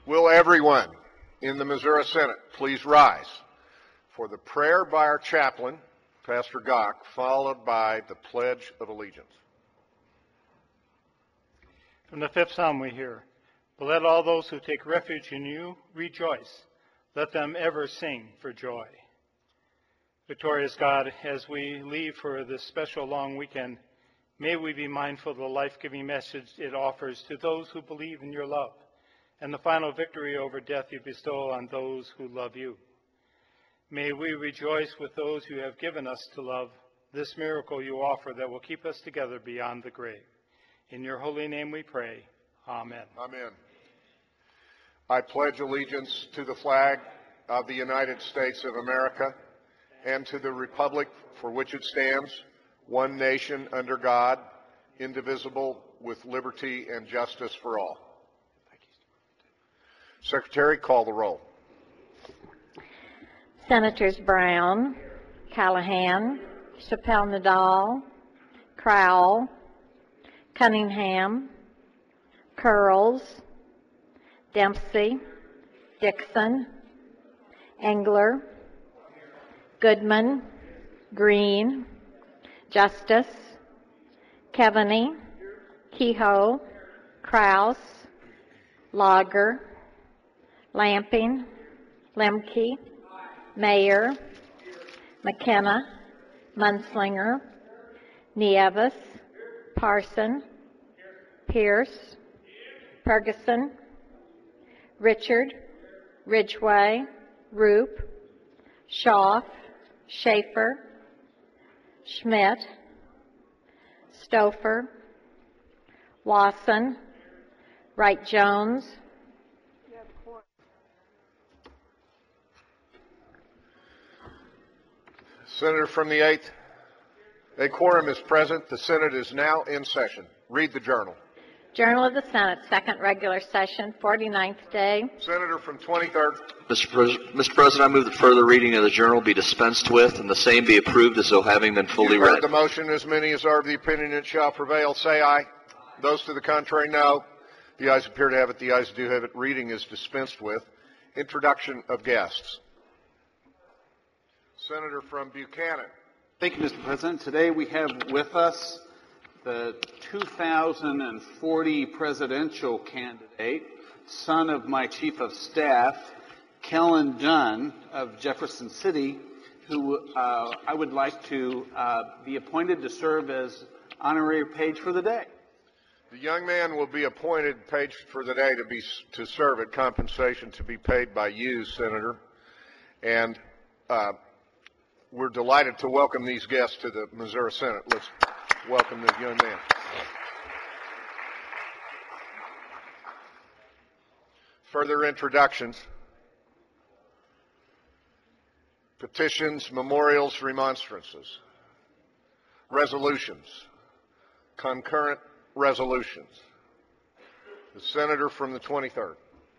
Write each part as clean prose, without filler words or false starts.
Will everyone in the Missouri Senate please rise for the prayer by our chaplain, Pastor Gach, followed by the Pledge of Allegiance. From the fifth psalm we hear, "But let all those who take refuge in you rejoice. Let them ever sing for joy." Victorious God, as we leave for this special long weekend, may we be mindful of the life-giving message it offers to those who believe in your love and the final victory over death you bestow on those who love you. May we rejoice with those you have given us to love, this miracle you offer that will keep us together beyond the grave. In your holy name we pray. Amen. Amen. I pledge allegiance to the flag of the United States of America and to the republic for which it stands, one nation under God, indivisible, with liberty and justice for all. Secretary, call the roll. Senators Brown, Callahan, Chappelle-Nadal, Crowell, Cunningham, Curls, Dempsey, Dixon, Engler, Goodman, Green, Justice, Keaveney, Kehoe, Kraus, Lager, Lamping, Lemke, Mayer, McKenna, Munslinger, Nieves, Parson, Pierce, Ferguson, Richard, Ridgway, Roop, Schaaf, Schaefer, Schmidt, Stouffer, Wasson, Wright-Jones, Senator from the 8th. A quorum is present. The Senate is now in session. Read the journal. Journal of the Senate, second regular session, 49th day. Senator from 23rd. Mr. President, I move that further reading of the journal be dispensed with and the same be approved as though having been fully You've heard read. the motion. As many as are of the opinion it shall prevail, say aye. Those to the contrary, no. The ayes appear to have it. The ayes do have it. Reading is dispensed with. Introduction of guests. Senator from Buchanan. Thank you, Mr. President. Today we have with us the 2040 presidential candidate, son of my chief of staff, Kellen Dunn of Jefferson City, who I would like to be appointed to serve as honorary page for the day. The young man will be appointed page for the day to serve at compensation to be paid by you, Senator. And we're delighted to welcome these guests to the Missouri Senate. Let's welcome this young man. Further introductions. Petitions, memorials, remonstrances. Resolutions. Concurrent resolutions. The senator from the 23rd.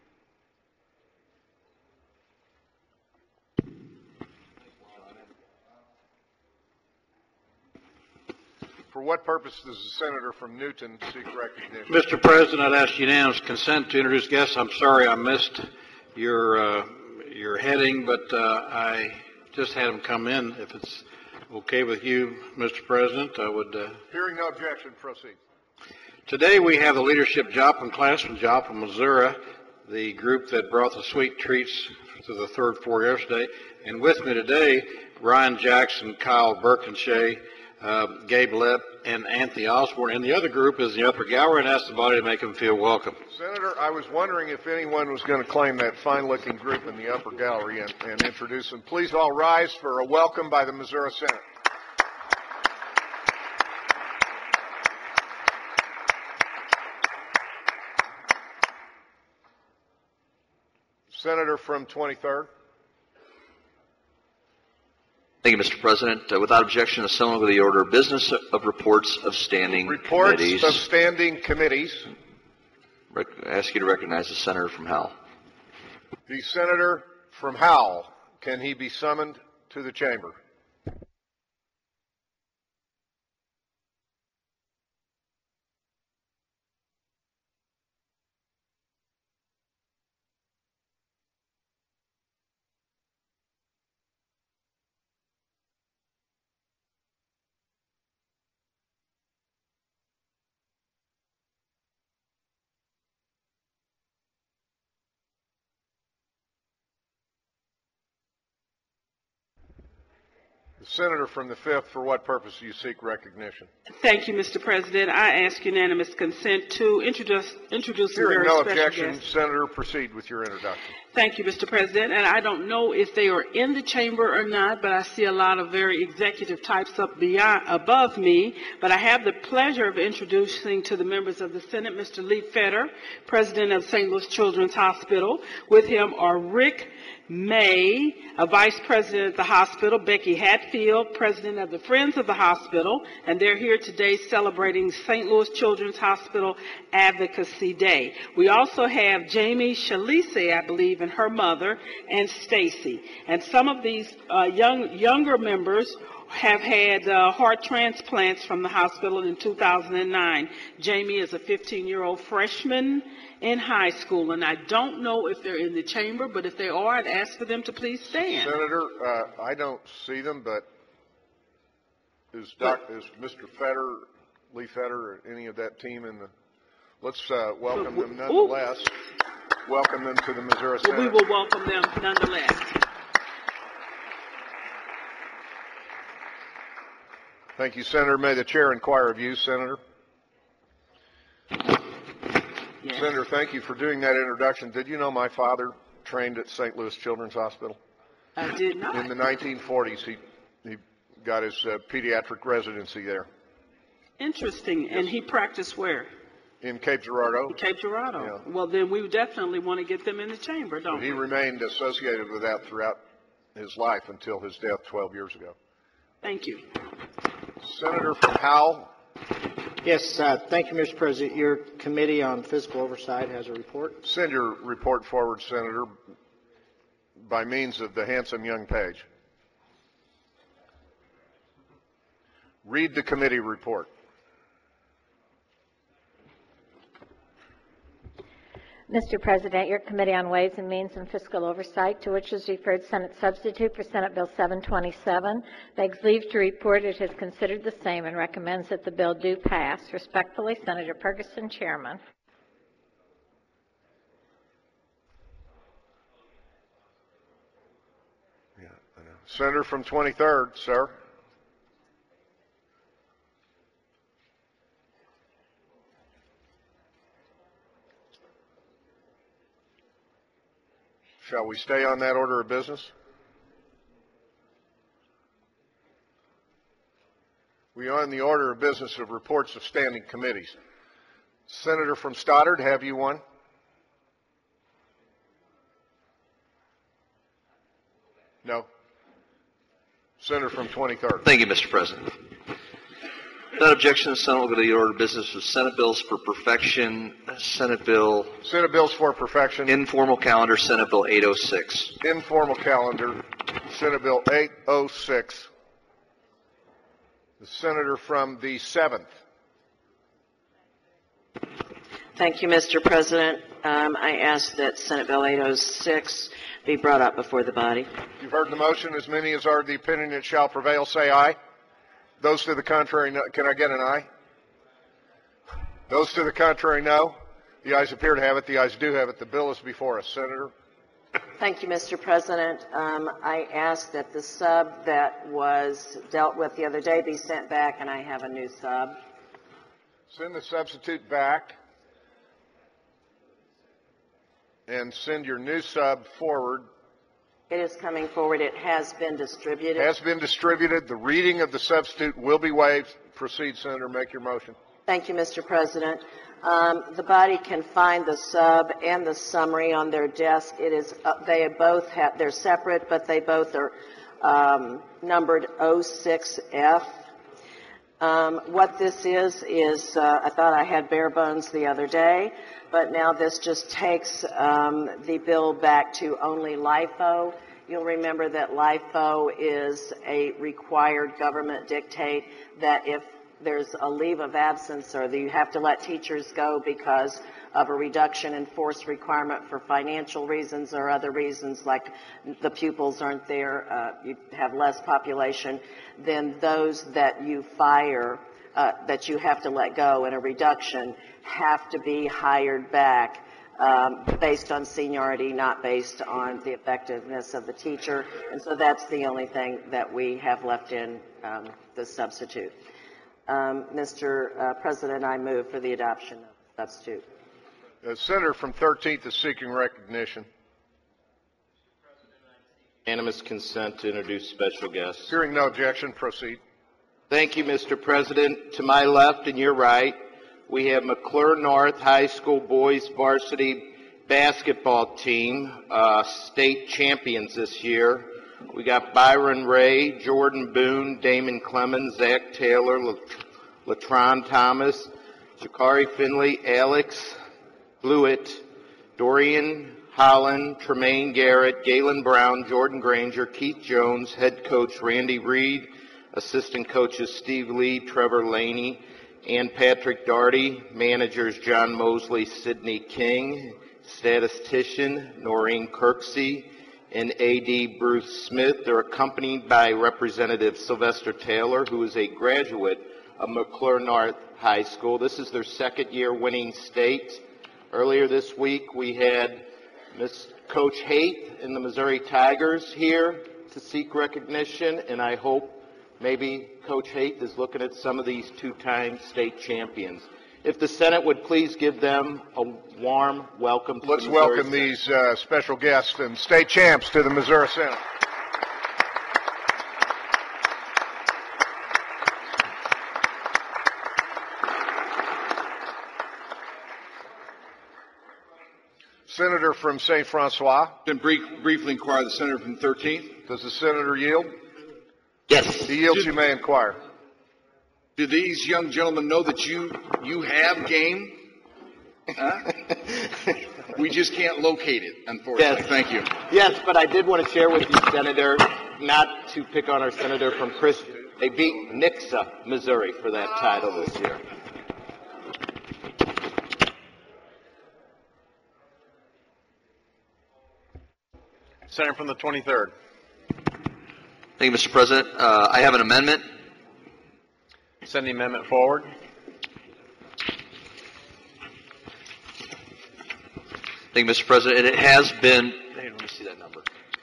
For what purpose does the senator from Newton seek recognition? Mr. President, I'd ask unanimous consent to introduce guests. I'm sorry I missed your heading, but I just had them come in. If it's okay with you, Mr. President, I would... Hearing no objection, proceed. Today we have the leadership Joplin class from Joplin, Missouri, the group that brought the sweet treats to the third floor yesterday. And with me today, Ryan Jackson, Kyle Birkinshay, Gabe Lepp, and Anthony Osborne. And the other group is the upper gallery, and ask the body to make them feel welcome. Senator, I was wondering if anyone was going to claim that fine-looking group in the upper gallery and introduce them. Please all rise for a welcome by the Missouri Senate. Senator from 23rd. Thank you, Mr. President. Without objection, a similar to the order of business of reports of standing committees. Reports of standing committees. I ask you to recognize the senator from Howell. The senator from Howell. Can he be summoned to the chamber? Senator from the 5th, for what purpose do you seek recognition? Thank you, Mr. President. I ask unanimous consent to introduce a Hearing very no special objection, guest. Senator, proceed with your introduction. Thank you, Mr. President. And I don't know if they are in the chamber or not, but I see a lot of very executive types above me. But I have the pleasure of introducing to the members of the Senate Mr. Lee Fetter, President of St. Louis Children's Hospital. With him are Rick May, a Vice President at the hospital, Becky Hatfield, President of the Friends of the Hospital, and they're here today celebrating St. Louis Children's Hospital Advocacy Day. We also have Jamie Shalise, I believe, and her mother, and Stacy. And some of these younger members have had heart transplants from the hospital in 2009. Jamie is a 15-year-old freshman in high school, and I don't know if they're in the chamber, but if they are, I'd ask for them to please stand. Senator, I don't see them, but is Mr. Fetter, Lee Fetter, or any of that team in the? Let's welcome them nonetheless. Welcome them to the Missouri Senate. Well, we will welcome them nonetheless. Thank you, Senator. May the chair inquire of you, Senator. Yes. Senator, thank you for doing that introduction. Did you know my father trained at St. Louis Children's Hospital? I did not. In the 1940s, he got his pediatric residency there. Interesting. And he practiced where? In Cape Girardeau. Cape Girardeau. Yeah. Well, then we definitely want to get them in the chamber, don't He we? remained associated with that throughout his life until his death 12 years ago. Thank you. Senator from Howell. Yes, thank you, Mr. President. Your Committee on Fiscal Oversight has a report. Send your report forward, Senator, by means of the handsome young page. Read the committee report. Mr. President, your Committee on Ways and Means and Fiscal Oversight, to which is referred Senate Substitute for Senate Bill 727, begs leave to report it has considered the same and recommends that the bill do pass. Respectfully, Senator Ferguson, Chairman. Yeah, I know. Senator from 23rd, sir. Shall we stay on that order of business? We are on the order of business of reports of standing committees. Senator from Stoddard, have you one? No. Senator from 23rd. Thank you, Mr. President. Without objection, the Senate will go to the order of business of Senate bills for perfection. Senate Bills for perfection. Informal calendar, Senate Bill 806. Informal calendar, Senate Bill 806. The senator from the 7th. Thank you, Mr. President. I ask that Senate Bill 806 be brought up before the body. You've heard the motion. As many as are the opinion it shall prevail, say aye. Those to the contrary, no. Can I get an aye? Those to the contrary, no. The ayes appear to have it. The ayes do have it. The bill is before us. Senator. Thank you, Mr. President. I ask that the sub that was dealt with the other day be sent back, and I have a new sub. Send the substitute back and send your new sub forward. It is coming forward. It has been distributed. Has been distributed. The reading of the substitute will be waived. Proceed, Senator. Make your motion. Thank you, Mr. President. The body can find the sub and the summary on their desk. It is. They both have. They're separate, but they both are numbered 06F. What this is I thought I had bare bones the other day, but now this just takes the bill back to only LIFO. You'll remember that LIFO is a required government dictate that if there's a leave of absence or that you have to let teachers go because of a reduction in force requirement for financial reasons or other reasons like the pupils aren't there, you have less population, then those that you fire, that you have to let go in a reduction have to be hired back based on seniority, not based on the effectiveness of the teacher. And so that's the only thing that we have left in the substitute. Mr. President, I move for the adoption of the substitute. The senator from 13th is seeking recognition. Unanimous consent to introduce special guests. Hearing no objection, proceed. Thank you, Mr. President. To my left and your right, we have McClure North High School boys varsity basketball team, state champions this year. We got Byron Ray, Jordan Boone, Damon Clemens, Zach Taylor, Latron Thomas, Jakari Finley, Alex Blewett, Dorian Holland, Tremaine Garrett, Galen Brown, Jordan Granger, Keith Jones, head coach Randy Reed, assistant coaches Steve Lee, Trevor Laney, and Patrick Darty, managers John Mosley, Sidney King, statistician Noreen Kirksey, and AD Bruce Smith. They're accompanied by Representative Sylvester Taylor, who is a graduate of McClure North High School. This is their second year winning state. Earlier this week, we had Coach Haight and the Missouri Tigers here to seek recognition, and I hope maybe Coach Haight is looking at some of these two-time state champions. If the Senate would please give them a warm welcome to Let's the Missouri welcome Senate. these special guests and state champs to the Missouri Senate. Senator from St. Francois. Then briefly inquire the senator from 13th. Does the senator yield? Yes. He yields. You may inquire. Do these young gentlemen know that you have game? Huh? We just can't locate it, unfortunately. Yes. Thank you. Yes, but I did want to share with you, Senator, not to pick on our senator from Christian. They beat Nixa, Missouri, for that title this year. Senator from the 23rd. Thank you, Mr. President. I have an amendment. Send the amendment forward. Thank you, Mr. President. It has been, let me see that number.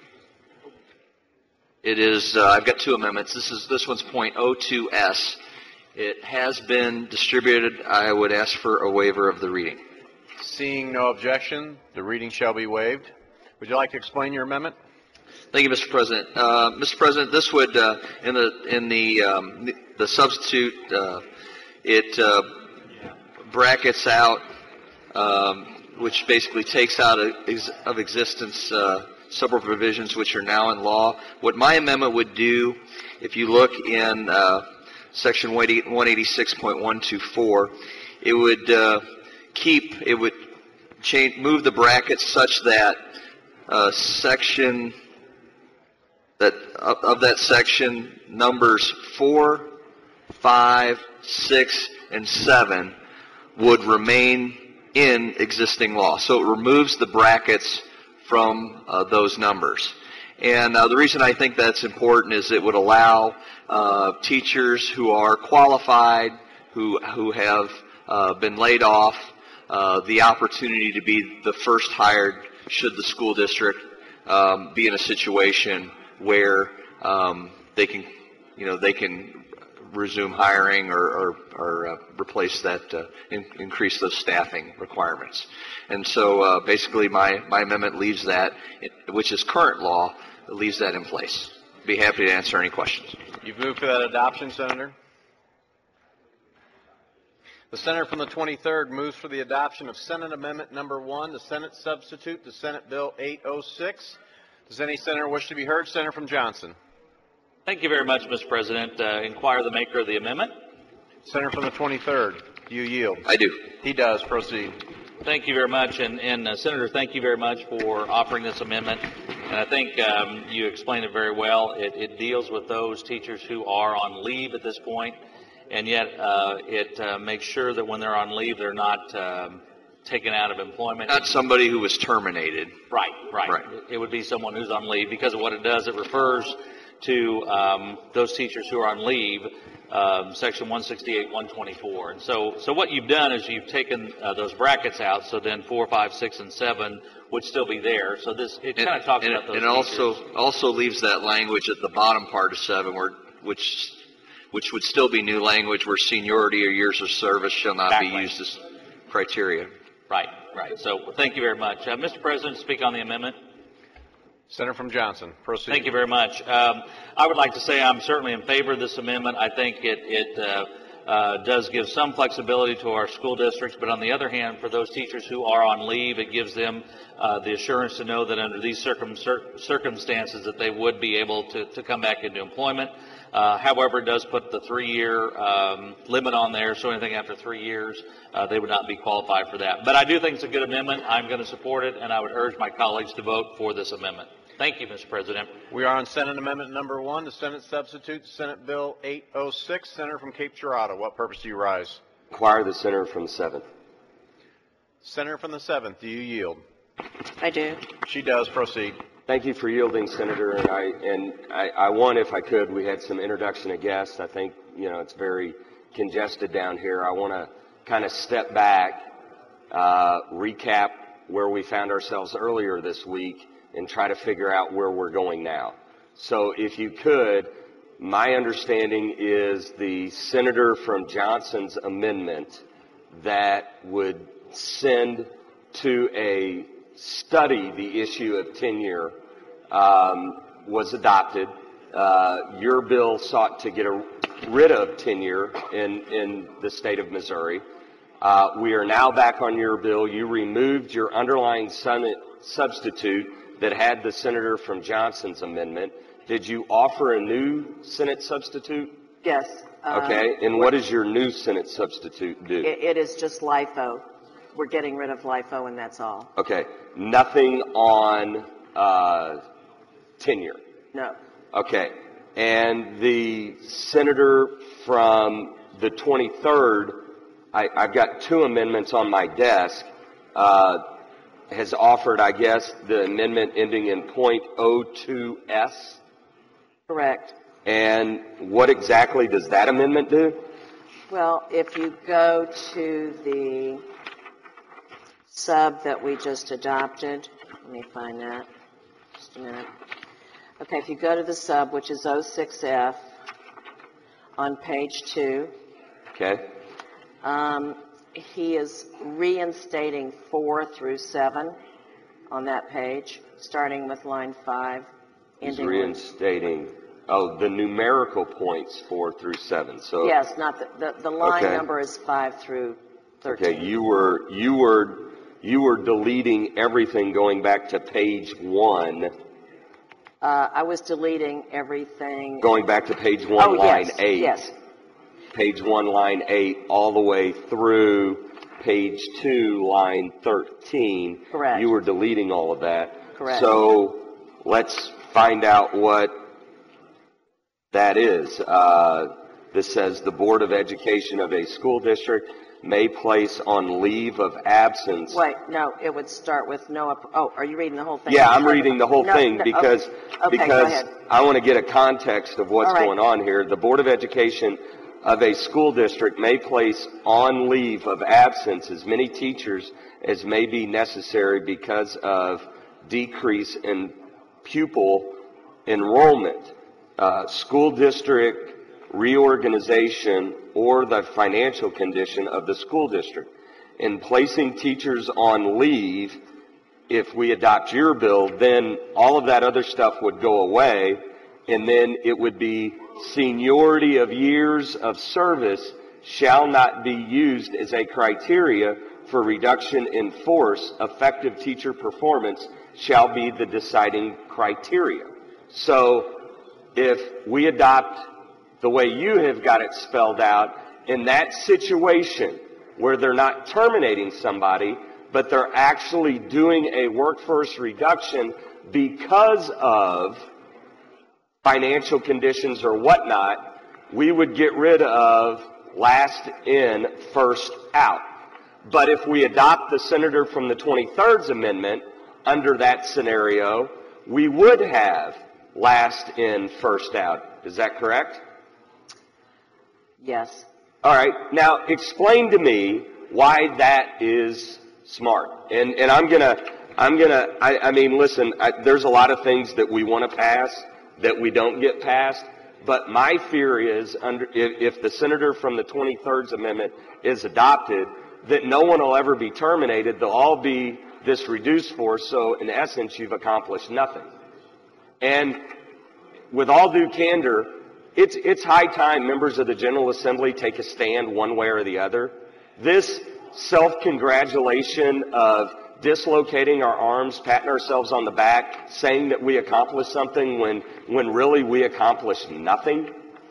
It is, I've got two amendments. This one's .02S. It has been distributed. I would ask for a waiver of the reading. Seeing no objection, the reading shall be waived. Would you like to explain your amendment? Thank you, Mr. President. Mr. President, this would, in the substitute, it brackets out, which basically takes out of existence several provisions which are now in law. What my amendment would do, if you look in Section 186.124, it would move the brackets such that section that of that section numbers 4, 5, 6, and 7 would remain in existing law. So it removes the brackets from those numbers. And the reason I think that's important is it would allow teachers who are qualified, who have been laid off, the opportunity to be the first hired should the school district be in a situation where they can resume hiring or replace that, increase those staffing requirements. And so basically my amendment leaves that, which is current law, leaves that in place. Be happy to answer any questions. You've moved for that adoption, Senator. The senator from the 23rd moves for the adoption of Senate Amendment Number 1, the Senate substitute to Senate Bill 806. Does any senator wish to be heard? Senator from Johnson. Thank you very much, Mr. President. Inquire the maker of the amendment. Senator from the 23rd, do you yield? I do. He does. Proceed. Thank you very much. And Senator, thank you very much for offering this amendment. And I think you explained it very well. It deals with those teachers who are on leave at this point, and yet it makes sure that when they're on leave, they're not taken out of employment. Not somebody who was terminated. Right. It would be someone who's on leave because of what it does. It refers to those teachers who are on leave section 168, 124. And so what you've done is you've taken those brackets out, so then 4, 5, 6, and 7 would still be there. So it kind of talks about those. And also leaves that language at the bottom part of 7, which would still be new language, where seniority or years of service shall not be used as criteria. Right. So thank you very much. Mr. President, speak on the amendment. Senator from Johnson, proceed. Thank you very much. I would like to say I'm certainly in favor of this amendment. I think it does give some flexibility to our school districts, but on the other hand, for those teachers who are on leave, it gives them the assurance to know that under these circumstances that they would be able to come back into employment. However, it does put the 3-year limit on there, so anything after 3 years, they would not be qualified for that. But I do think it's a good amendment. I'm going to support it, and I would urge my colleagues to vote for this amendment. Thank you, Mr. President. We are on Senate Amendment number 1, the Senate substitute, Senate Bill 806. Senator from Cape Girardeau, what purpose do you rise? Inquire the senator from the 7th. Senator from the 7th, do you yield? I do. She does. Proceed. Thank you for yielding, Senator. And I want, if I could, we had some introduction of guests. I think, it's very congested down here. I want to kind of step back, recap where we found ourselves earlier this week, and try to figure out where we're going now. So if you could, my understanding is the senator from Johnson's amendment that would send to a study the issue of tenure was adopted. Your bill sought to get rid of tenure in the state of Missouri. We are now back on your bill. You removed your underlying Senate substitute that had the senator from Johnson's amendment. Did you offer a new Senate substitute? Yes. Okay, and what does your new Senate substitute do? It is just LIFO. We're getting rid of LIFO, and that's all. Okay, nothing on tenure? No. Okay, and the senator from the 23rd, I've got 2 amendments on my desk, has offered, I guess, the amendment ending in .02s. Correct. And what exactly does that amendment do? Well, if you go to the sub that we just adopted, let me find that. Just a minute. Okay, if you go to the sub, which is 06F, on page 2. Okay. He is reinstating 4 through 7 on that page, starting with line 5. He's reinstating, the numerical points 4 through 7. So yes, not the line number is 5 through 13. Okay, you were deleting everything going back to page 1. I was deleting everything. Going back to page 1, line 8. Yes. Page 1, line 8, all the way through page 2, line 13. Correct. You were deleting all of that. Correct. So let's find out what that is. This says the Board of Education of a school district may place on leave of absence. Wait, no, it would start with no. Are you reading the whole thing? Yeah, I'm reading the whole thing because because I want to get a context of what's going on here. The Board of Education of a school district may place on leave of absence as many teachers as may be necessary because of decrease in pupil enrollment, school district reorganization, or the financial condition of the school district. In placing teachers on leave, if we adopt your bill, then all of that other stuff would go away, and then it would be seniority of years of service shall not be used as a criteria for reduction in force. Effective teacher performance shall be the deciding criteria. So if we adopt the way you have got it spelled out, in that situation where they're not terminating somebody, but they're actually doing a workforce reduction because of financial conditions or whatnot, we would get rid of last in, first out. But if we adopt the senator from the 23rd's amendment under that scenario, we would have last in, first out. Is that correct? Yes. All right. Now, explain to me why that is smart. And I mean, listen, there's a lot of things that we want to pass that we don't get passed. But my fear is, if the senator from the 23rd Amendment is adopted, that no one will ever be terminated. They'll all be this reduced force. So, in essence, you've accomplished nothing. And with all due candor, it's high time members of the General Assembly take a stand one way or the other. This self-congratulation of dislocating our arms, patting ourselves on the back, saying that we accomplished something when really we accomplished nothing.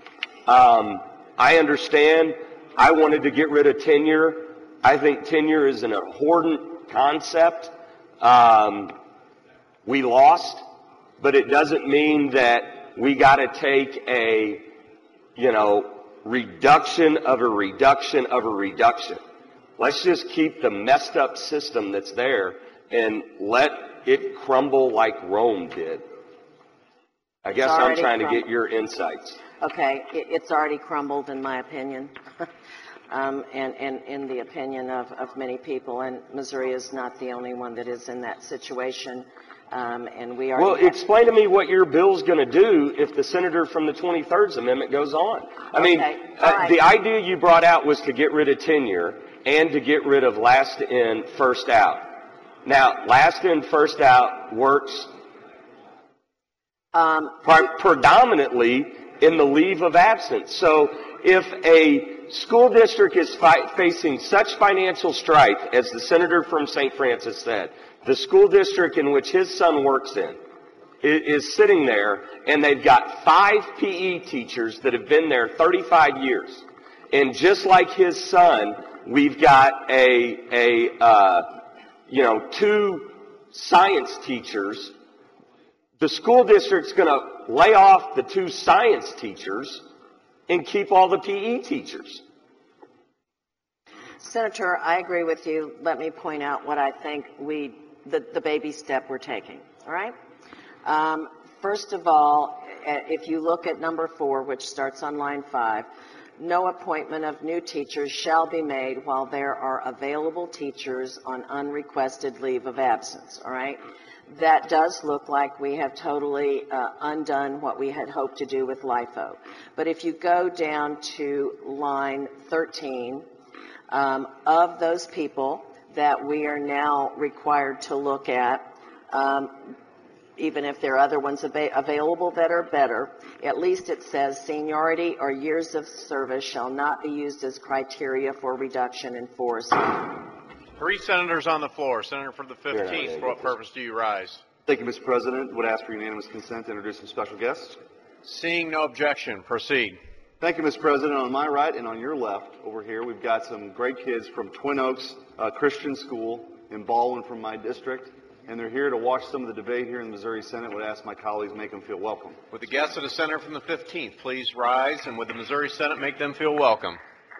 I understand. I wanted to get rid of tenure. I think tenure is an abhorrent concept. We lost, but it doesn't mean that we got to take a, reduction of a reduction of a reduction. Let's just keep the messed up system that's there and let it crumble like Rome did. I guess I'm trying to get your insights. Okay, it's already crumbled in my opinion, and in the opinion of many people, and Missouri is not the only one that is in that situation. And we are. Well, explain to me what your bill's going to do if the senator from the 23rd Amendment goes on. I mean, the idea you brought out was to get rid of tenure and to get rid of last in, first out. Now, last in, first out works predominantly in the leave of absence. So if a school district is facing such financial strife, as the senator from St. Francis said, the school district in which his son works in is sitting there, and they've got 5 PE teachers that have been there 35 years. And just like his son, we've got 2 science teachers. The school district's going to lay off the 2 science teachers and keep all the PE teachers. Senator, I agree with you. Let me point out what I think the baby step we're taking. All right? First of all, if you look at number 4, which starts on line 5, no appointment of new teachers shall be made while there are available teachers on unrequested leave of absence. All right? That does look like we have totally undone what we had hoped to do with LIFO. But if you go down to line 13, of those people that we are now required to look at, even if there are other ones available that are better, at least it says seniority or years of service shall not be used as criteria for reduction in force. 3 senators on the floor. Senator from the 15th, for what purpose do you rise? Thank you, Mr. President. Would ask for unanimous consent to introduce some special guests. Seeing no objection, proceed. Thank you, Mr. President. On my right and on your left over here, we've got some great kids from Twin Oaks Christian School in Baldwin from my district, and they're here to watch some of the debate here in the Missouri Senate. Would ask my colleagues make them feel welcome. Would the guests of the senator from the 15th please rise, and would the Missouri Senate make them feel welcome?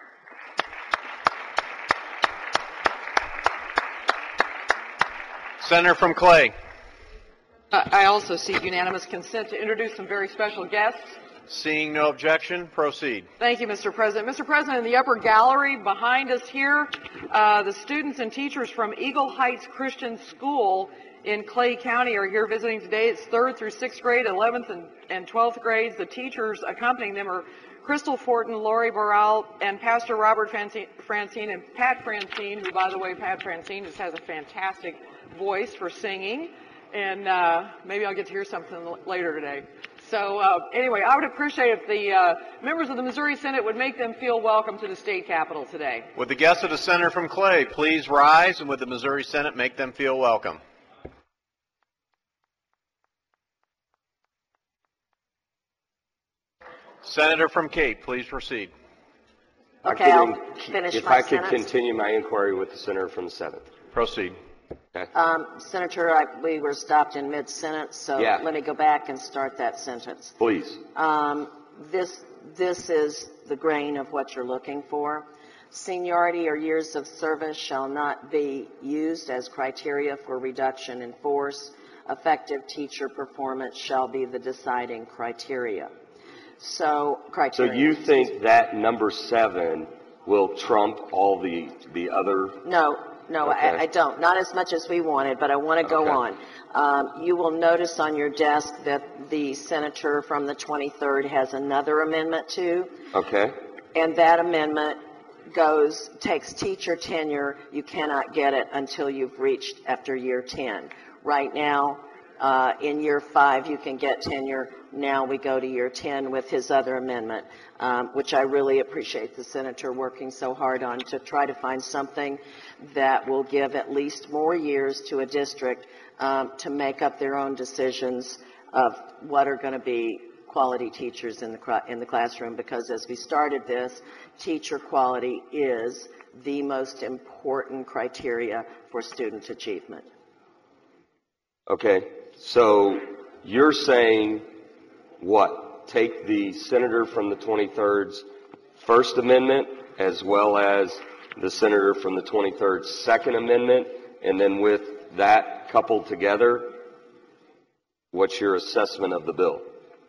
Senator from Clay. I also seek unanimous consent to introduce some very special guests. Seeing no objection, proceed. Thank you, Mr. President. Mr. President, in the upper gallery behind us here, the students and teachers from Eagle Heights Christian School in Clay County are here visiting today. It's 3rd through 6th grade, 11th and 12th grades. The teachers accompanying them are Crystal Fortin, Lori Burrell, and Pastor Robert Francine and Pat Francine, who, by the way, Pat Francine just has a fantastic voice for singing. And maybe I'll get to hear something later today. So anyway, I would appreciate if the members of the Missouri Senate would make them feel welcome to the state capitol today. Would the guests of the senator from Clay please rise, and would the Missouri Senate make them feel welcome? Senator from Cape, please proceed. Okay, I'll finish if my I could sentence. continue my inquiry with the senator from the 7th. Proceed. Okay. Senator, we were stopped in mid-sentence, so let me go back and start that sentence. Please. This is the grain of what you're looking for. Seniority or years of service shall not be used as criteria for reduction in force. Effective teacher performance shall be the deciding criteria. So, So criteria. you think that number 7 will trump all the other? No, Okay. I don't. Not as much as we wanted, but I want to go Okay. on. You will notice on your desk that the senator from the 23rd has another amendment too, Okay. and that amendment takes teacher tenure. You cannot get it until you've reached after year 10. Right now, in year 5, you can get tenure. Now we go to year 10 with his other amendment, which I really appreciate the senator working so hard on to try to find something that will give at least more years to a district to make up their own decisions of what are going to be quality teachers in the classroom, because as we started this, teacher quality is the most important criteria for student achievement. Okay. So you're saying what? Take the senator from the 23rd's First Amendment as well as the senator from the 23rd's Second Amendment, and then with that coupled together, what's your assessment of the bill?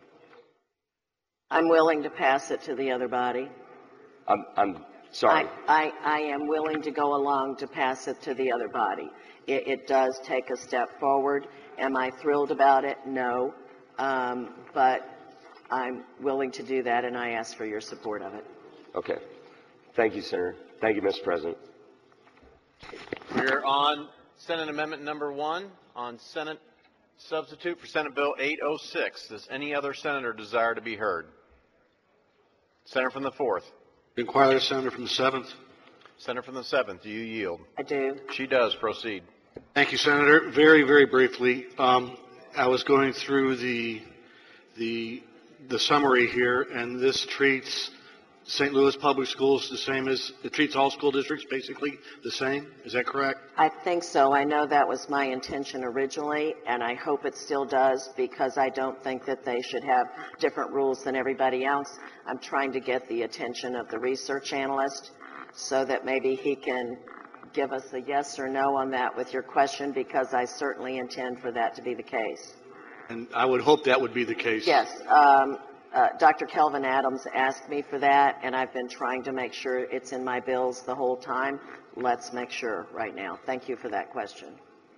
I'm willing to pass it to the other body. I'm sorry. I am willing to go along to pass it to the other body. It does take a step forward. Am I thrilled about it? No. But I'm willing to do that, and I ask for your support of it. Okay. Thank you, Senator. Thank you, Mr. President. We're on Senate Amendment number 1 on Senate substitute for Senate Bill 806. Does any other senator desire to be heard? Senator from the 4th. Inquire the senator from the 7th. Senator from the 7th, do you yield? I do. She does. Proceed. Thank you, Senator. Very, very briefly, I was going through the summary here, and this treats St. Louis Public Schools the same as it treats all school districts, basically the same. Is that correct? I think so. I know that was my intention originally, and I hope it still does, because I don't think that they should have different rules than everybody else. I'm trying to get the attention of the research analyst so that maybe he can give us a yes or no on that with your question, because I certainly intend for that to be the case. And I would hope that would be the case. Yes. Dr. Kelvin Adams asked me for that, and I've been trying to make sure it's in my bills the whole time. Let's make sure right now. Thank you for that question.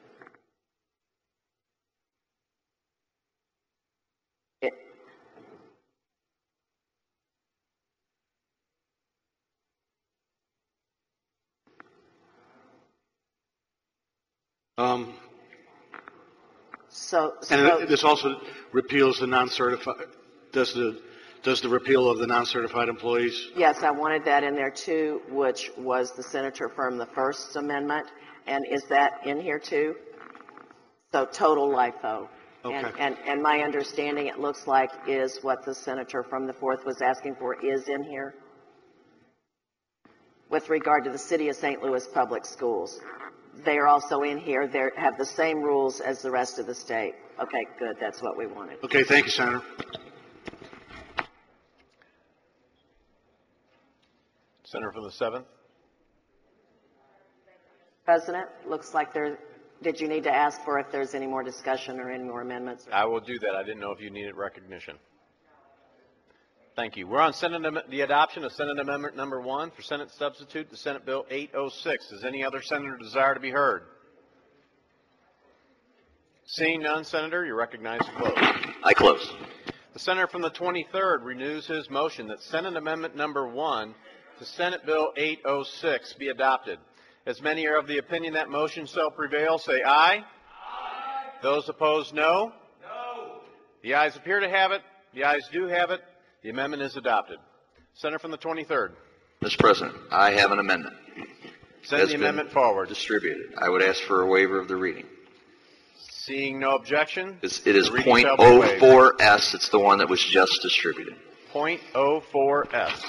And this also repeals the non-certified. Does the repeal of the non-certified employees? Yes, I wanted that in there too, which was the senator from the First Amendment. And is that in here too? So total LIFO. Okay. And my understanding, it looks like, is what the senator from the 4th was asking for is in here with regard to the City of St. Louis Public Schools. They are also in here. They have the same rules as the rest of the state. Okay, good. That's what we wanted. Okay, thank you, Senator. Senator from the 7th. President, looks like did you need to ask for if there's any more discussion or any more amendments? I will do that. I didn't know if you needed recognition. Thank you. We're on the adoption of Senate Amendment number 1 for Senate substitute to Senate Bill 806. Does any other senator desire to be heard? Seeing none, Senator, you're recognized to close. I close. The senator from the 23rd renews his motion that Senate Amendment number 1 to Senate Bill 806 be adopted. As many are of the opinion that motion shall prevail, say aye. Aye. Those opposed, no. No. The ayes appear to have it. The ayes do have it. The amendment is adopted. Senator from the 23rd. Mr. President, I have an amendment. Send the amendment forward. Distributed. I would ask for a waiver of the reading. Seeing no objection. It is .04S. It's the one that was just distributed. .04S.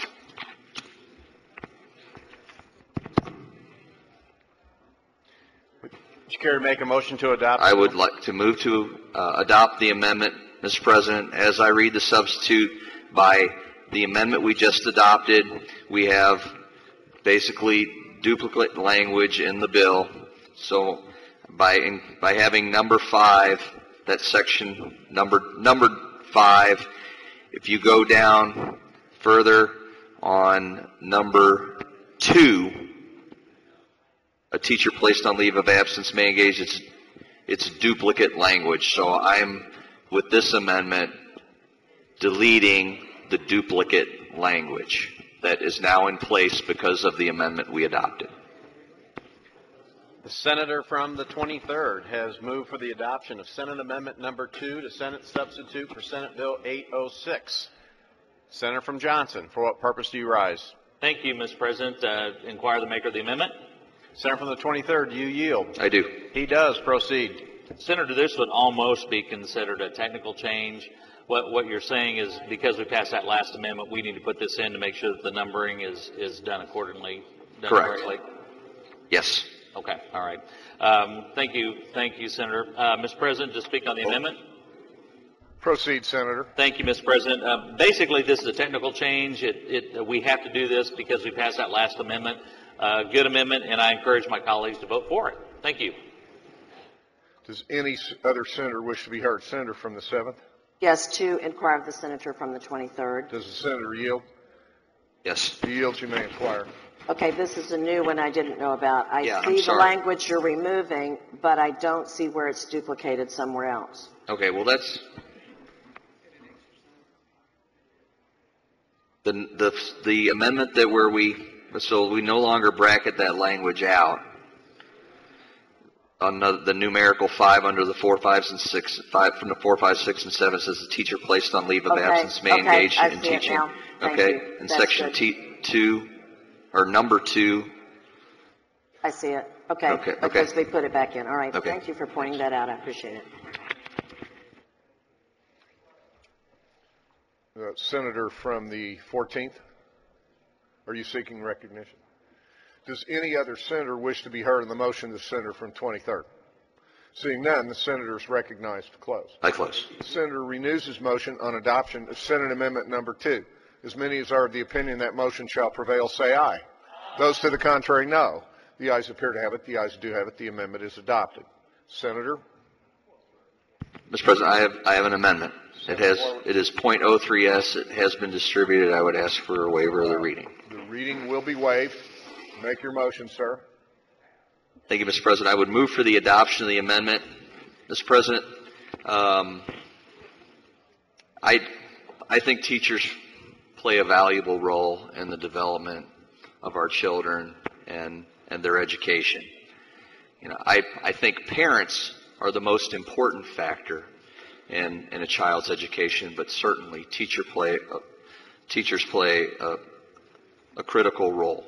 Would you care to make a motion to adopt? I would like to move to adopt the amendment, Mr. President. As I read the substitute, by the amendment we just adopted, we have basically duplicate language in the bill. So by having number 5, that section numbered 5, If you go down further on number 2, a teacher placed on leave of absence may engage, it's duplicate language. So I'm, with this amendment, deleting the duplicate language that is now in place because of the amendment we adopted. The senator from the 23rd has moved for the adoption of Senate Amendment number 2 to Senate Substitute for Senate Bill 806. Senator from Johnson, for what purpose do you rise? Thank you, Mr. President. Inquire the maker of the amendment. Senator from the 23rd, do you yield? I do. He does. Proceed. Senator, this would almost be considered a technical change. What you're saying is because we passed that last amendment, we need to put this in to make sure that the numbering is done accordingly, done Correct. correctly? Yes. Okay, all right. Thank you, Senator. Mr. President, to speak on the amendment. Proceed, Senator. Thank you, Mr. President. Basically, this is a technical change. We have to do this because we passed that last amendment. Good amendment, and I encourage my colleagues to vote for it. Thank you. Does any other senator wish to be heard? Senator from the 7th? Yes, to inquire of the senator from the 23rd. Does the senator yield? Yes. If he yields, you may inquire. Okay, this is a new one I didn't know about. I Yeah, see I'm sorry. the language you're removing, but I don't see where it's duplicated somewhere else. Okay, well that's the amendment that so we no longer bracket that language out. On the numerical 5 under the 4, 5s, and 6, 5 from the 4, 5, 6, and 7 says the teacher placed on leave of absence may engage I in see it teaching. now. Thank Okay, you. in That's section good. T2 or number 2. I see it. Okay. Okay, okay. Because we put it back in. All right. Okay. Thank you for pointing that out. I appreciate it. Senator from the 14th? Are you seeking recognition? Does any other senator wish to be heard on the motion of the senator from 23rd? Seeing none, the senator is recognized to close. I close. The senator renews his motion on adoption of Senate Amendment number 2. As many as are of the opinion that motion shall prevail, say aye. Those to the contrary, no. The ayes appear to have it. The ayes do have it. The amendment is adopted. Senator? Mr. President, I have an amendment. It is .03s. It has been distributed. I would ask for a waiver of the reading. The reading will be waived. Make your motion, sir. Thank you, Mr. President. I would move for the adoption of the amendment. Mr. President, I think teachers play a valuable role in the development of our children and their education. I think parents are the most important factor in a child's education, but certainly teachers play a critical role.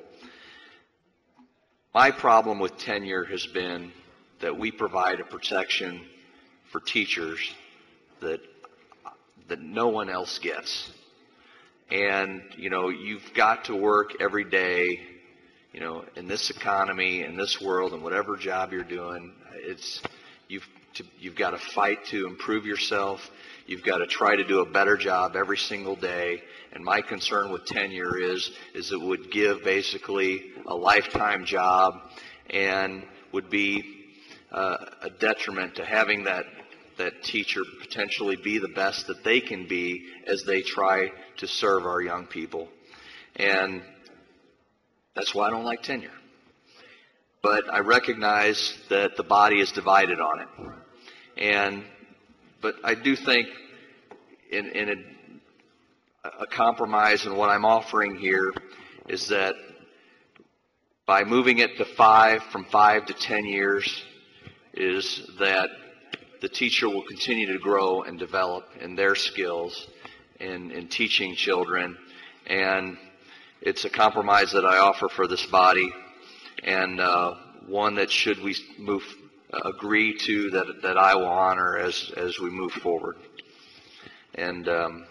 My problem with tenure has been that we provide a protection for teachers that no one else gets. And, you've got to work every day, in this economy, in this world, and whatever job you're doing, you've got to fight to improve yourself. You've got to try to do a better job every single day. And my concern with tenure is it would give basically a lifetime job and would be a detriment to having that teacher potentially be the best that they can be as they try to serve our young people. And that's why I don't like tenure. But I recognize that the body is divided on it. But I do think in a compromise in what I'm offering here is that by moving it to from 5 to 10 years, is that the teacher will continue to grow and develop in their skills in teaching children. And it's a compromise that I offer for this body, and one that should we agree to that I will honor as we move forward. And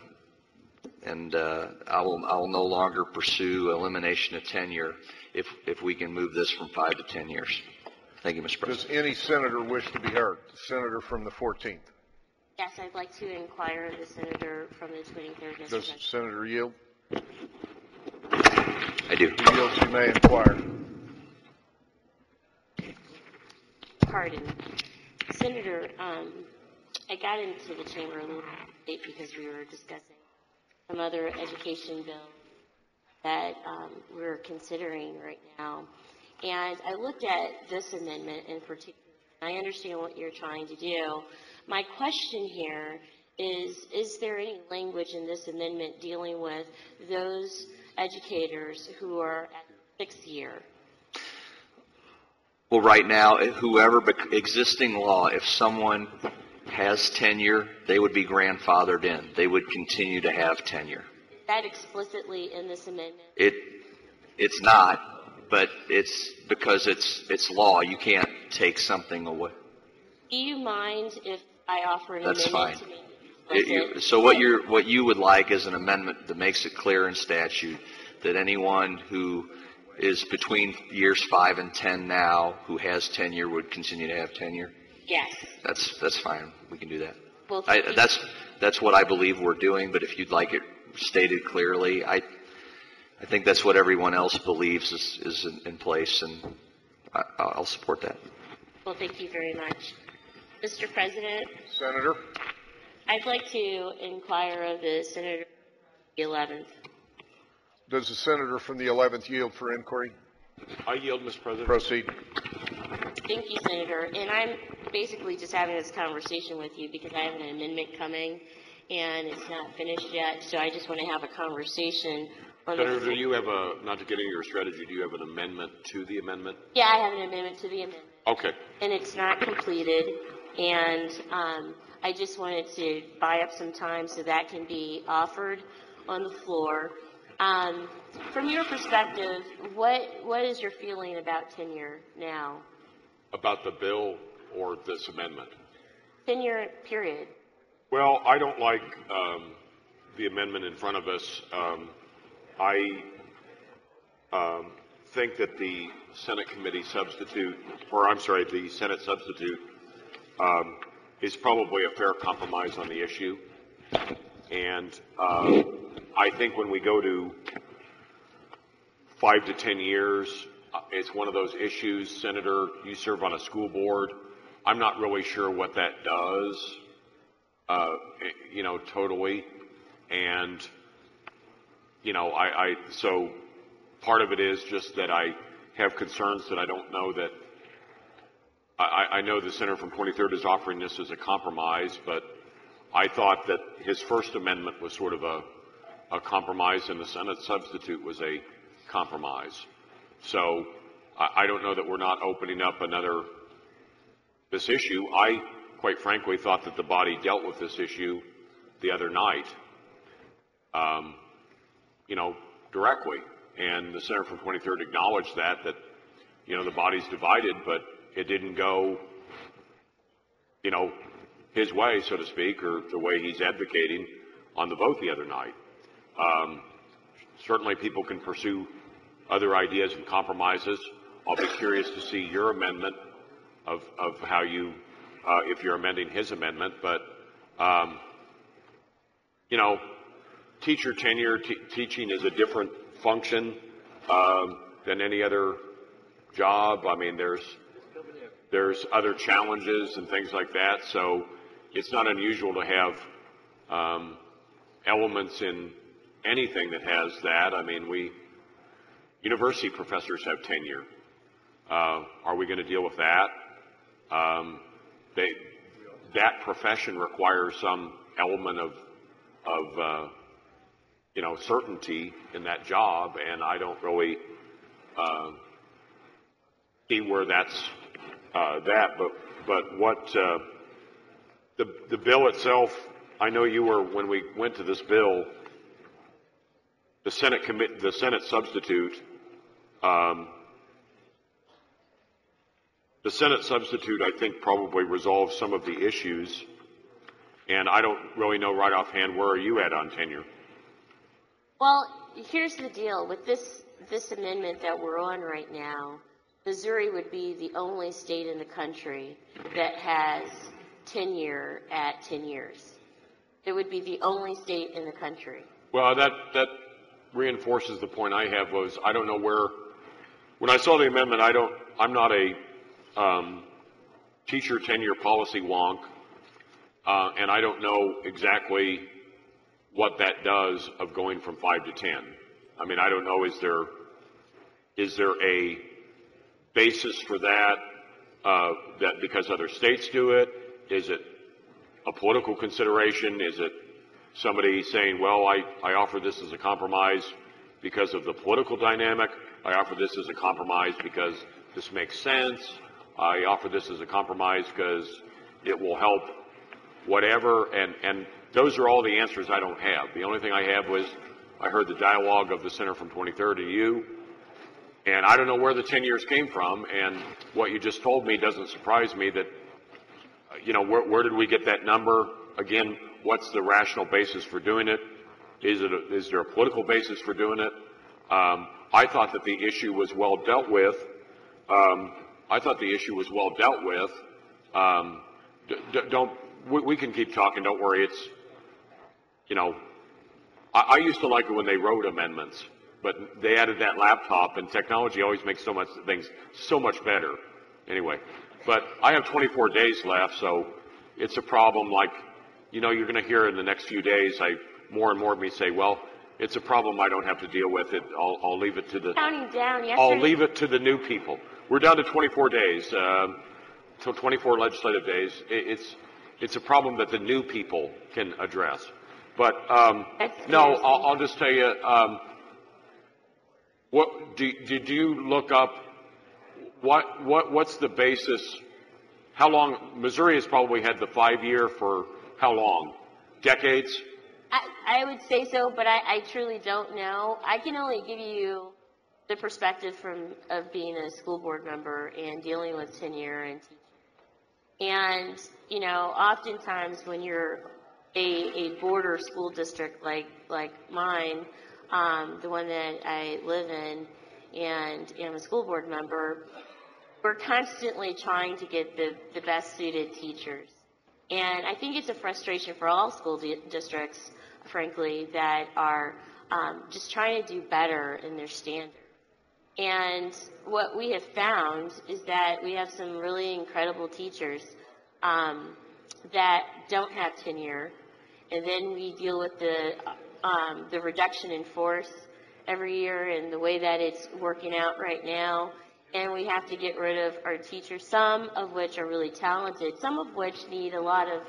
I will no longer pursue elimination of tenure if we can move this from 5 to 10 years. Thank you, Mr. President. Does any senator wish to be heard? The senator from the 14th. Yes, I'd like to inquire of the senator from the 23rd. Mr. Does President. senator yield? I do. He yields. You may inquire. Pardon. Senator, I got into the chamber a little bit because we were discussing some other education bills that we're considering right now. And I looked at this amendment in particular. I understand what you're trying to do. My question here is there any language in this amendment dealing with those educators who are at the 6th year? Well, right now, existing law, if someone has tenure, they would be grandfathered in. They would continue to have tenure. Is that explicitly in this amendment? It's not, but it's because it's law. You can't take something away. Do you mind if I offer an That's amendment fine. to make it explicit? So what you would like is an amendment that makes it clear in statute that anyone who is between years 5 and 10 now who has tenure would continue to have tenure? Yes. That's fine. We can do that. Well, That's what I believe we're doing, but if you'd like it stated clearly, I think that's what everyone else believes is in place, and I'll support that. well, thank you very much. Mr. President, Senator? I'd like to inquire of the Senator the 11th. Does the senator from the 11th yield for inquiry? I yield, Mr. President. Proceed. Thank you, Senator. And I'm basically just having this conversation with you because I have an amendment coming, and it's not finished yet, so I just want to have a conversation. Senator, do you have not to get into your strategy, do you have an amendment to the amendment? Yeah, I have an amendment to the amendment. Okay. And it's not completed, and I just wanted to buy up some time so that can be offered on the floor. From your perspective, what is your feeling about tenure now? About the bill or this amendment? Tenure, period. Well, I don't like the amendment in front of us. I think that the Senate committee substitute, the Senate substitute is probably a fair compromise on the issue. And I think when we go to 5 to 10 years, it's one of those issues. Senator, you serve on a school board. I'm not really sure what that does, totally. And, so part of it is just that I have concerns that I don't know that, I know the senator from 23rd is offering this as a compromise, but I thought that his first amendment was sort of a compromise, and the Senate substitute was a compromise. So I don't know that we're not opening up this issue. I, quite frankly, thought that the body dealt with this issue the other night, directly. And the senator from 23rd acknowledged that the body's divided, but it didn't go, his way, so to speak, or the way he's advocating on the vote the other night. Certainly people can pursue other ideas and compromises. I'll be curious to see your amendment of how you, if you're amending his amendment, but, teacher tenure, teaching is a different function than any other job. I mean, there's other challenges and things like that, so it's not unusual to have elements in anything that has that. I mean, university professors have tenure. Are we going to deal with that? That profession requires some element of certainty in that job, and I don't really see where that's that. But what the bill itself, I know you were, when we went to this bill, the Senate substitute. The Senate substitute, I think, probably resolves some of the issues, and I don't really know right offhand, where are you at on tenure? Well, here's the deal. With this amendment that we're on right now, Missouri would be the only state in the country that has tenure at 10 years. It would be the only state in the country. Well, that reinforces the point I have. Was I don't know where. When I saw the amendment, I'm not a teacher tenure policy wonk, and I don't know exactly what that does of going from 5 to 10. I mean, I don't know, is there a basis for that, that because other states do it? Is it a political consideration? Is it somebody saying, well, I offer this as a compromise because of the political dynamic? I offer this as a compromise because this makes sense. I offer this as a compromise because it will help whatever, and those are all the answers I don't have. The only thing I have was I heard the dialogue of the Center from 23rd to you, and I don't know where the 10 years came from, and what you just told me doesn't surprise me that, you know, where did we get that number? Again, what's the rational basis for doing it? Is there a political basis for doing it? I thought that the issue was well dealt with. We can keep talking, don't worry. It's, you know, I used to like it when they wrote amendments, but they added that laptop, and technology always makes so much things so much better. Anyway, but I have 24 days left, so it's a problem. Like, you know, you're going to hear in the next few days, more and more of me say, well, it's a problem I don't have to deal with. I'll leave it to the counting down. I'll leave it to the new people. We're down to 24 days, till 24 legislative days. It's a problem that the new people can address. But no, I'll just tell you. What did you look up? What's the basis? How long? Missouri has probably had the 5-year for how long? Decades? I would say so, but I truly don't know. I can only give you the perspective of being a school board member and dealing with tenure and teaching. And, you know, oftentimes when you're a border school district like mine, the one that I live in, and am a school board member, we're constantly trying to get the best suited teachers. And I think it's a frustration for all school districts, frankly, that are just trying to do better in their standard. And what we have found is that we have some really incredible teachers that don't have tenure, and then we deal with the reduction in force every year and the way that it's working out right now. And we have to get rid of our teachers, some of which are really talented, some of which need a lot of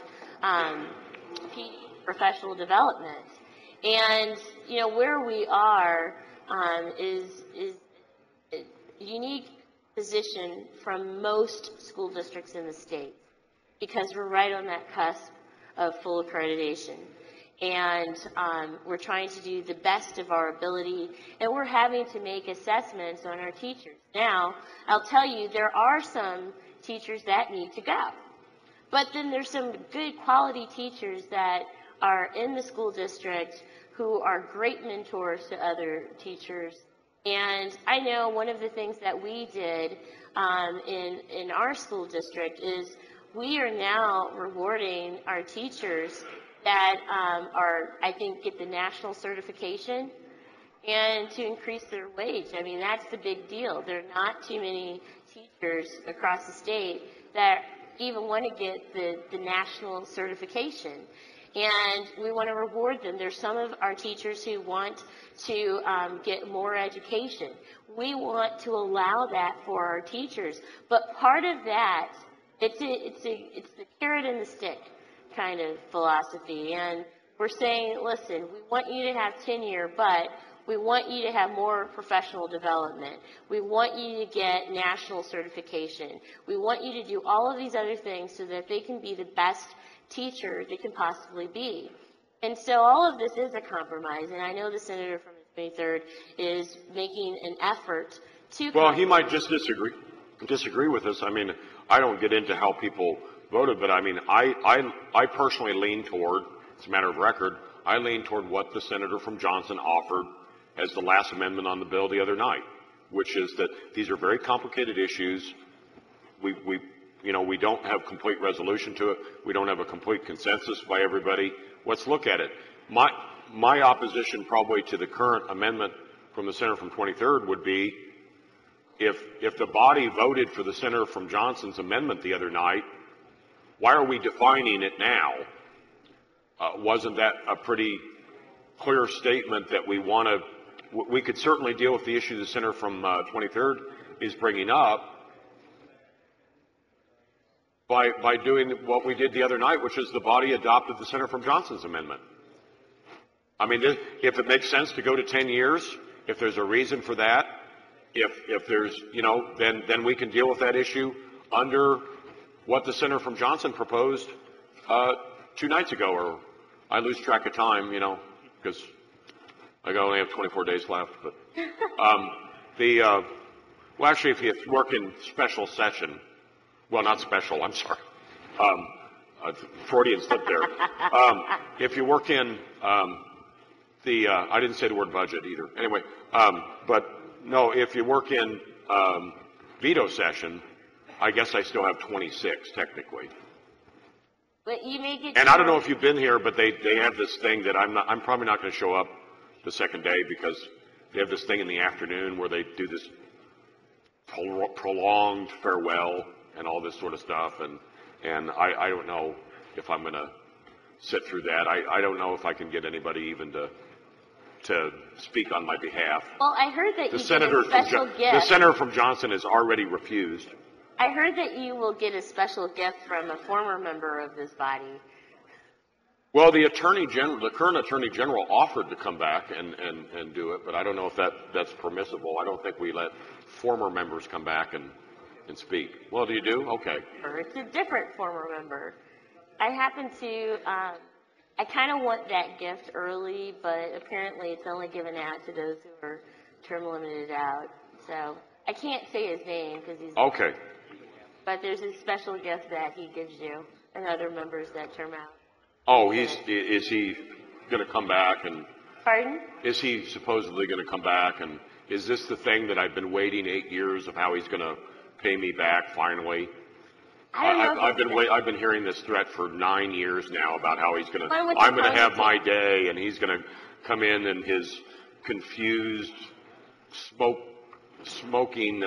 professional development. And, you know, where we are is a unique position from most school districts in the state, because we're right on that cusp of full accreditation. And we're trying to do the best of our ability, and we're having to make assessments on our teachers. Now, I'll tell you, there are some teachers that need to go. But then there's some good quality teachers that are in the school district who are great mentors to other teachers. And I know one of the things that we did in our school district is we are now rewarding our teachers that I think, get the national certification and to increase their wage. I mean, that's the big deal. There are not too many teachers across the state that even want to get the national certification. And we want to reward them. There's some of our teachers who want to get more education. We want to allow that for our teachers. But part of that, it's the carrot and the stick kind of philosophy. And we're saying, listen, we want you to have tenure, but we want you to have more professional development. We want you to get national certification. We want you to do all of these other things so that they can be the best teacher they can possibly be. And so all of this is a compromise, and I know the senator from the 23rd is making an effort to Well, he might just disagree with us. I mean, I don't get into how people voted, but I mean, I personally lean toward, it's a matter of record, I lean toward what the senator from Johnson offered as the last amendment on the bill the other night, which is that these are very complicated issues. We don't have complete resolution to it. We don't have a complete consensus by everybody. Let's look at it. My opposition probably to the current amendment from the senator from 23rd would be if the body voted for the senator from Johnson's amendment the other night, why are we defining it now? Wasn't that a pretty clear statement that we want to, we could certainly deal with the issue the senator from 23rd is bringing up by doing what we did the other night, which is the body adopted the Senator from Johnson's amendment. I mean, if it makes sense to go to 10 years, if there's a reason for that, if there's, then we can deal with that issue under what the Senator from Johnson proposed 2 nights ago, or I lose track of time, because I only have 24 days left. But well, actually, if you work in special session, well, not special, I'm sorry. Freudian slip there. If you work in I didn't say the word budget either. Anyway, but no, if you work in veto session, I guess I still have 26 technically. But you make it. And I don't know if you've been here, but they have this thing that I'm probably not going to show up the second day because they have this thing in the afternoon where they do this prolonged farewell and all this sort of stuff, and I don't know if I'm going to sit through that. I don't know if I can get anybody even to speak on my behalf. Well, I heard that you get a special gift. The senator from Johnson has already refused. I heard that you will get a special gift from a former member of this body. Well, the current attorney general offered to come back and do it, but I don't know if that's permissible. I don't think we let former members come back and speak. Well, do you do? Okay. It's a different former member. I happen to, I kind of want that gift early, but apparently it's only given out to those who are term limited out. So I can't say his name because he's... Okay. But there's a special gift that he gives you and other members that term out. Oh, is he going to come back and... Pardon? Is he supposedly going to come back, and is this the thing that I've been waiting 8 years of how he's going to pay me back finally? I've been hearing this threat for 9 years now about how he's going to, I'm going to have my day, and he's going to come in his confused, smoking,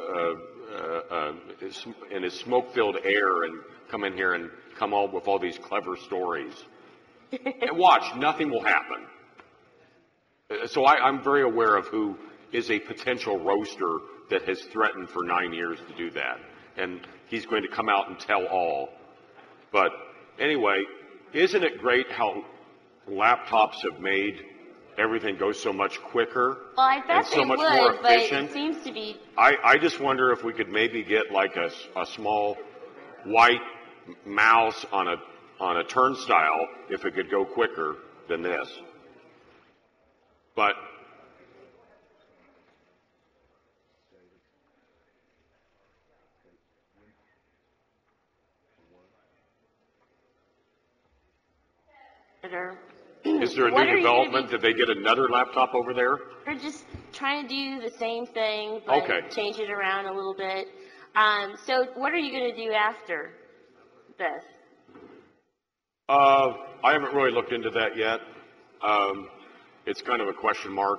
in his smoke-filled air, and come in here and come up with all these clever stories. And watch, nothing will happen. So I'm very aware of who is a potential roaster that has threatened for 9 years to do that. And he's going to come out and tell all. But anyway, isn't it great how laptops have made everything go so much quicker? Well, I bet and so they much would, more but efficient? it seems to be... I just wonder if we could maybe get like a small white mouse on a turnstile, if it could go quicker than this. But is there a new development? Did they get another laptop over there? They're just trying to do the same thing, but change it around a little bit. So what are you going to do after this? I haven't really looked into that yet. It's kind of a question mark.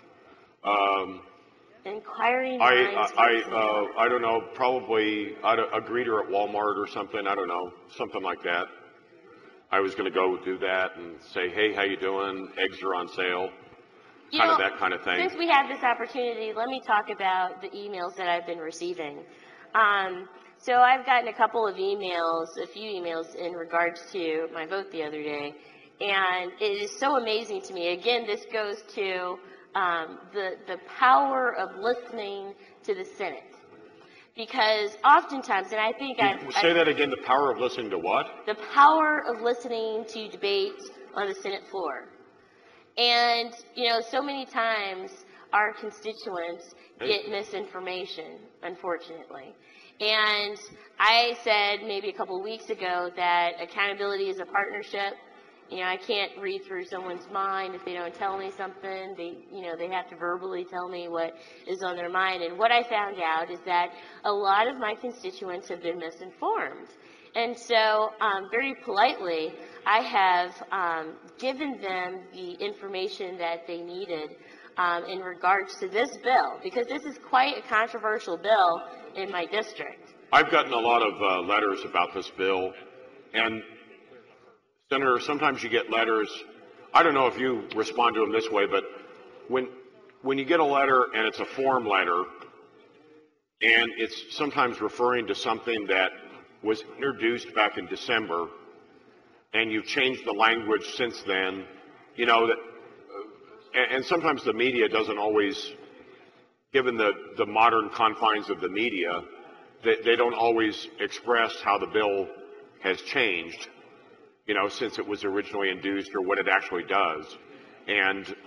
Inquiring minds. I don't know. Probably a greeter at Walmart or something. I don't know. Something like that. I was going to go do that and say, hey, how you doing? Eggs are on sale. That kind of thing. Since we have this opportunity, let me talk about the emails that I've been receiving. So I've gotten a couple of emails, a few emails in regards to my vote the other day, and it is so amazing to me. Again, this goes to the power of listening to the Senate. Because oftentimes, and I think Say that again, the power of listening to what? The power of listening to debates on the Senate floor. And, so many times our constituents get misinformation, unfortunately. And I said maybe a couple of weeks ago that accountability is a partnership. I can't read through someone's mind if they don't tell me something. They have to verbally tell me what is on their mind. And what I found out is that a lot of my constituents have been misinformed. And so, very politely, I have given them the information that they needed in regards to this bill, because this is quite a controversial bill in my district. I've gotten a lot of letters about this bill, and Senator, sometimes you get letters. I don't know if you respond to them this way, but when you get a letter and it's a form letter, and it's sometimes referring to something that was introduced back in December, and you've changed the language since then, you know, that, and sometimes the media doesn't always, given the modern confines of the media, they don't always express how the bill has changed, you know, since it was originally introduced or what it actually does. And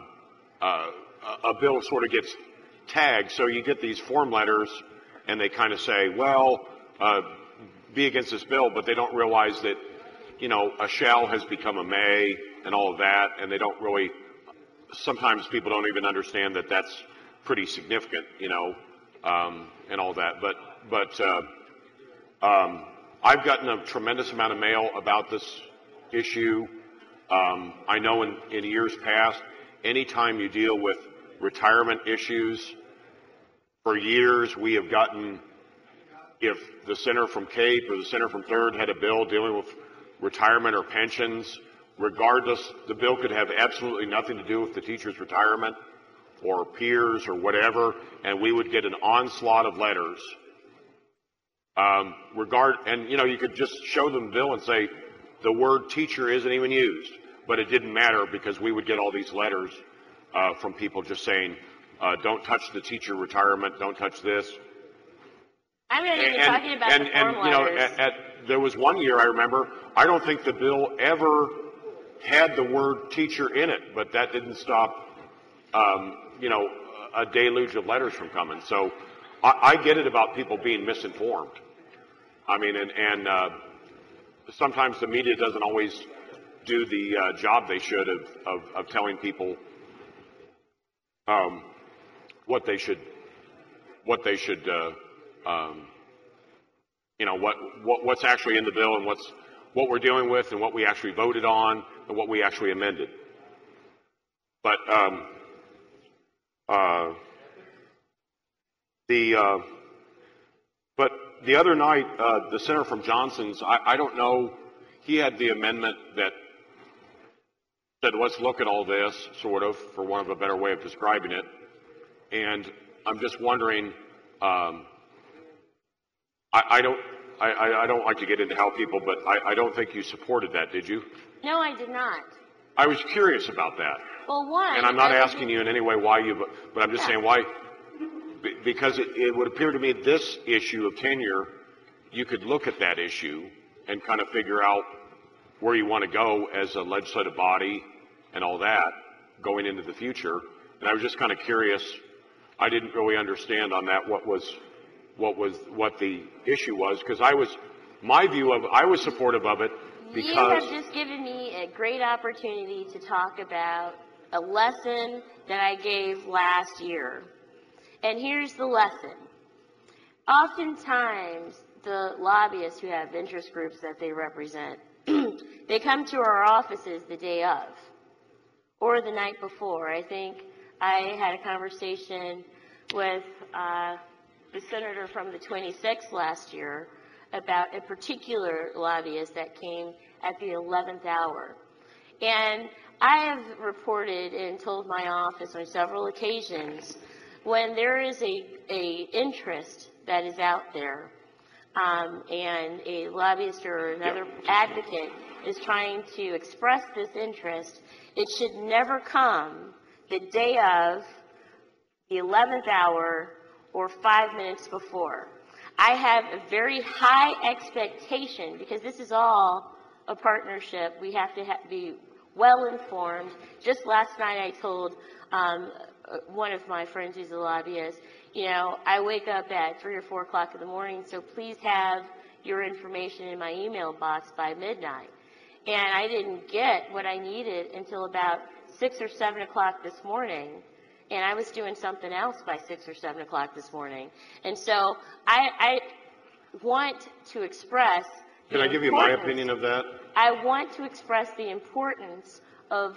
a bill sort of gets tagged, so you get these form letters and they kind of say, well, be against this bill, but they don't realize that, you know, a shall has become a may and all of that, and they don't really, sometimes people don't even understand that that's pretty significant, you know, and all that. But I've gotten a tremendous amount of mail about this issue. I know in years past, anytime you deal with retirement issues, for years we have gotten, if the Senator from Cape or the Senator from 3rd had a bill dealing with retirement or pensions, regardless, the bill could have absolutely nothing to do with the teacher's retirement or peers or whatever, and we would get an onslaught of letters. And you know, you could just show them the bill and say the word teacher isn't even used, but it didn't matter because we would get all these letters from people just saying, don't touch the teacher retirement, don't touch this. I'm not even talking about the form you know, letters. there was one year I remember, I don't think the bill ever had the word teacher in it, but that didn't stop, you know, a deluge of letters from coming. So I get it about people being misinformed. I mean, and sometimes the media doesn't always do the job they should of telling people what they should you know, what's actually in the bill and what we're dealing with and what we actually voted on and what we actually amended. But the other night, the Senator from Johnson's, I don't know, he had the amendment that said, let's look at all this, sort of, for want of a better way of describing it. And I'm just wondering, I don't like to get into how people, but I don't think you supported that, did you? No, I did not. I was curious about that. Well, one. And I'm not asking you in any way why you, but I'm just saying why, because it would appear to me this issue of tenure, you could look at that issue and kind of figure out where you want to go as a legislative body and all that going into the future. And I was just kind of curious. I didn't really understand on that what the issue was, because I was supportive of it because you have just given me a great opportunity to talk about a lesson that I gave last year. And here's the lesson. Oftentimes, the lobbyists who have interest groups that they represent, they come to our offices the day of or the night before. I think I had a conversation with the senator from the 26th last year about a particular lobbyist that came at the 11th hour. And I have reported and told my office on several occasions when there is a interest that is out there and a lobbyist or another advocate is trying to express this interest, it should never come the day of, the 11th hour, or 5 minutes before. I have a very high expectation, because this is all a partnership. We have to be well informed. Just last night I told one of my friends who's a lobbyist, you know, I wake up at 3 or 4 o'clock in the morning, so please have your information in my email box by midnight. And I didn't get what I needed until about 6 or 7 o'clock this morning. And I was doing something else by 6 or 7 o'clock this morning. And so I want to express... Can I give you my opinion of that? I want to express the importance of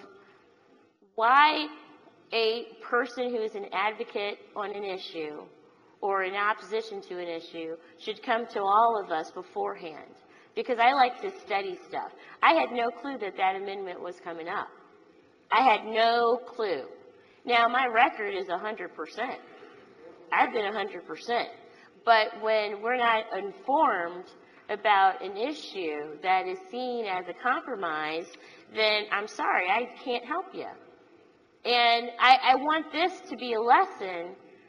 why a person who is an advocate on an issue or in opposition to an issue should come to all of us beforehand. Because I like to study stuff. I had no clue that that amendment was coming up. I had no clue. Now, my record is 100%. I've been 100%. But when we're not informed about an issue that is seen as a compromise, then I'm sorry, I can't help you. And I want this to be a lesson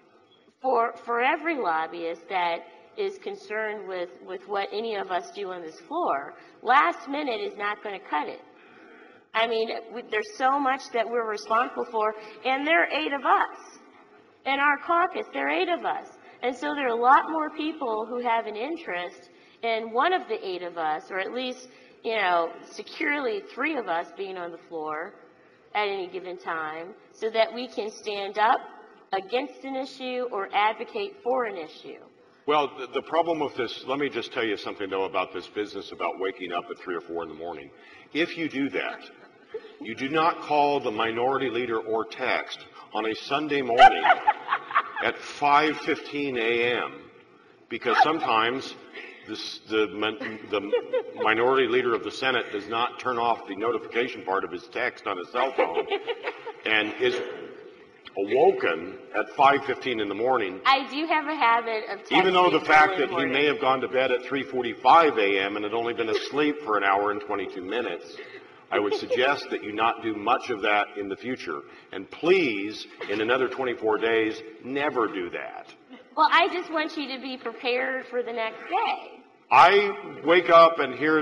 for every lobbyist that is concerned with what any of us do on this floor. Last minute is not going to cut it. I mean, there's so much that we're responsible for, and there are 8 of us. In our caucus, there are 8 of us. And so there are a lot more people who have an interest in one of the 8 of us, or at least, securely 3 of us being on the floor at any given time, so that we can stand up against an issue or advocate for an issue. Well, the problem with this, let me just tell you something, though, about this business about waking up at 3 or 4 in the morning. If you do that, you do not call the minority leader or text on a Sunday morning at 5:15 a.m. because sometimes the minority leader of the Senate does not turn off the notification part of his text on his cell phone and is awoken at 5:15 in the morning. I do have a habit of texting. Even though the fact that he may have gone to bed at 3:45 a.m. and had only been asleep for an hour and 22 minutes, I would suggest that you not do much of that in the future. And please, in another 24 days, never do that. Well, I just want you to be prepared for the next day. I wake up and hear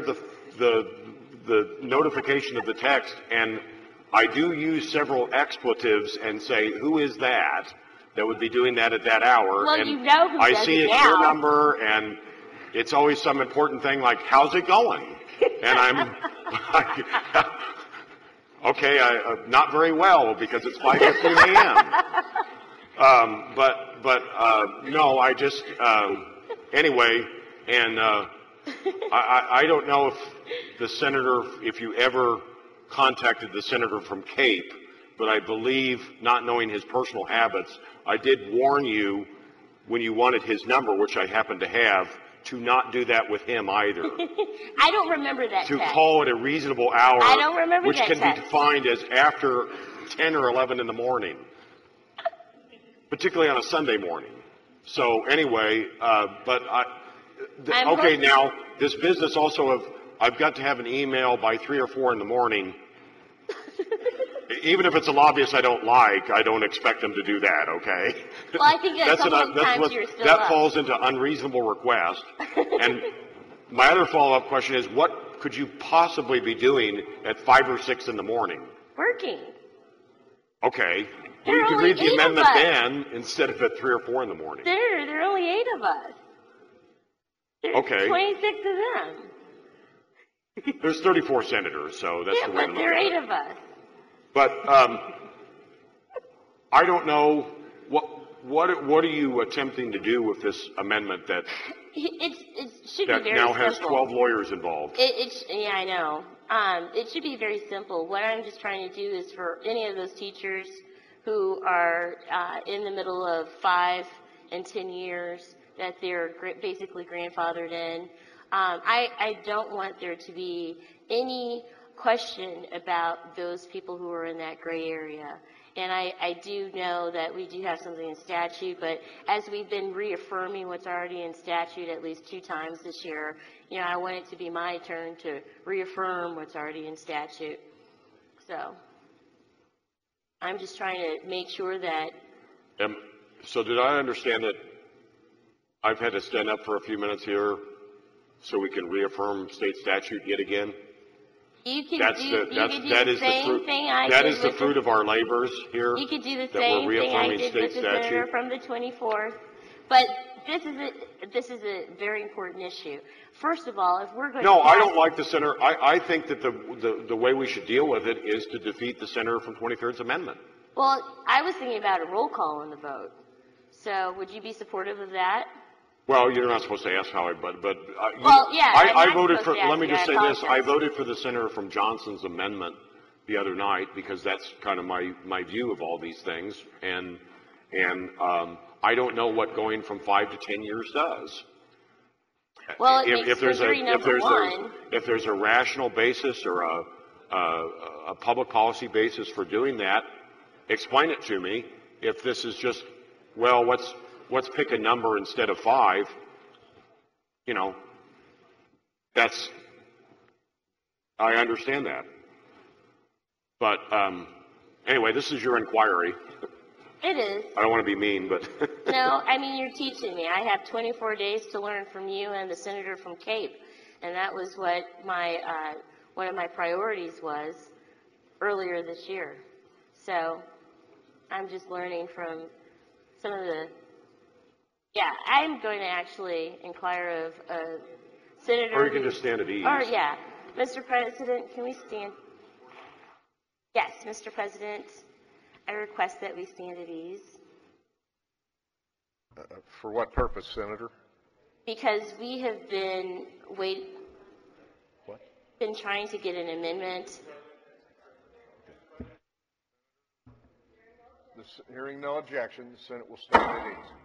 the notification of the text, and I do use several expletives and say, who is that would be doing that at that hour? Well, and you know who I does see it it's your now. number, and it's always some important thing like, how's it going? And I'm like, okay, not very well because it's 5:15 a.m. No, I just, anyway, and I don't know if the senator, if you ever contacted the senator from Cape, but I believe, not knowing his personal habits, I did warn you when you wanted his number, which I happen to have, to not do that with him either. I don't remember that To text. call at a reasonable hour, I don't remember which that can text. be defined as after 10 or 11 in the morning, particularly on a Sunday morning. So anyway, now this business also of I've got to have an email by 3 or 4 in the morning. Even if it's a lobbyist I don't like, I don't expect them to do that, okay? Well, I think at some point in time you're still that up. falls into unreasonable request. And my other follow-up question is, what could you possibly be doing at 5 or 6 in the morning? Working. Okay. There Well, are you could only read the 8 of amendment us. then instead of at 3 or 4 in the morning. There are only 8 of us. There's Okay. 26 of them. There's 34 senators, so that's Yeah, the way to but look there are at 8 it. of us. But I don't know what are you attempting to do with this amendment that It should be that very now simple. has 12 lawyers involved? Yeah, I know. It should be very simple. What I'm just trying to do is for any of those teachers who are in the middle of 5 and 10 years that they're basically grandfathered in. I don't want there to be any question about those people who are in that gray area. And I do know that we do have something in statute, but as we've been reaffirming what's already in statute at least 2 times this year, I want it to be my turn to reaffirm what's already in statute. So I'm just trying to make sure that So did I understand that I've had to stand up for a few minutes here so we can reaffirm state statute yet again? you can That do the same thing I that did is the with fruit of our labors here. You could do the that same we're thing I reaffirming did state with the senator statute. from the 24th. But this is a very important issue. First of all, if we're going No, to I don't like the senator. I think that the way we should deal with it is to defeat the senator from 23rd's amendment. Well, I was thinking about a roll call on the vote. So would you be supportive of that? Well, you're not supposed to ask how but Well, yeah, I'm I not voted for. supposed to Let me ask just you. say I this: I apologize. voted for the senator from Johnson's amendment the other night because that's kind of my view of all these things, and I don't know what going from 5 to 10 years does. Well, it makes Missouri number one. If there's a rational basis or a public policy basis for doing that, explain it to me. If this is just, well, let's pick a number instead of 5, you know, that's, I understand that. But anyway, this is your inquiry. It is. I don't want to be mean, but No, I mean, you're teaching me. I have 24 days to learn from you and the senator from Cape. And that was what my one of my priorities was earlier this year. So I'm just learning from some of the, yeah, I'm going to actually inquire of Senator. or you can just stand at ease. Or, yeah. Mr. President, can we stand? Yes, Mr. President, I request that we stand at ease. For what purpose, Senator? Because we have been been trying to get an amendment. Hearing no objection, the Senate will stand at ease.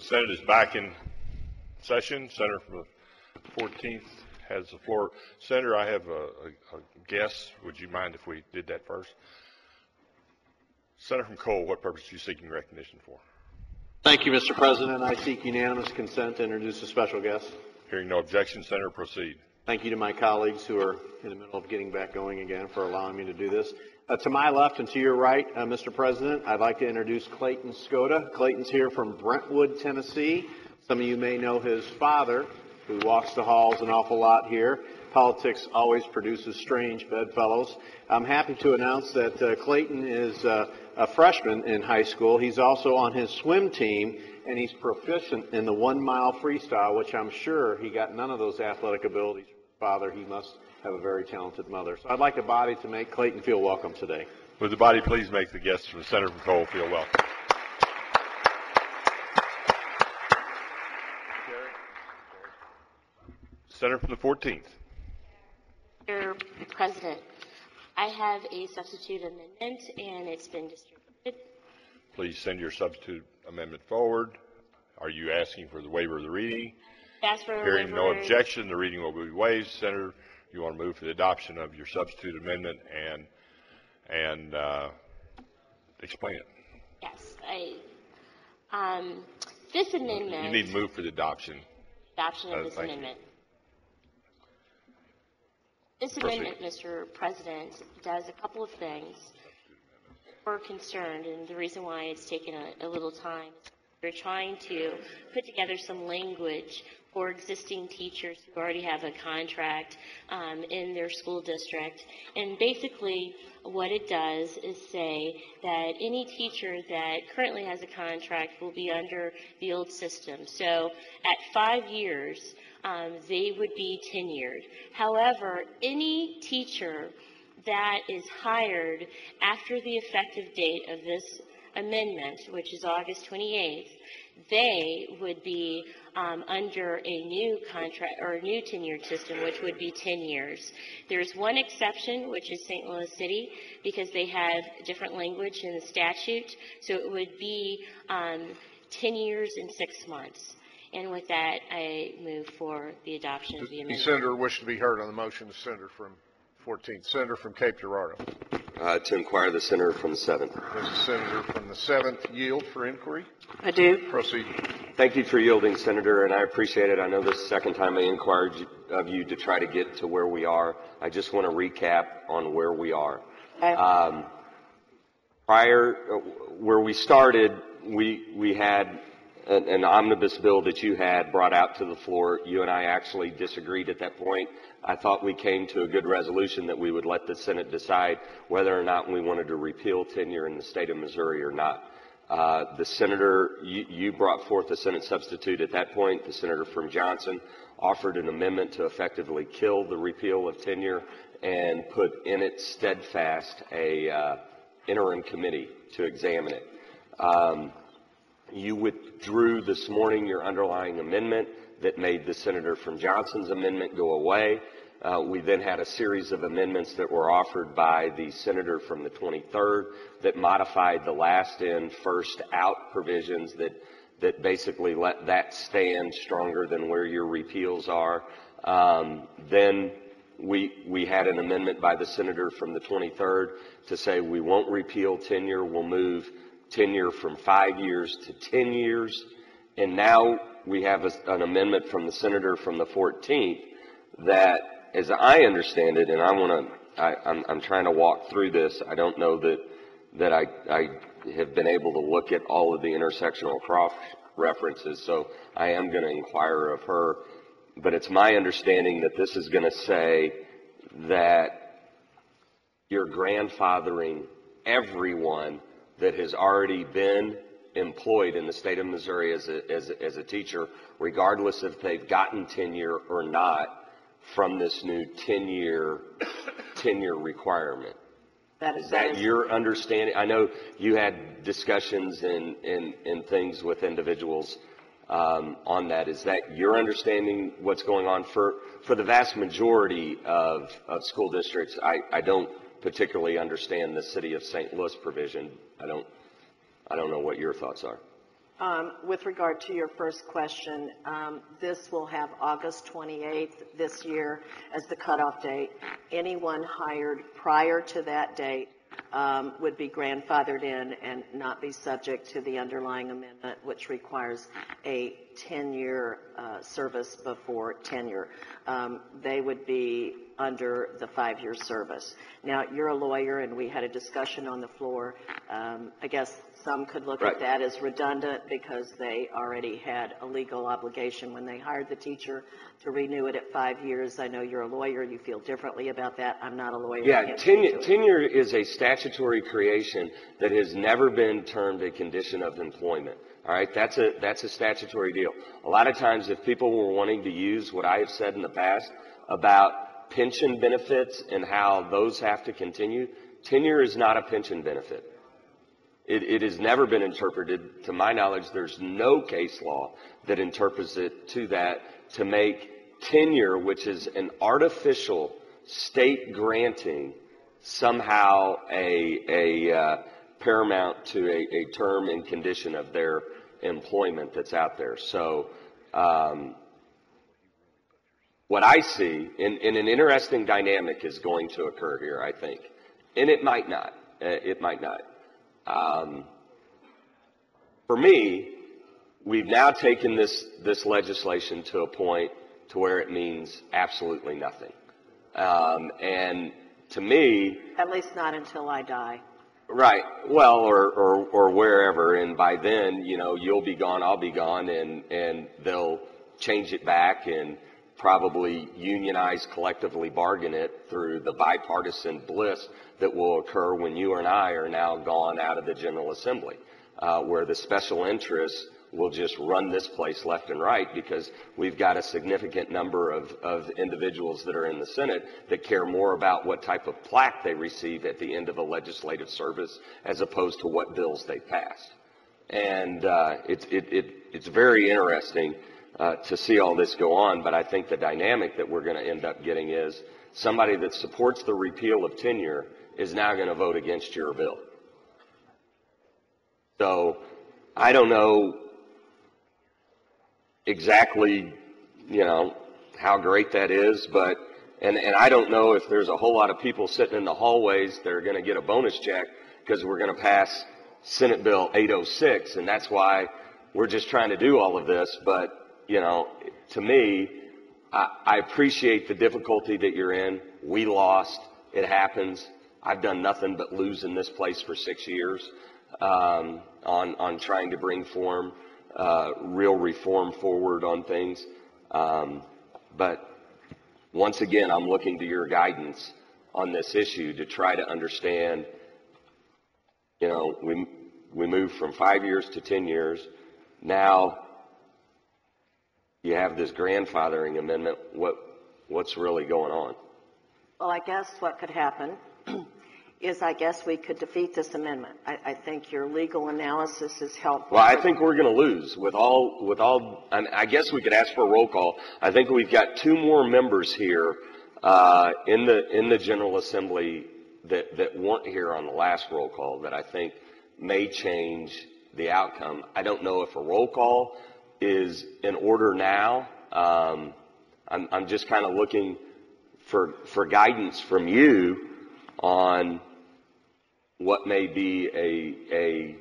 Senate is back in session. Senator from the 14th has the floor. Senator, I have a guess. Would you mind if we did that first? Senator from Cole, what purpose are you seeking recognition for? Thank you, Mr. President. I seek unanimous consent to introduce a special guest. Hearing no objection, Senator, proceed. Thank you to my colleagues who are in the middle of getting back going again for allowing me to do this. To my left and to your right, Mr. President, I'd like to introduce Clayton Skoda. Clayton's here from Brentwood, Tennessee. Some of you may know his father, who walks the halls an awful lot here. Politics always produces strange bedfellows. I'm happy to announce that Clayton is a freshman in high school. He's also on his swim team, and he's proficient in the 1 mile freestyle, which I'm sure he got none of those athletic abilities from his father. He must have a very talented mother. So I'd like the body to make Clayton feel welcome today. Would the body please make the guests from the Senator from Cole feel welcome? Senator from the 14th. Mr. President, I have a substitute amendment, and it's been distributed. Please send your substitute amendment forward. Are you asking for the waiver of the reading? Ask for a Hearing no waiver. objection, the reading will be waived. Senator, you want to move for the adoption of your substitute amendment and explain it. Yes, this amendment. You need to move for the adoption. Adoption of this thank you. amendment. This Proceed. amendment, Mr. President, does a couple of things. We're concerned, and the reason why it's taken a little time is we're trying to put together some language for existing teachers who already have a contract in their school district. And basically, what it does is say that any teacher that currently has a contract will be under the old system. So at 5 years, they would be tenured. However, any teacher that is hired after the effective date of this amendment, which is August 28th, they would be under a new contract or a new tenured system, which would be 10 years. There's one exception, which is St. Louis City, because they have different language in the statute. So it would be 10 years and 6 months. And with that, I move for the adoption of the The amendment. senator wishes to be heard on the motion. The senator from 14th. Senator from Cape Girardeau. To inquire the senator from the 7th. Does the senator from the 7th yield for inquiry? I do. Proceed. Thank you for yielding, Senator, and I appreciate it. I know this is the second time I inquired of you to try to get to where we are. I just want to recap on where we are. Okay. Where we started, we had an omnibus bill that you had brought out to the floor. You and I actually disagreed at that point. I thought we came to a good resolution that we would let the Senate decide whether or not we wanted to repeal tenure in the state of Missouri or not. The senator, you brought forth a Senate substitute at that point. The senator from Johnson offered an amendment to effectively kill the repeal of tenure and put in it steadfast a interim committee to examine it. You withdrew this morning your underlying amendment that made the senator from Johnson's amendment go away. We then had a series of amendments that were offered by the senator from the 23rd that modified the last in, first out provisions that basically let that stand stronger than where your repeals are. Then we had an amendment by the senator from the 23rd to say we won't repeal tenure, we'll move tenure from 5 years to 10 years. And now we have an amendment from the senator from the 14th that, as I understand it, and I'm trying to walk through this. I don't know that I have been able to look at all of the intersectional cross references, so I am going to inquire of her. But it's my understanding that this is going to say that you're grandfathering everyone that has already been employed in the state of Missouri as a teacher, regardless if they've gotten tenure or not, from this new 10-year tenure requirement. Is that your understanding? I know you had discussions and things with individuals on that. Is that your understanding what's going on? For the vast majority of school districts, I don't particularly understand the city of St. Louis provision. I don't know what your thoughts are. With regard to your first question, this will have August 28th this year as the cutoff date. Anyone hired prior to that date would be grandfathered in and not be subject to the underlying amendment, which requires a 10-year service before tenure. They would be under the 5-year service. Now, you're a lawyer, and we had a discussion on the floor. I guess some could look at that as redundant because they already had a legal obligation when they hired the teacher to renew it at 5 years. I know you're a lawyer. You feel differently about that. I'm not a lawyer. Yeah, tenure is a statutory creation that has never been termed a condition of employment. All right, that's a statutory deal. A lot of times if people were wanting to use what I have said in the past about pension benefits and how those have to continue, tenure is not a pension benefit. It has never been interpreted. To my knowledge, there's no case law that interprets it to that, to make tenure, which is an artificial state granting, somehow a paramount to a term and condition of their employment that's out there. So what I see in an interesting dynamic is going to occur here, I think. And it might not. It might not. For me, we've now taken this legislation to a point to where it means absolutely nothing. And to me, at least not until I die. Right. Well, or wherever, and by then, you know, you'll be gone, I'll be gone, and they'll change it back and probably unionize, collectively bargain it through the bipartisan bliss that will occur when you and I are now gone out of the General Assembly, where the special interests will just run this place left and right because we've got a significant number of individuals that are in the Senate that care more about what type of plaque they receive at the end of a legislative service as opposed to what bills they passed. And it's very interesting to see all this go on, but I think the dynamic that we're going to end up getting is somebody that supports the repeal of tenure is now going to vote against your bill. So I don't know exactly, you know, how great that is, but and I don't know if there's a whole lot of people sitting in the hallways that are going to get a bonus check because we're going to pass Senate Bill 806, and that's why we're just trying to do all of this. But, you know, to me, I appreciate the difficulty that you're in. We lost. It happens. I've done nothing but lose in this place for 6 years on trying to bring real reform forward on things. But once again, I'm looking to your guidance on this issue to try to understand, you know, we moved from 5 years to 10 years. Now you have this grandfathering amendment. What's really going on? Well, I guess what could happen is I guess we could defeat this amendment. I think your legal analysis is helpful. Well, I think we're going to lose with all. I guess we could ask for a roll call. I think we've got 2 more members here in the General Assembly that weren't here on the last roll call that I think may change the outcome. I don't know if a roll call is in order now. I'm just kind of looking for guidance from you on what may be a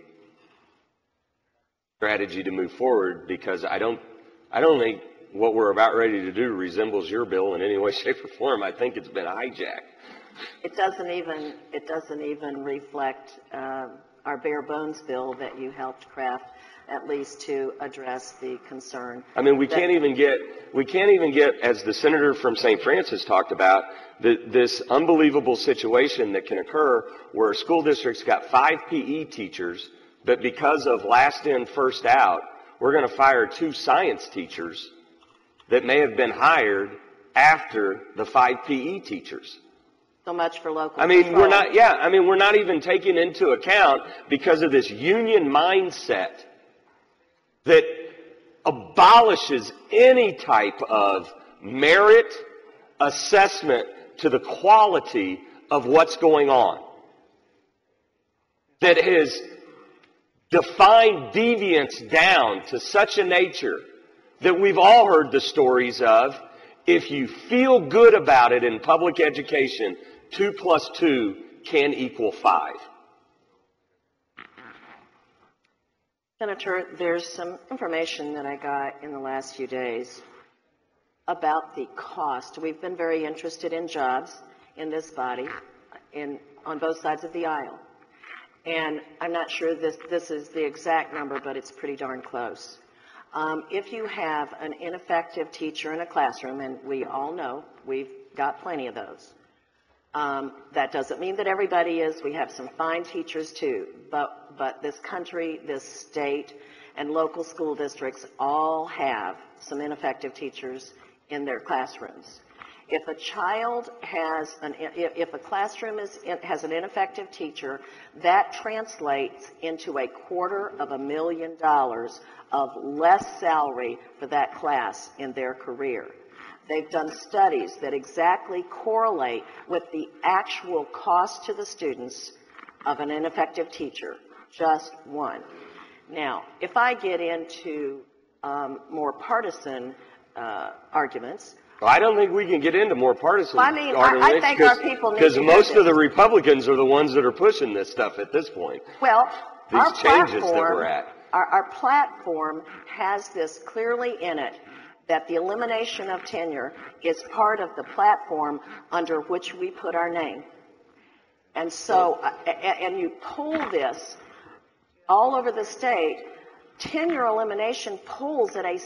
strategy to move forward, because I don't think what we're about ready to do resembles your bill in any way, shape, or form. I think it's been hijacked. It doesn't even reflect our bare bones bill that you helped craft, at least to address the concern. I mean, we can't even get, as the senator from St. Francis talked about, this unbelievable situation that can occur where a school district's got 5 PE teachers, but because of last in, first out, we're going to fire 2 science teachers that may have been hired after the 5 PE teachers. So much for local I mean, control. we're not even taking into account, because of this union mindset that abolishes any type of merit assessment to the quality of what's going on, that has define deviance down to such a nature that we've all heard the stories of. If you feel good about it in public education, 2 plus 2 can equal 5. Senator, there's some information that I got in the last few days about the cost. We've been very interested in jobs in this body on both sides of the aisle. And I'm not sure this is the exact number, but it's pretty darn close. If you have an ineffective teacher in a classroom, and we all know we've got plenty of those, that doesn't mean that everybody is. We have some fine teachers too, but this country, this state, and local school districts all have some ineffective teachers in their classrooms. If a child has if a classroom has an ineffective teacher, that translates into $250,000 of less salary for that class in their career. They've done studies that exactly correlate with the actual cost to the students of an ineffective teacher, just one. Now, if I get into more partisan arguments, well, I don't think we can get into more partisan arguments. I think our people need to because most of the Republicans are the ones that are pushing this stuff at this point. Well, these changes that we're at. Our platform has this clearly in it, that the elimination of tenure is part of the platform under which we put our name. And so, and you poll this all over the state, tenure elimination polls at a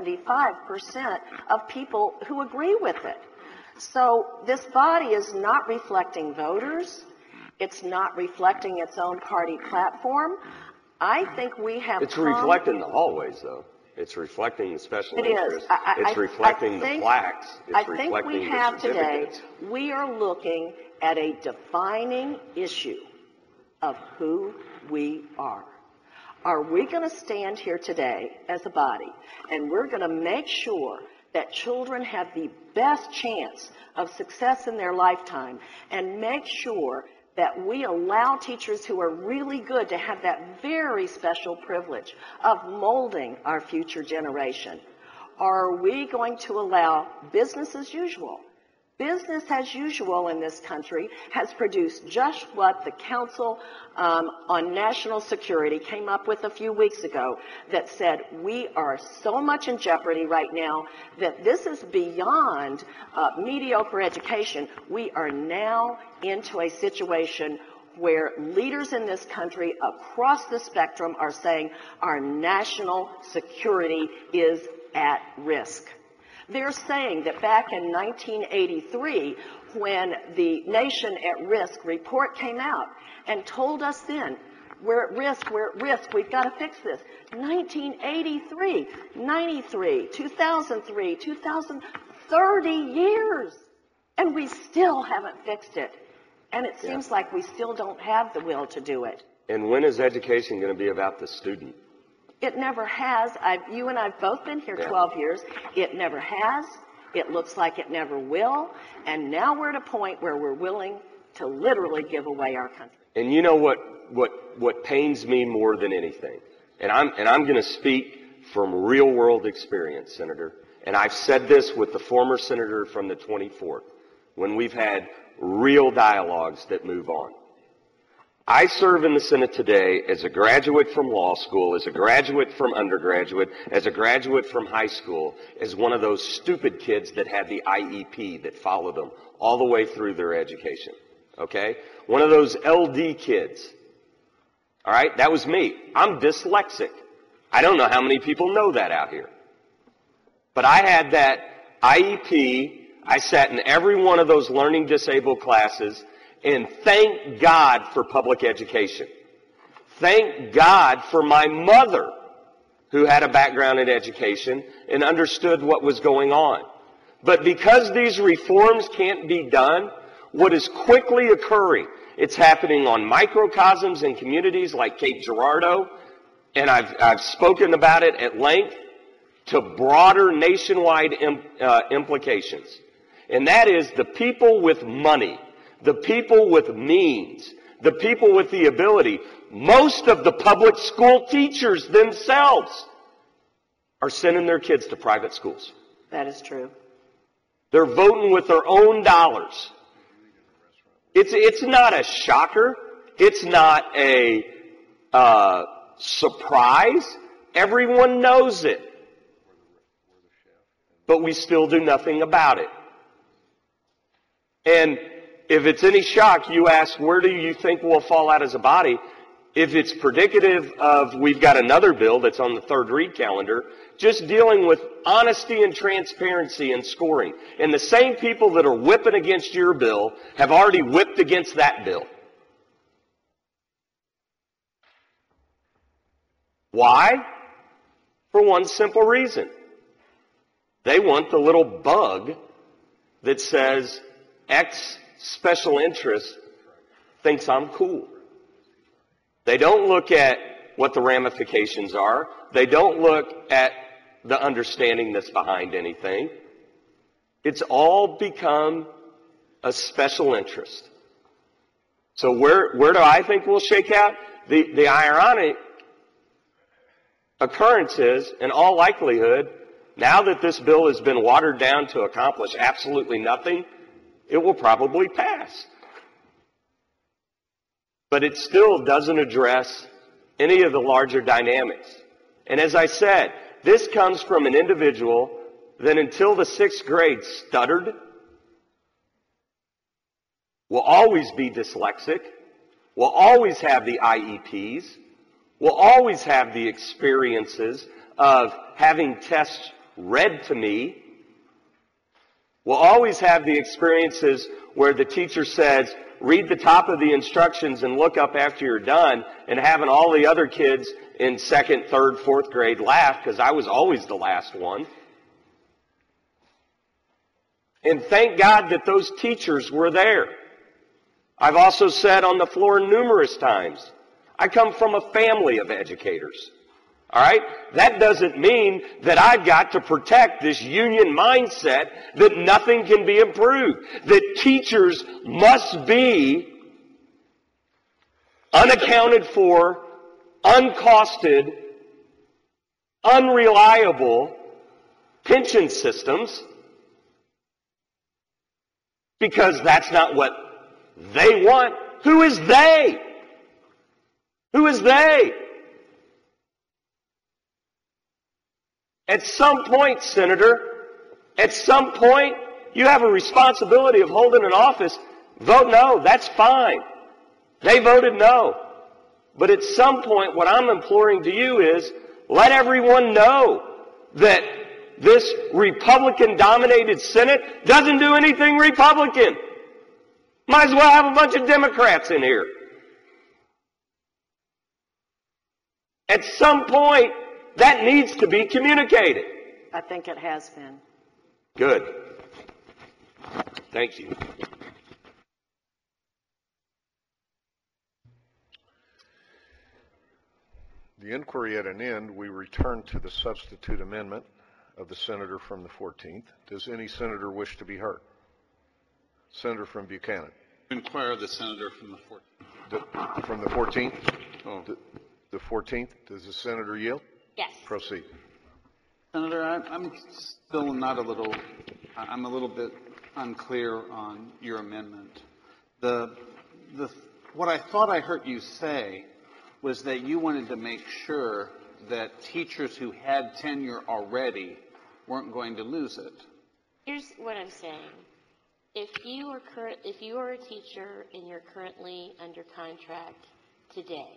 75% of people who agree with it. So this body is not reflecting voters. It's not reflecting its own party platform. I think we have It's reflecting the hallways, though. It's reflecting the special it interest. Is. It's reflecting the plaques. It's think we have today, we are looking at a defining issue of who we are. Are we going to stand here today as a body and we're going to make sure that children have the best chance of success in their lifetime and make sure that we allow teachers who are really good to have that very special privilege of molding our future generation? Or are we going to allow business as usual? Business as usual in this country has produced just what the Council on National Security came up with a few weeks ago, that said we are so much in jeopardy right now that this is beyond mediocre education. We are now into a situation where leaders in this country across the spectrum are saying our national security is at risk. They're saying that back in 1983, when the Nation at Risk report came out and told us then, we're at risk, we've got to fix this. 1983, 93, 2003, 30 years, and we still haven't fixed it. And it seems like we still don't have the will to do it. And when is education going to be about the student? It never has. You and I have both been here 12 years. It never has. It looks like it never will. And now we're at a point where we're willing to literally give away our country. And you know what pains me more than anything? And I'm going to speak from real world experience, Senator. And I've said this with the former senator from the 24th, when we've had real dialogues that move on. I serve in the Senate today as a graduate from law school, as a graduate from undergraduate, as a graduate from high school, as one of those stupid kids that had the IEP that followed them all the way through their education. Okay? One of those LD kids. All right? That was me. I'm dyslexic. I don't know how many people know that out here. But I had that IEP. I sat in every one of those learning disabled classes. And thank God for public education. Thank God for my mother, who had a background in education and understood what was going on. But because these reforms can't be done, what is quickly occurring, it's happening on microcosms in communities like Cape Girardeau, and I've spoken about it at length, to broader nationwide implications. And that is the people with money, the people with means, the people with the ability, most of the public school teachers themselves are sending their kids to private schools. That is true. They're voting with their own dollars. It's not a shocker. It's not a surprise. Everyone knows it. But we still do nothing about it. And if it's any shock, you ask, where do you think we'll fall out as a body? If it's predicative of we've got another bill that's on the third read calendar, just dealing with honesty and transparency and scoring. And the same people that are whipping against your bill have already whipped against that bill. Why? For one simple reason. They want the little bug that says X special interest thinks I'm cool. They don't look at what the ramifications are. They don't look at the understanding that's behind anything. It's all become a special interest. So where do I think we'll shake out? The ironic occurrence is, in all likelihood, now that this bill has been watered down to accomplish absolutely nothing, it will probably pass. But it still doesn't address any of the larger dynamics. And as I said, this comes from an individual that until the 6th grade stuttered, will always be dyslexic, will always have the IEPs, will always have the experiences of having tests read to me, will always have the experiences where the teacher says, read the top of the instructions and look up after you're done, and having all the other kids in 2nd, 3rd, 4th grade laugh because I was always the last one. And thank God that those teachers were there. I've also said on the floor numerous times, I come from a family of educators. All right? That doesn't mean that I've got to protect this union mindset that nothing can be improved. That teachers must be unaccounted for, uncosted, unreliable pension systems because that's not what they want. Who is they? Who is they? At some point, Senator, at some point, you have a responsibility of holding an office. Vote no, that's fine. They voted no. But at some point, what I'm imploring to you is, let everyone know that this Republican-dominated Senate doesn't do anything Republican. Might as well have a bunch of Democrats in here. At some point, that needs to be communicated. I think it has been. Good. Thank you. The inquiry at an end, we return to the substitute amendment of the senator from the 14th. Does any senator wish to be heard? Senator from Buchanan. Inquire of the senator from the 14th. From the 14th? Oh. The 14th. Does the senator yield? Yes. Proceed. Senator, I'm still not a little, I'm a little bit unclear on your amendment. What I thought I heard you say was that you wanted to make sure that teachers who had tenure already weren't going to lose it. Here's what I'm saying. If you are a teacher and you're currently under contract today,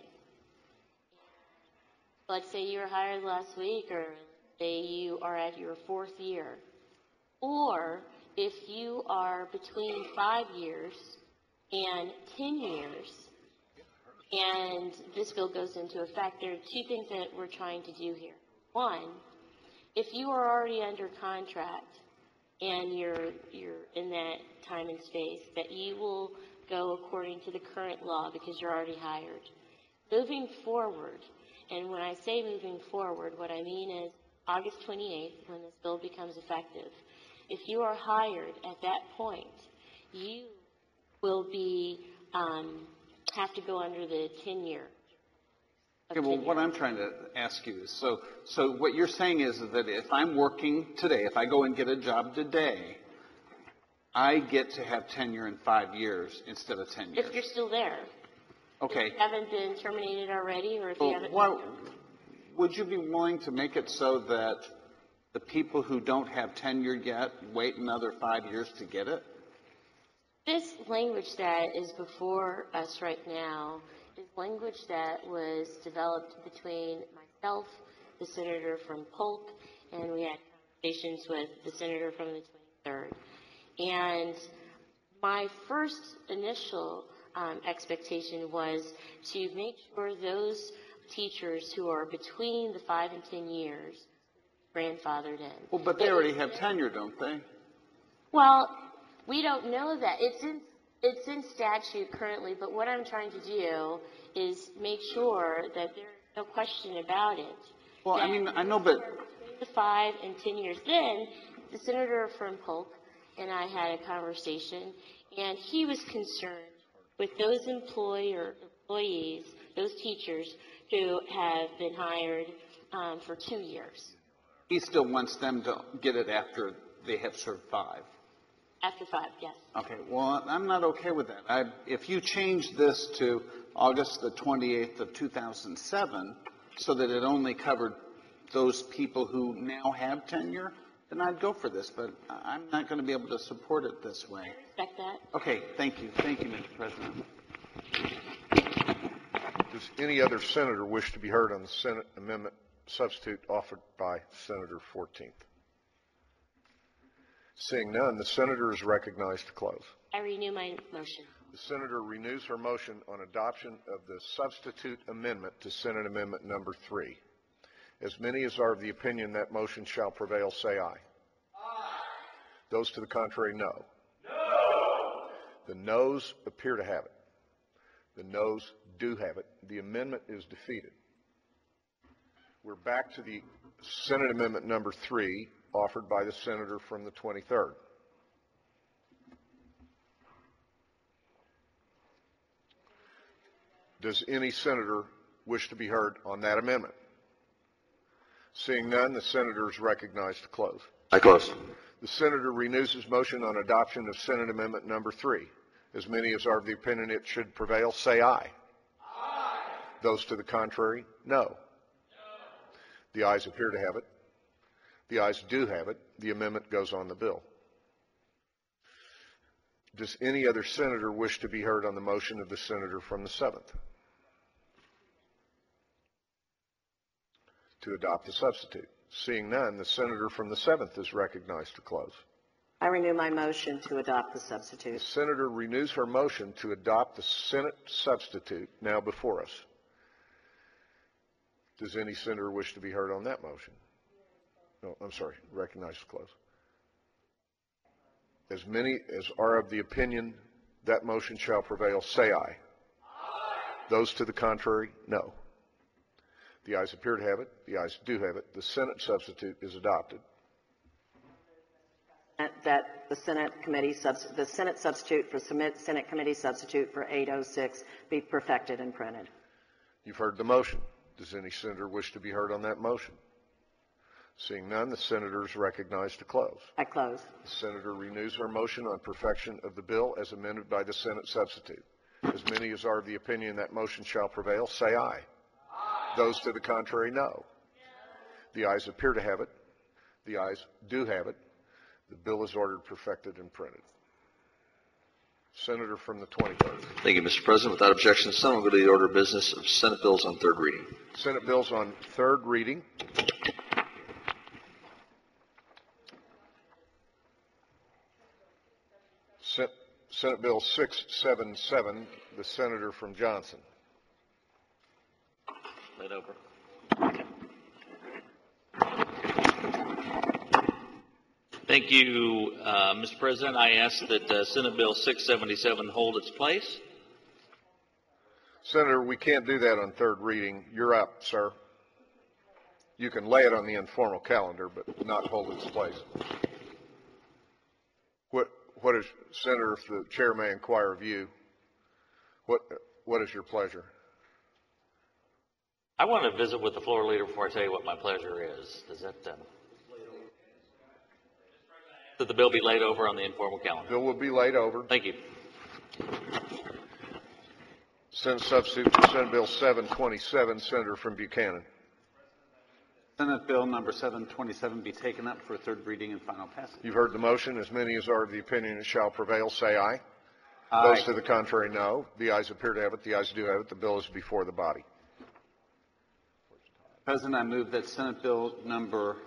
let's say you were hired last week, or say you are at your 4th year, or if you are between 5 years and 10 years, and this bill goes into effect, there are 2 things that we're trying to do here. One, if you are already under contract and you're in that time and space, that you will go according to the current law because you're already hired. Moving forward, and when I say moving forward, what I mean is August 28th, when this bill becomes effective, if you are hired at that point, you will be have to go under the tenure. Okay, well, what I'm trying to ask you is, so what you're saying is that if I'm working today, if I go and get a job today, I get to have tenure in 5 years instead of 10 years. If you're still there. Okay. If you haven't been terminated already, or if you haven't. Would you be willing to make it so that the people who don't have tenure yet wait another 5 years to get it? This language that is before us right now is language that was developed between myself, the senator from Polk, and we had conversations with the senator from the 23rd. And my first initial expectation was to make sure those teachers who are between the 5 and 10 years grandfathered in. Well, but they already have tenure, don't they? Well, we don't know that. It's in statute currently, but what I'm trying to do is make sure that there's no question about it. Well, I mean, I know, but between the 5 and 10 years, then the senator from Polk and I had a conversation, and he was concerned with those employees, those teachers who have been hired for 2 years. he still wants them to get it after they have served 5. After 5, yes. Okay, well, I'm not okay with that. If you change this to August the 28th of 2007 so that it only covered those people who now have tenure, then I'd go for this, but I'm not going to be able to support it this way. I respect that. Okay, thank you. Thank you, Mr. President. Does any other senator wish to be heard on the Senate amendment substitute offered by Senator 14th? Seeing none, the senator is recognized to close. I renew my motion. The senator renews her motion on adoption of the substitute amendment to Senate Amendment Number 3. As many as are of the opinion that motion shall prevail, say aye. Aye. Those to the contrary, no. No. The noes appear to have it. The noes do have it. The amendment is defeated. We're back to the Senate Amendment Number 3, offered by the senator from the 23rd. Does any senator wish to be heard on that amendment? Seeing none, the senator is recognized to close. I close. The senator renews his motion on adoption of Senate Amendment Number 3. As many as are of the opinion it should prevail, say aye. Aye. Those to the contrary, no. No. The ayes appear to have it. The ayes do have it. The amendment goes on the bill. Does any other senator wish to be heard on the motion of the senator from the 7th to adopt the substitute? Seeing none, the senator from the 7th is recognized to close. I renew my motion to adopt the substitute. The senator renews her motion to adopt the Senate substitute now before us. Does any senator wish to be heard on that motion? No, I'm sorry, recognized to close. As many as are of the opinion that motion shall prevail, say aye. Aye. Those to the contrary, no. The ayes appear to have it. The ayes do have it. The Senate substitute is adopted. That the Senate substitute for Senate committee substitute for 806 be perfected and printed. You've heard the motion. Does any senator wish to be heard on that motion? Seeing none, the senator is recognized to close. I close. The senator renews her motion on perfection of the bill as amended by the Senate substitute. As many as are of the opinion that motion shall prevail, say aye. Aye. Those to the contrary, no. The ayes appear to have it. The ayes do have it. The bill is ordered perfected and printed. Senator from the 23rd. Thank you, Mr. President. Without objection, the Senate will go to the order of business of Senate bills on third reading. Senate bills on third reading. Senate Bill 677, the senator from Johnson. Laid over. Thank you, Mr. President. I ask that Senate Bill 677 hold its place. Senator, we can't do that on third reading. You're up, sir. You can lay it on the informal calendar, but not hold its place. What is, Senator, if the chair may inquire of you, What is your pleasure? I want to visit with the floor leader before I tell you what my pleasure is. Does that, that the bill be laid over on the informal calendar? Bill will be laid over. Thank you. Senate substitute for Senate Bill 727, Senator from Buchanan. Senate Bill number 727 be taken up for third reading and final passage. You've heard the motion. As many as are of the opinion it shall prevail, say aye. Aye. Those to the contrary, no. The ayes appear to have it. The ayes do have it. The bill is before the body. President, I move that Senate Bill number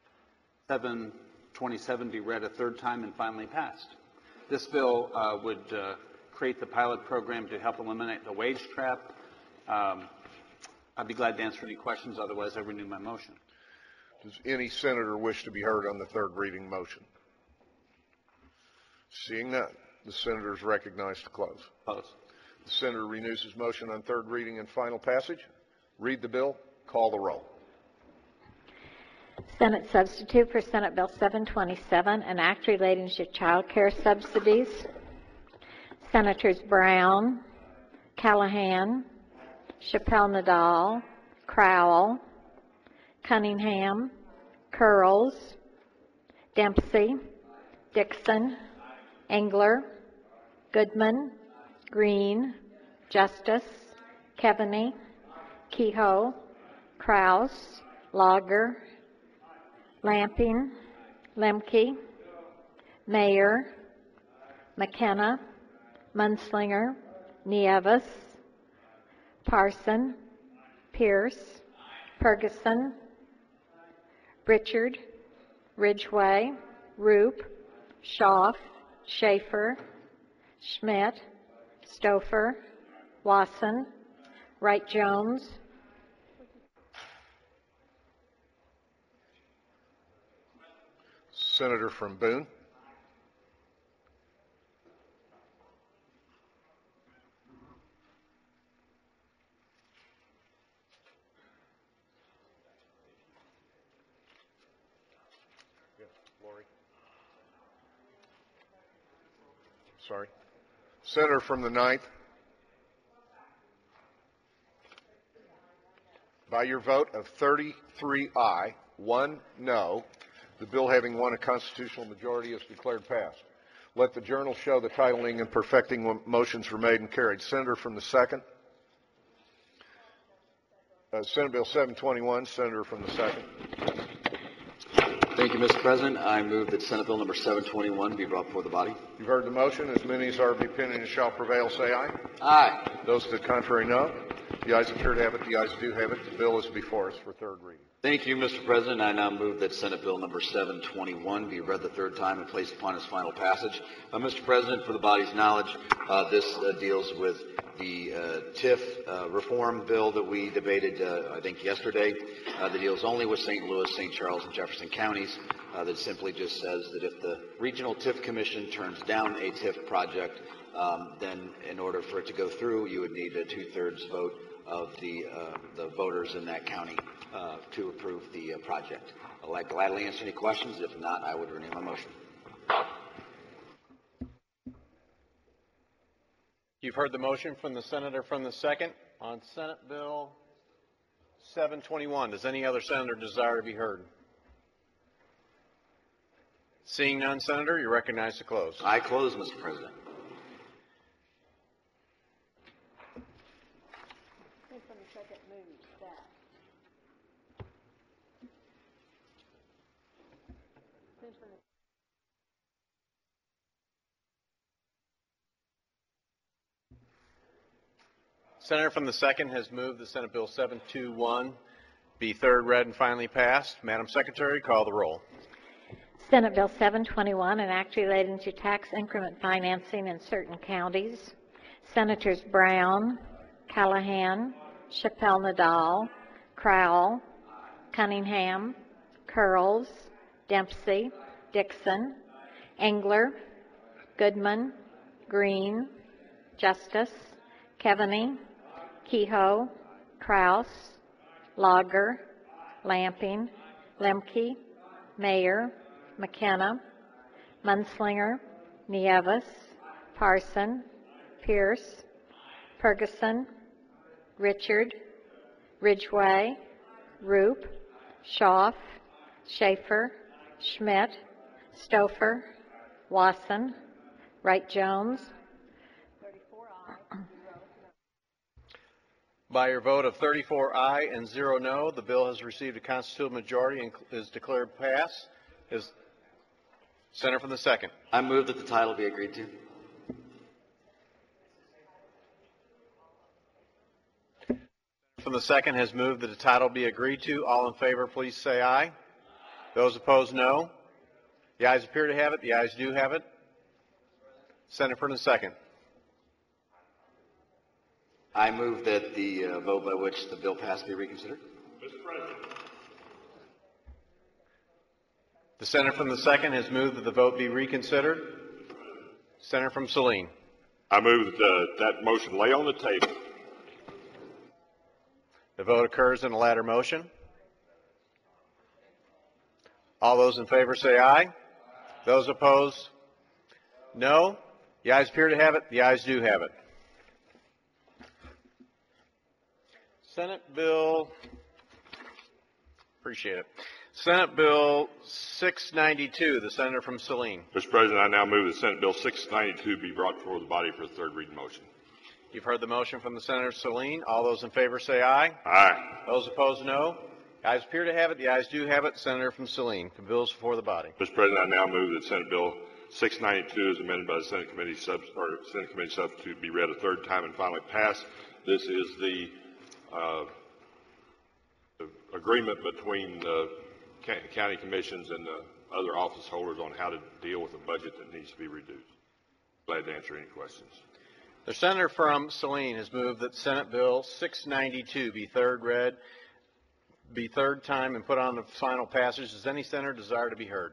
727 be read a third time and finally passed. This bill would create the pilot program to help eliminate the wage trap. I'd be glad to answer any questions. Otherwise, I renew my motion. Does any senator wish to be heard on the third reading motion? Seeing none, the senator is recognized to close. Close. The senator renews his motion on third reading and final passage. Read the bill. Call the roll. Senate substitute for Senate Bill 727, an act relating to child care subsidies. Senators Brown, Callahan, Chappelle Nadal, Crowell, Cunningham, Curls, Dempsey, Dixon, Engler, Goodman, Green, Justice, Keaveney, Kehoe, Kraus, Lager, Lamping, Lemke, Mayer, McKenna, Munslinger, Nieves, Parson, Pierce, Ferguson, Richard, Ridgway, Roop, Schaaf, Schaefer, Schmidt, Stouffer, Wasson, Wright-Jones, Senator from Boone. Sorry. Senator from the 9th. By your vote of 33 aye, 1 no, the bill having won a constitutional majority is declared passed. Let the journal show the titling and perfecting motions were made and carried. Senator from the 2nd. Senate Bill 721, Senator from the 2nd. Thank you, Mr. President. I move that Senate Bill number 721 be brought before the body. You've heard the motion. As many as are of the opinion it shall prevail, say aye. Aye. Those to the contrary, no. The ayes appear to have it. The ayes do have it. The bill is before us for third reading. Thank you, Mr. President. I now move that Senate Bill number 721 be read the third time and placed upon its final passage. Mr. President, for the body's knowledge, this deals with the TIF reform bill that we debated, I think, yesterday. That deals only with St. Louis, St. Charles, and Jefferson counties. That simply just says that if the Regional TIF Commission turns down a TIF project, then in order for it to go through, you would need a 2/3 vote of the voters in that county to approve the project. I'd like to gladly answer any questions. If not, I would renew my motion. You've heard the motion from the senator from the 2nd on Senate Bill 721. Does any other senator desire to be heard? Seeing none, Senator, you're recognized to close. I close, Mr. President. Senator from the 2nd has moved that Senate Bill 721 be third read and finally passed. Madam Secretary, call the roll. Senate Bill 721, an act relating to tax increment financing in certain counties. Senators Brown, Callahan, Chappelle Nadal, Crowell, Cunningham, Curls, Dempsey, Dixon, Engler, Goodman, Green, Justice, Keaveney, Kehoe, Kraus, Lager, Lamping, Lemke, Mayer, McKenna, Munslinger, Nieves, Parson, Pierce, Ferguson, Richard, Ridgway, Roop, Schaaf, Schaefer, Schmidt, Stouffer, Wasson, Wright-Jones. By your vote of 34 aye and 0 no, the bill has received a constitutional majority and is declared pass. Is Senator from the 2nd. I move that the title be agreed to. From the 2nd has moved that the title be agreed to. All in favor, please say aye. Those opposed, no. The ayes appear to have it. The ayes do have it. Senator from the 2nd. I move that the vote by which the bill passed be reconsidered. Mr. President. The senator from the 2nd has moved that the vote be reconsidered. Senator from Saline. I move that that motion lay on the table. The vote occurs in the latter motion. All those in favor say aye. Those opposed, no. The ayes appear to have it. The ayes do have it. Senate Bill, appreciate it. Senate Bill 692, the senator from Saline. Mr. President, I now move that Senate Bill 692 be brought before the body for the third reading motion. You've heard the motion from the senator Saline. All those in favor say aye. Aye. Those opposed, no. The ayes appear to have it. The ayes do have it. Senator from Saline. The bill is before the body. Mr. President, I now move that Senate Bill 692 as amended by the Senate Committee Substitute be read a third time and finally passed. This is the agreement between the county commissions and the other office holders on how to deal with a budget that needs to be reduced. Glad to answer any questions. The senator from Saline has moved that Senate Bill 692 be third time and put on the final passage. Does any senator desire to be heard?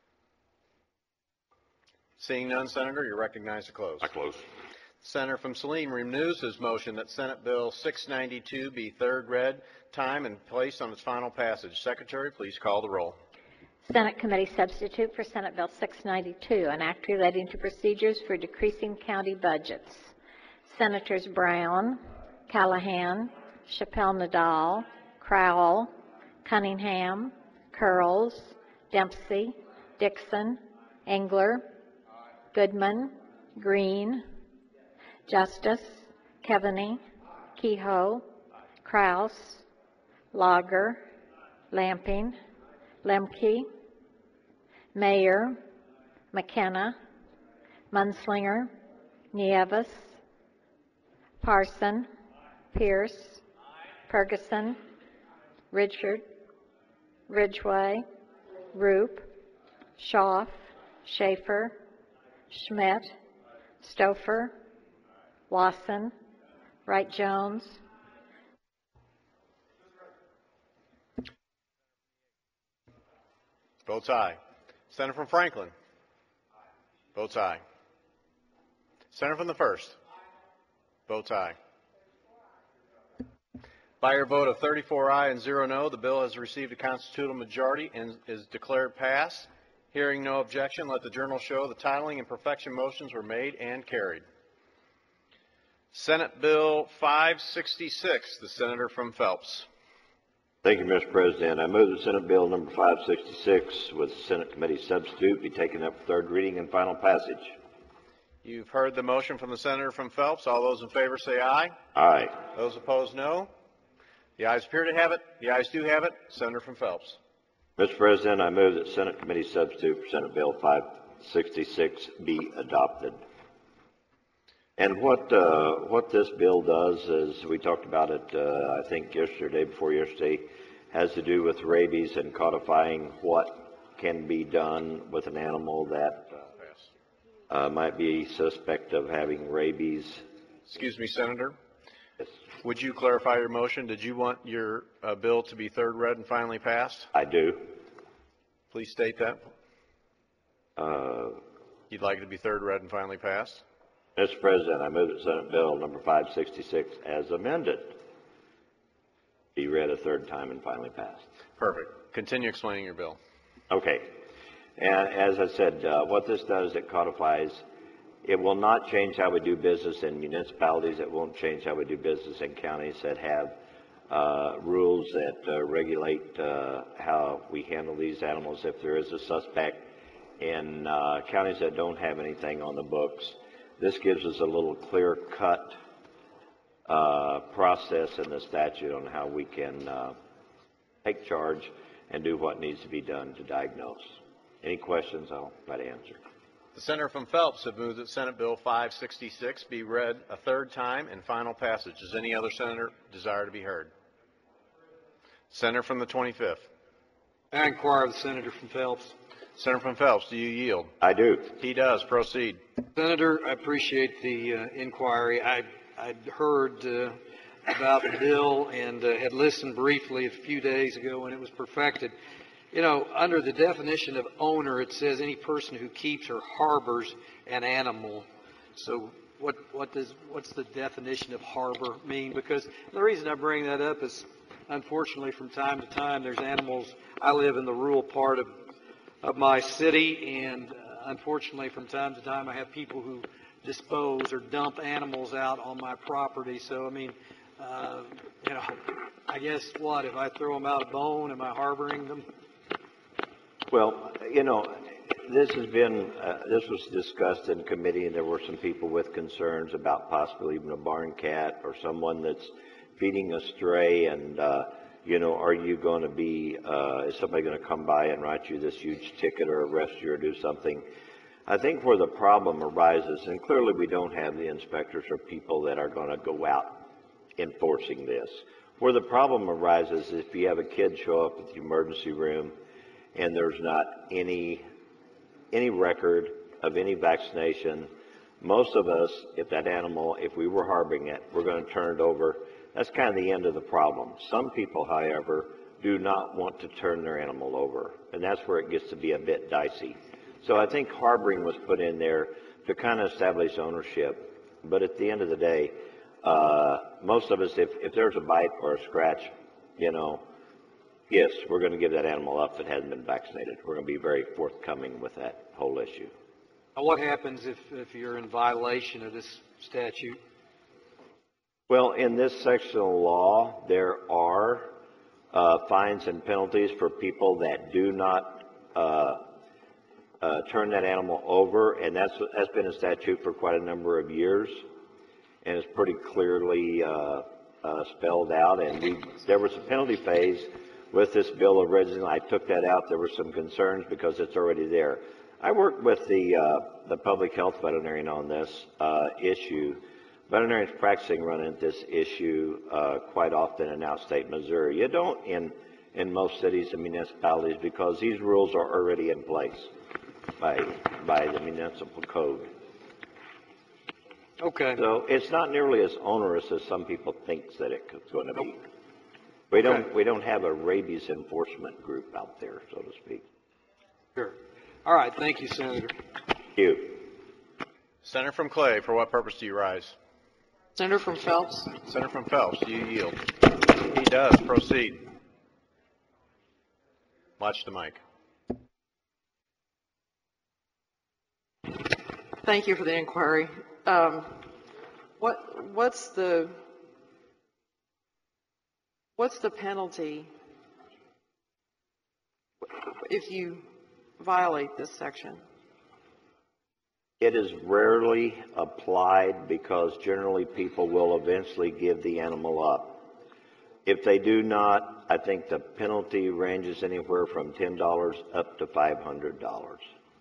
Seeing none, Senator, you're recognized to close. I close. Senator from Saline renews his motion that Senate Bill 692 be third read, time, and placed on its final passage. Secretary, please call the roll. Senate Committee Substitute for Senate Bill 692, an act relating to procedures for decreasing county budgets. Senators Brown, Callahan, Chappelle-Nadal, Crowell, Cunningham, Curls, Dempsey, Dixon, Engler, Goodman, Green, Justice, Keaveney, Kehoe, Kraus, Lager, Lamping, Lemke, Mayer, McKenna, Munslinger, Nieves, Parson, Pierce, Ferguson, Richard, Ridgway, Roop, Schaaf, Schaefer, Schmidt, Stouffer, Wasson, Wright-Jones, Votes aye. Senator from Franklin. Votes aye. Senator from the 1st. Votes aye. By your vote of 34 aye and 0 no, the bill has received a constitutional majority and is declared passed. Hearing no objection, let the journal show the titling and perfection motions were made and carried. Senate Bill 566, the senator from Phelps. Thank you, Mr. President. I move that Senate Bill number 566 with Senate Committee Substitute be taken up for third reading and final passage. You've heard the motion from the senator from Phelps. All those in favor say aye. Aye. Those opposed, no. The ayes appear to have it. The ayes do have it. Senator from Phelps. Mr. President, I move that Senate Committee Substitute for Senate Bill 566 be adopted. And what this bill does is, we talked about it, I think yesterday, before yesterday, has to do with rabies and codifying what can be done with an animal that might be suspect of having rabies. Excuse me, Senator. Yes. Would you clarify your motion? Did you want your bill to be third read and finally passed? I do. Please state that. You'd like it to be third read and finally passed? Mr. President, I move that Senate Bill number 566 as amended be read a third time and finally passed. Perfect. Continue explaining your bill. Okay. And as I said, what this does, it codifies It will not change how we do business in municipalities. It won't change how we do business in counties that have rules that regulate how we handle these animals if there is a suspect. In counties that don't have anything on the books, this gives us a little clear-cut process in the statute on how we can take charge and do what needs to be done to diagnose. Any questions? I'll try to answer. The senator from Phelps have moved that Senate Bill 566 be read a third time and final passage. Does any other senator desire to be heard? Senator from the 25th. I inquire of the senator from Phelps. Senator from Phelps, do you yield? I do. He does. Proceed. Senator, I appreciate the inquiry. I'd heard about the bill and had listened briefly a few days ago when it was perfected. You know, under the definition of owner, it says any person who keeps or harbors an animal. So what's the definition of harbor mean? Because the reason I bring that up is, unfortunately, from time to time, there's animals. I live in the rural part of my city, and unfortunately, from time to time, I have people who dispose or dump animals out on my property. So, I mean, you know, I guess what, if I throw them out a bone, am I harboring them? Well, you know, this was discussed in committee, and there were some people with concerns about possibly even a barn cat or someone that's feeding a stray, and you know, are you going to be, is somebody going to come by and write you this huge ticket or arrest you or do something? I think where the problem arises, and clearly we don't have the inspectors or people that are going to go out enforcing this. Where the problem arises is if you have a kid show up at the emergency room and there's not any record of any vaccination, most of us, if that animal, if we were harboring it, we're going to turn it over. That's kind of the end of the problem. Some people, however, do not want to turn their animal over, and that's where it gets to be a bit dicey. So I think harboring was put in there to kind of establish ownership, but at the end of the day, most of us, if there's a bite or a scratch, you know, yes, we're going to give that animal up that hasn't been vaccinated. We're going to be very forthcoming with that whole issue. Now, what happens if you're in violation of this statute? Well, in this section of law, there are fines and penalties for people that do not turn that animal over, and that's been a statute for quite a number of years, and it's pretty clearly spelled out. And there was a penalty phase with this bill originally. I took that out. There were some concerns because it's already there. I worked with the public health veterinarian on this issue. Veterinarians practicing run into this issue quite often in outstate Missouri. You don't in most cities and municipalities because these rules are already in place by the municipal code. Okay. So it's not nearly as onerous as some people think that it's going to be. We don't have a rabies enforcement group out there, so to speak. Sure. All right. Thank you, Senator. Thank you. Senator from Clay, for what purpose do you rise? Senator from Phelps. Senator from Phelps, do you yield? He does. Proceed. Watch the mic. Thank you for the inquiry. What's the penalty if you violate this section? It is rarely applied because generally people will eventually give the animal up. If they do not, I think the penalty ranges anywhere from $10 up to $500.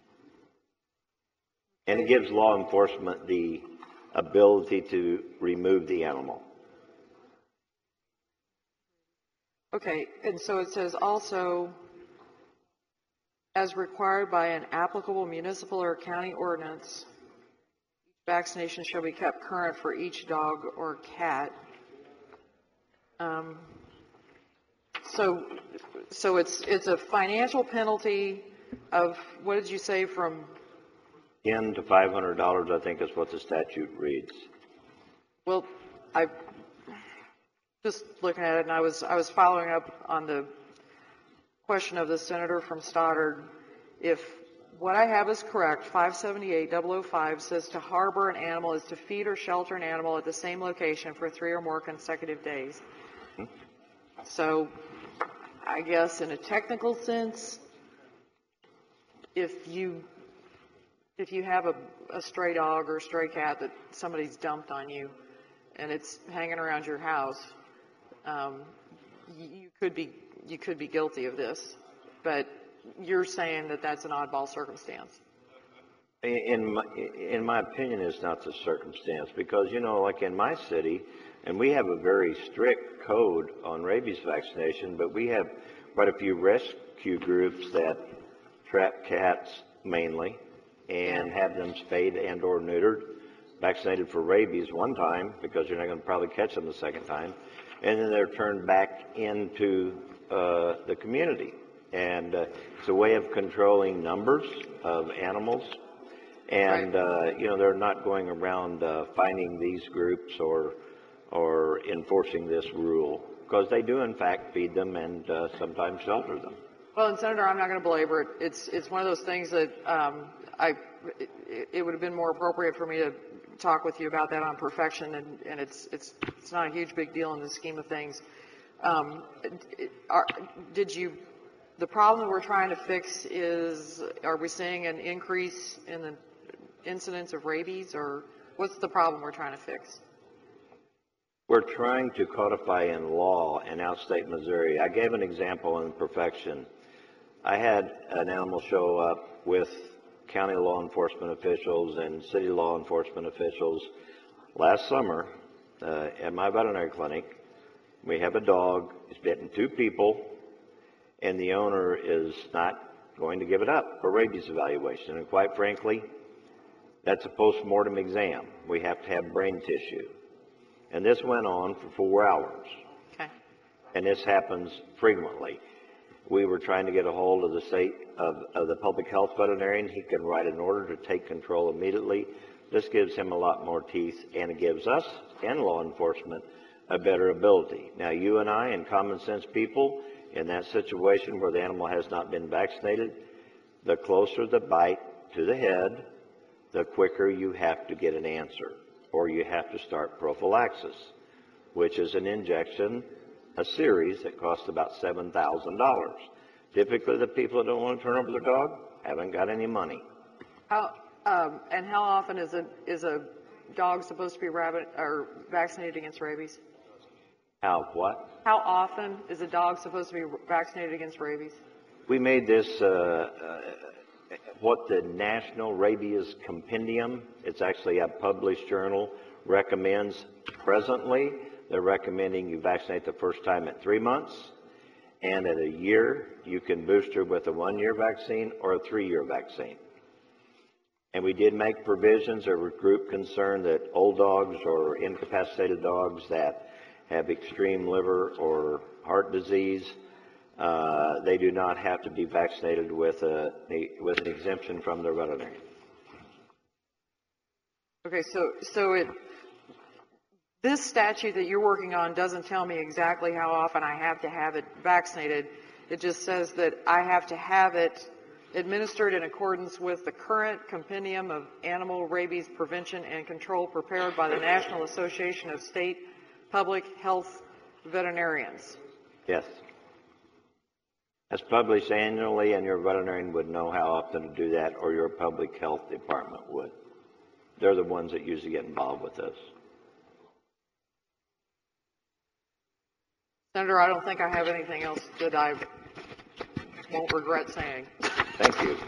And it gives law enforcement the ability to remove the animal. Okay, and so it says also, as required by an applicable municipal or county ordinance, vaccination shall be kept current for each dog or cat. So it's a financial penalty of, what did you say, from $10 to $500, I think is what the statute reads. Well, I just looking at it, and I was following up on the question of the senator from Stoddard. If what I have is correct. 578-005 says to harbor an animal is to feed or shelter an animal at the same location for 3 or more consecutive days. So I guess in a technical sense, if you have a stray dog or a stray cat that somebody's dumped on you and it's hanging around your house, you could be guilty of this, but you're saying that that's an oddball circumstance. In my opinion, it's not the circumstance because, like in my city, and we have a very strict code on rabies vaccination, but we have quite a few rescue groups that trap cats mainly and have them spayed and or neutered, vaccinated for rabies one time because you're not going to probably catch them the second time, and then they're turned back into the community. And it's a way of controlling numbers of animals. And, they're not going around finding these groups or enforcing this rule because they do, in fact, feed them and sometimes shelter them. Well, and Senator, I'm not going to belabor it. It's one of those things that it would have been more appropriate for me to talk with you about that on perfection, and it's not a huge big deal in the scheme of things. The problem that we're trying to fix is, are we seeing an increase in the incidence of rabies, or what's the problem we're trying to fix? We're trying to codify in law in outstate Missouri. I gave an example in perfection. I had an animal show up with county law enforcement officials and city law enforcement officials last summer at my veterinary clinic. We have a dog. It's bitten 2 people. And the owner is not going to give it up for rabies evaluation. And quite frankly, that's a post-mortem exam. We have to have brain tissue. And this went on for 4 hours. Okay. And this happens frequently. We were trying to get a hold of the state of the public health veterinarian. He can write an order to take control immediately. This gives him a lot more teeth, and it gives us and law enforcement a better ability. Now, you and I and common sense people, in that situation where the animal has not been vaccinated, the closer the bite to the head, the quicker you have to get an answer, or you have to start prophylaxis, which is an injection, a series that costs about $7,000. Typically, the people that don't want to turn over their dog haven't got any money. How often is a dog supposed to be vaccinated against rabies? How what? How often is a dog supposed to be vaccinated against rabies? We made this what the National Rabies Compendium, it's actually a published journal, recommends presently. They're recommending you vaccinate the first time at 3 months, and at a year you can booster with a 1-year vaccine or a 3-year vaccine. And we did make provisions. There was group concern that old dogs or incapacitated dogs that have extreme liver or heart disease, they do not have to be vaccinated with an exemption from their veterinarian. Okay, so this statute that you're working on doesn't tell me exactly how often I have to have it vaccinated. It just says that I have to have it administered in accordance with the current compendium of animal rabies prevention and control prepared by the National Association of State Public Health Veterinarians. Yes. That's published annually, and your veterinarian would know how often to do that, or your public health department would. They're the ones that usually get involved with this. Senator, I don't think I have anything else that I won't regret saying. Thank you.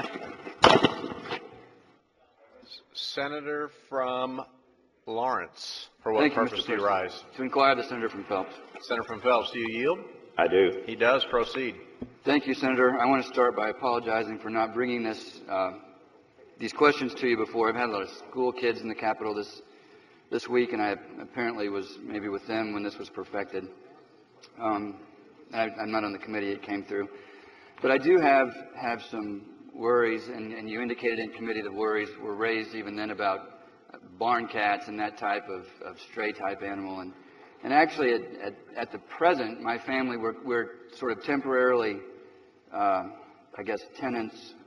Senator from Lawrence. For what purpose do you rise? To inquire the Senator from Phelps. Senator from Phelps, do you yield? I do. He does. Proceed. Thank you, Senator. I want to start by apologizing for not bringing these questions to you before. I've had a lot of school kids in the Capitol this week, and I apparently was maybe with them when this was perfected. I'm not on the committee. It came through. But I do have some worries, and you indicated in committee the worries were raised even then about barn cats and that type of stray type animal. And actually, at the present, my family, we're sort of temporarily, tenants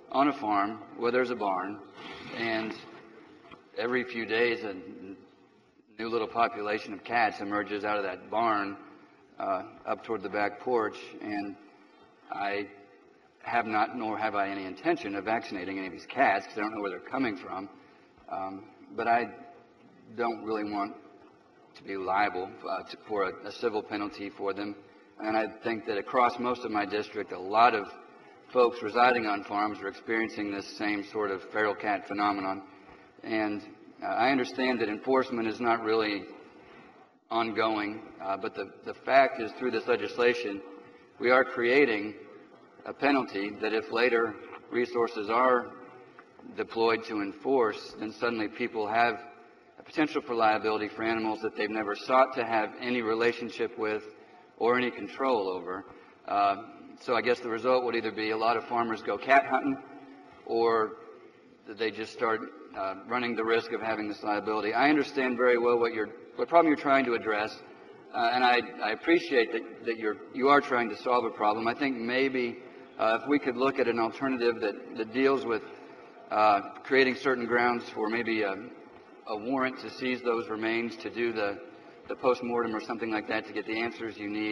on a farm where there's a barn, and every few days a new little population of cats emerges out of that barn up toward the back porch, and I have not, nor have I any intention of vaccinating any of these cats because I don't know where they're coming from. But I don't really want to be liable for a civil penalty for them. And I think that across most of my district, a lot of folks residing on farms are experiencing this same sort of feral cat phenomenon. And I understand that enforcement is not really ongoing, but the fact is through this legislation, we are creating a penalty that if later resources are deployed to enforce, then suddenly people have a potential for liability for animals that they've never sought to have any relationship with or any control over. So I guess the result would either be a lot of farmers go cat hunting, or they just start running the risk of having this liability. I understand very well what problem you're trying to address, and I appreciate that you are trying to solve a problem. I think maybe if we could look at an alternative that deals with creating certain grounds for maybe a warrant to seize those remains, to do the post-mortem or something like that to get the answers you need.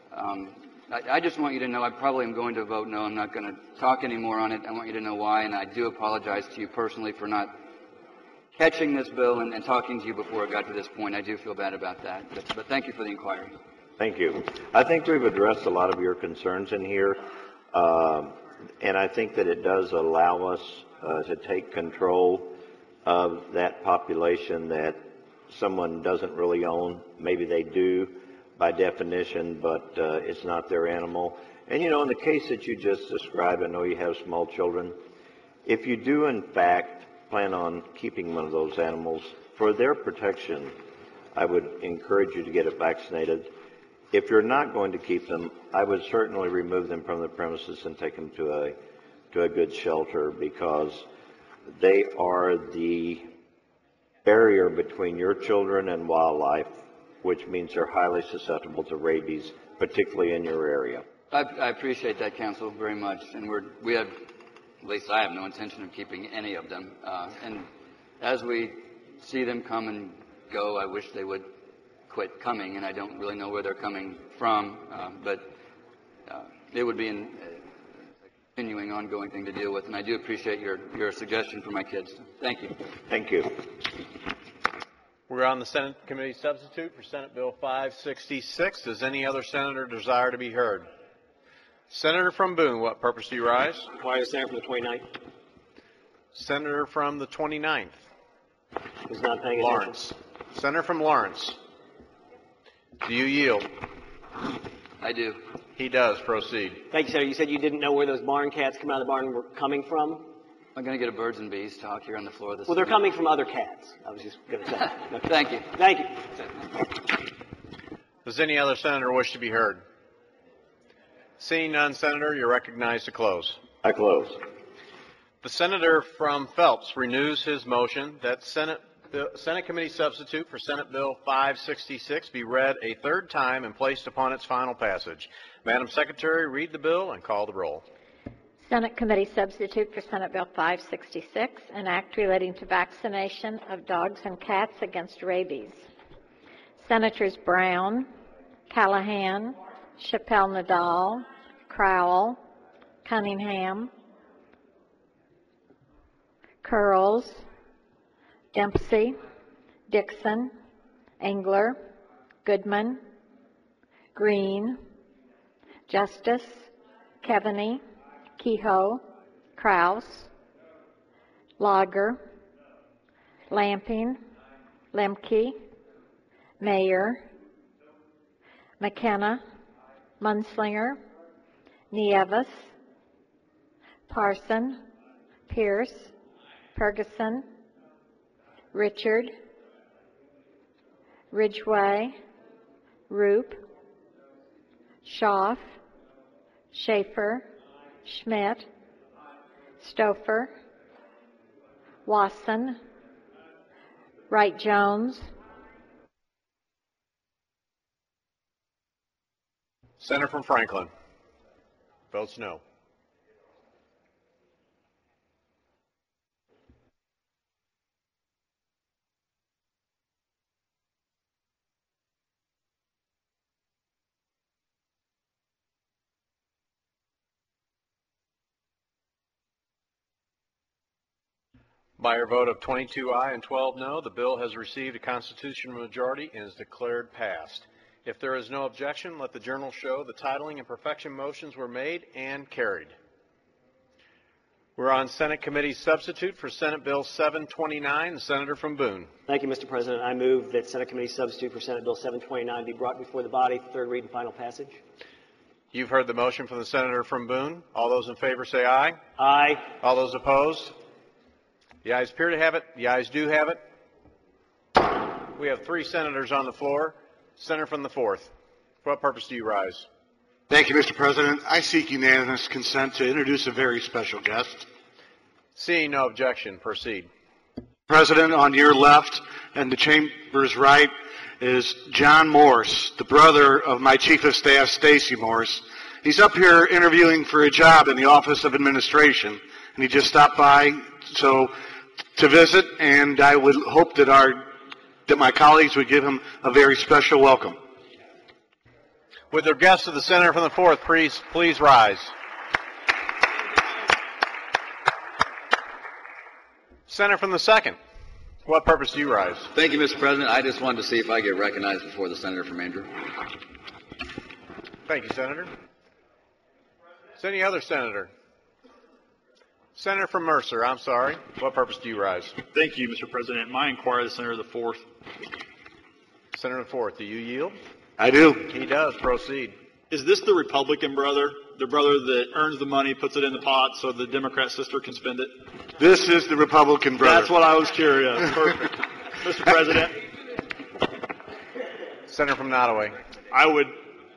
I just want you to know I probably am going to vote no. I'm not going to talk anymore on it. I want you to know why, and I do apologize to you personally for not catching this bill and talking to you before it got to this point. I do feel bad about that, but thank you for the inquiry. Thank you. I think we've addressed a lot of your concerns in here, and I think that it does allow us to take control of that population that someone doesn't really own. Maybe they do by definition, but it's not their animal. And in the case that you just described, I know you have small children. If you do in fact plan on keeping one of those animals, for their protection, I would encourage you to get it vaccinated. If you're not going to keep them, I would certainly remove them from the premises and take them to a good shelter, because they are the barrier between your children and wildlife, which means they're highly susceptible to rabies, particularly in your area. I appreciate that, Counsel, very much. And we have, at least I have no intention of keeping any of them. And as we see them come and go, I wish they would quit coming, and I don't really know where they're coming from, but it would be a continuing, ongoing thing to deal with, and I do appreciate your suggestion for my kids. Thank you. Thank you. We're on the Senate Committee Substitute for Senate Bill 566. Does any other senator desire to be heard? Senator from Boone, what purpose do you rise? Why is Senator from the 29th? Senator from the 29th. Who's not paying Lawrence. Senator from Lawrence. Do you yield? I do. He does. Proceed. Thank you, Senator. You said you didn't know where those barn cats come out of the barn were coming from? I'm going to get a birds and bees talk here on the floor of this. Well, they're coming from other cats. I was just going to say. Okay. Thank you. Thank you. Does any other senator wish to be heard? Seeing none, Senator, you're recognized to close. I close. The senator from Phelps renews his motion that Senate Committee Substitute for Senate Bill 566 be read a third time and placed upon its final passage. Madam Secretary, read the bill and call the roll. Senate Committee Substitute for Senate Bill 566, an act relating to vaccination of dogs and cats against rabies. Senators Brown, Callahan, Chappelle-Nadal, Crowell, Cunningham, Curls, Dempsey, Dixon, Engler, Goodman, Green, Justice, Keaveney, Kehoe, Kraus, Lager, Lamping, Lemke, Mayer, McKenna, Munslinger, Nieves, Parson, Pierce, Ferguson, Richard, Ridgway, Roop, Schaaf, Schaefer, Schmidt, Stouffer, Wasson, Wright-Jones. Senator from Franklin votes no. By a vote of 22 aye and 12 no, the bill has received a constitutional majority and is declared passed. If there is no objection, let the journal show the titling and perfection motions were made and carried. We're on Senate Committee Substitute for Senate Bill 729, the Senator from Boone. Thank you, Mr. President. I move that Senate Committee Substitute for Senate Bill 729 be brought before the body for third read and final passage. You've heard the motion from the Senator from Boone. All those in favor say aye. Aye. All those opposed? The ayes appear to have it. The ayes do have it. We have 3 senators on the floor. Senator from the 4th. For what purpose do you rise? Thank you, Mr. President. I seek unanimous consent to introduce a very special guest. Seeing no objection, proceed. President, on your left and the chamber's right is John Morse, the brother of my Chief of Staff, Stacy Morse. He's up here interviewing for a job in the Office of Administration, and he just stopped by to visit, and I would hope that my colleagues would give him a very special welcome. With the guests of the Senator from the 4th, please rise. Senator from the 2nd. For what purpose do you rise? Thank you, Mr. President. I just wanted to see if I get recognized before the Senator from Andrew. Thank you, Senator. Is any other senator? Senator from Mercer, I'm sorry. What purpose do you rise? Thank you, Mr. President. My inquiry is Senator of the 4th. Senator of the 4th, do you yield? I do. He does. Proceed. Is this the Republican brother? The brother that earns the money, puts it in the pot so the Democrat sister can spend it? This is the Republican brother. That's what I was curious. Perfect. Mr. President. Senator from Nottoway. I would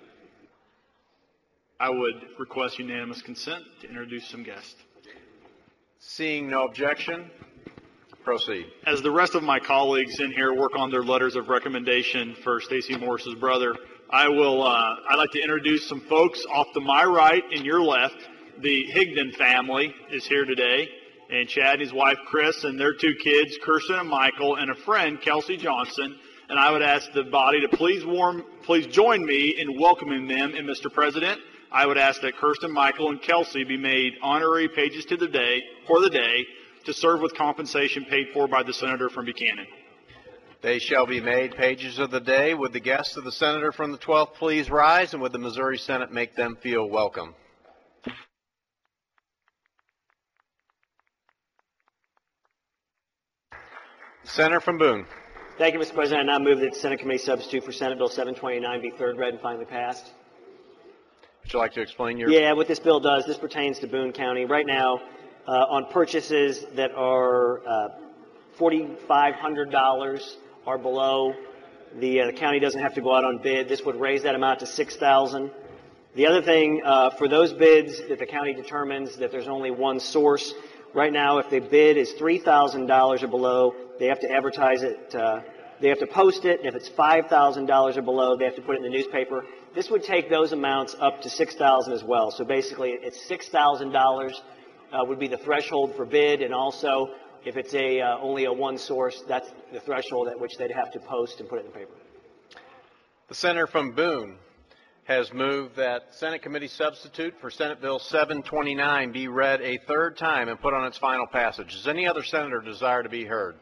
request unanimous consent to introduce some guests. Seeing no objection, proceed. As the rest of my colleagues in here work on their letters of recommendation for Stacy Morse's brother, I'd like to introduce some folks off to my right and your left. The Higdon family is here today, and Chad and his wife Chris and their 2 kids, Kirsten and Michael, and a friend, Kelsey Johnson. And I would ask the body to please join me in welcoming them. And Mr. President, I would ask that Kirsten, Michael, and Kelsey be made honorary pages for the day to serve with compensation paid for by the Senator from Buchanan. They shall be made pages of the day. Would the guests of the Senator from the 12th please rise, and would the Missouri Senate make them feel welcome? Senator from Boone. Thank you, Mr. President. I now move that Senate Committee Substitute for Senate Bill 729 be third read and finally passed. Would you like to explain your... Yeah, what this bill does, this pertains to Boone County. Right now, on purchases that are $4,500 or below, the county doesn't have to go out on bid. This would raise that amount to $6,000. The other thing, for those bids that the county determines that there's only one source, right now if the bid is $3,000 or below, they have to advertise it, they have to post it, and if it's $5,000 or below, they have to put it in the newspaper. This would take those amounts up to $6,000 as well. So basically, it's $6,000 would be the threshold for bid, and also if it's only a one source, that's the threshold at which they'd have to post and put it in the paper. The Senator from Boone has moved that Senate Committee Substitute for Senate Bill 729 be read a third time and put on its final passage. Does any other senator desire to be heard?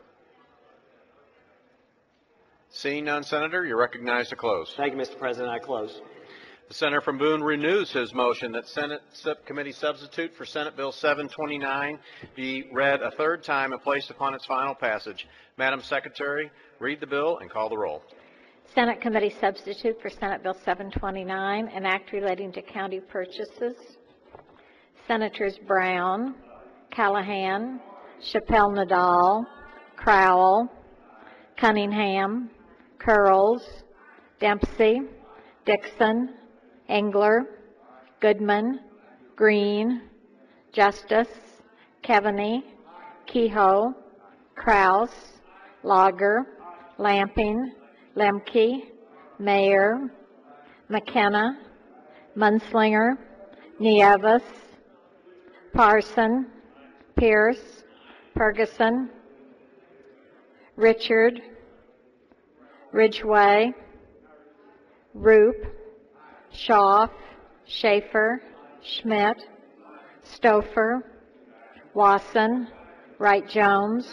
Seeing none, Senator, you're recognized to close. Thank you, Mr. President. I close. The Senator from Boone renews his motion that Senate Committee Substitute for Senate Bill 729 be read a third time and placed upon its final passage. Madam Secretary, read the bill and call the roll. Senate Committee Substitute for Senate Bill 729, an act relating to county purchases. Senators Brown, Callahan, Chappelle Nadal, Crowell, Cunningham, Curls, Dempsey, Dixon, Engler, Goodman, Green, Justice, Keaveney, Kehoe, Kraus, Lager, Lamping, Lemke, Mayer, McKenna, Munslinger, Nieves, Parson, Pierce, Ferguson, Richard, Ridgway, Roop, Schaaf, Schaefer, Schmidt, Stouffer, Wasson, Wright Jones.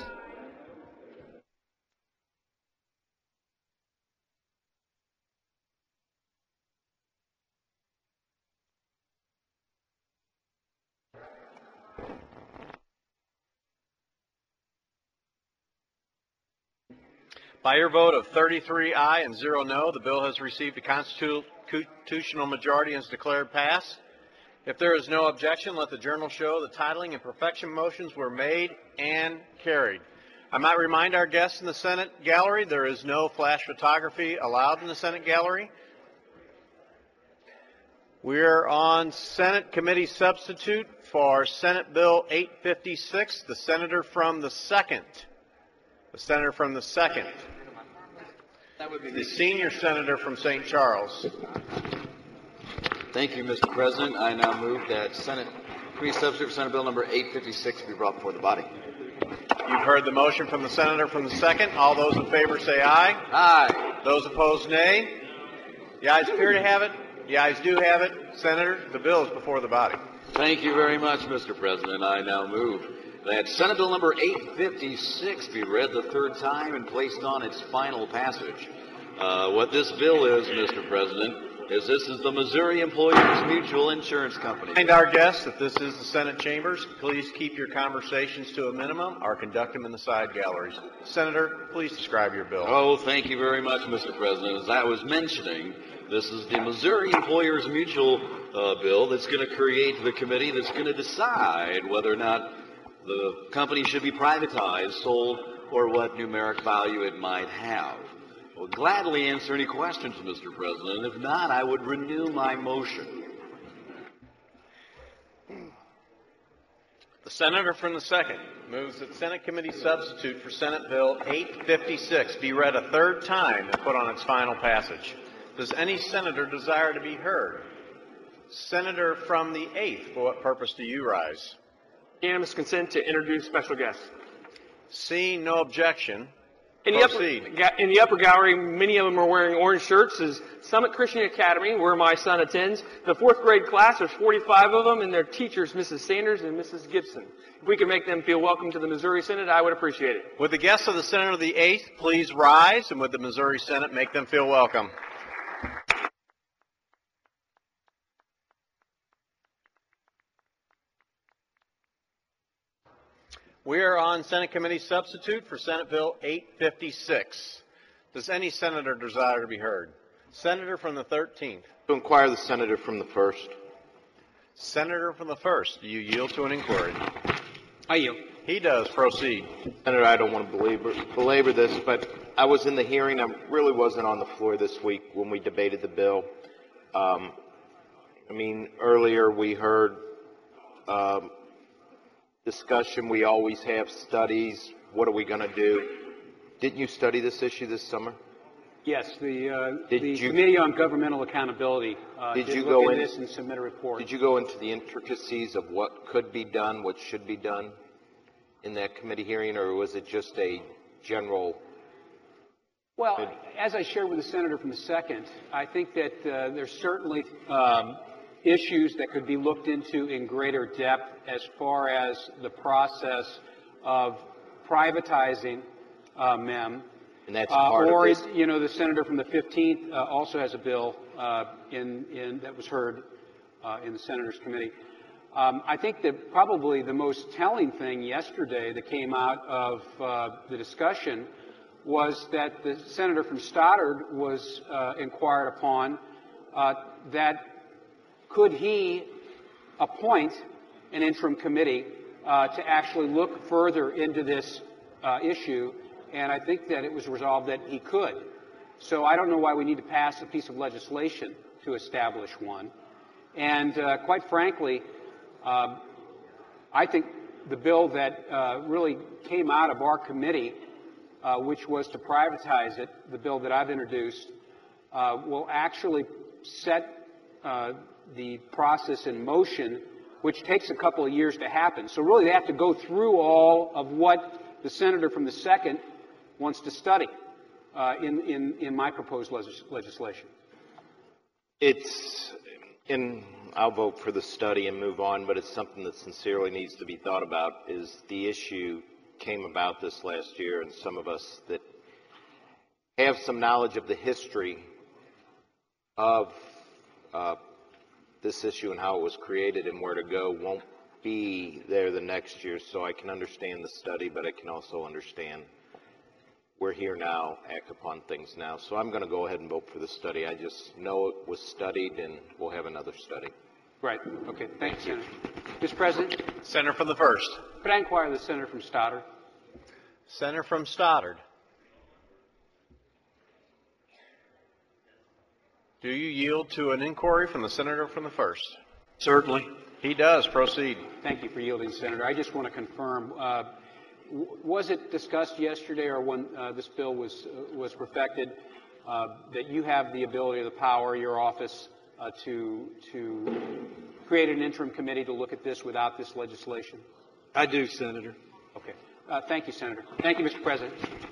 By your vote of 33 aye and 0 no, the bill has received a constitutional majority and is declared passed. If there is no objection, let the journal show the titling and perfection motions were made and carried. I might remind our guests in the Senate gallery there is no flash photography allowed in the Senate gallery. We are on Senate Committee Substitute for Senate Bill 856, the senator from the 2nd. The senator from the 2nd. That would be the senior senator from St. Charles. Thank you, Mr. President. I now move that Senate Committee Substitute for Senate Bill number 856 be brought before the body. You've heard the motion from the senator from the 2nd. All those in favor say aye. Aye. Those opposed, nay. The ayes appear to have it. The ayes do have it. Senator, the bill is before the body. Thank you very much, Mr. President. I now move that Senate Bill number 856 be read the third time and placed on its final passage. What this bill is, Mr. President, is this is the Missouri Employers Mutual Insurance Company. And our guests, if this is the Senate chambers, please keep your conversations to a minimum or conduct them in the side galleries. Senator, please describe your bill. Oh, thank you very much, Mr. President. As I was mentioning, this is the Missouri Employers Mutual bill that's going to create the committee that's going to decide whether or not the company should be privatized, sold, or what numeric value it might have. I will gladly answer any questions, Mr. President. If not, I would renew my motion. The senator from the 2nd moves that Senate Committee Substitute for Senate Bill 856 be read a third time and put on its final passage. Does any senator desire to be heard? Senator from the 8th, for what purpose do you rise? Unanimous consent to introduce special guests. Seeing no objection, in the upper gallery, many of them are wearing orange shirts. Is Summit Christian Academy, where my son attends. The 4th grade class, there's 45 of them, and their teachers, Mrs. Sanders and Mrs. Gibson. If we can make them feel welcome to the Missouri Senate, I would appreciate it. Would the guests of the Senate of the 8th please rise, and would the Missouri Senate make them feel welcome? We are on Senate Committee Substitute for Senate Bill 856. Does any senator desire to be heard? Senator from the 13th. To inquire the senator from the 1st. Senator from the 1st, do you yield to an inquiry? I yield. He does. Proceed. Senator, I don't want to belabor this, but I was in the hearing. I really wasn't on the floor this week when we debated the bill. Earlier we heard discussion. We always have studies. What are we going to do? Didn't you study this issue this summer? Yes, the Committee on Governmental Accountability did look at this and submit a report. Did you go into the intricacies of what could be done, what should be done in that committee hearing, or was it just a general? Well, as I shared with the senator from the 2nd, I think that there's certainly issues that could be looked into in greater depth as far as the process of privatizing MEM. And that's part of this. The senator from the 15th also has a bill that was heard in the Senators Committee. I think that probably the most telling thing yesterday that came out of the discussion was that the senator from Stoddard was inquired upon that could he appoint an interim committee to actually look further into this issue, and I think that it was resolved that he could. So I don't know why we need to pass a piece of legislation to establish one. And quite frankly, I think the bill that really came out of our committee, which was to privatize it, the bill that I've introduced, will actually set the process in motion, which takes a couple of years to happen. So really they have to go through all of what the senator from the 2nd wants to study in my proposed legislation. I'll vote for the study and move on, but it's something that sincerely needs to be thought about, is the issue came about this last year, and some of us that have some knowledge of the history of this issue and how it was created and where to go won't be there the next year. So I can understand the study, but I can also understand we're here now, act upon things now. So I'm going to go ahead and vote for the study. I just know it was studied, and we'll have another study. Right. Okay. Thank you, Senator. Mr. President, Senator from the 1st. could I inquire the Senator from Stoddard? Senator from Stoddard. Do you yield to an inquiry from the Senator from the 1st? Certainly. He does. Proceed. Thank you for yielding, Senator. I just want to confirm, was it discussed yesterday or when this bill was perfected that you have the ability or the power, your office, to create an interim committee to look at this without this legislation? I do, Senator. Okay. Thank you, Senator. Thank you, Mr. President.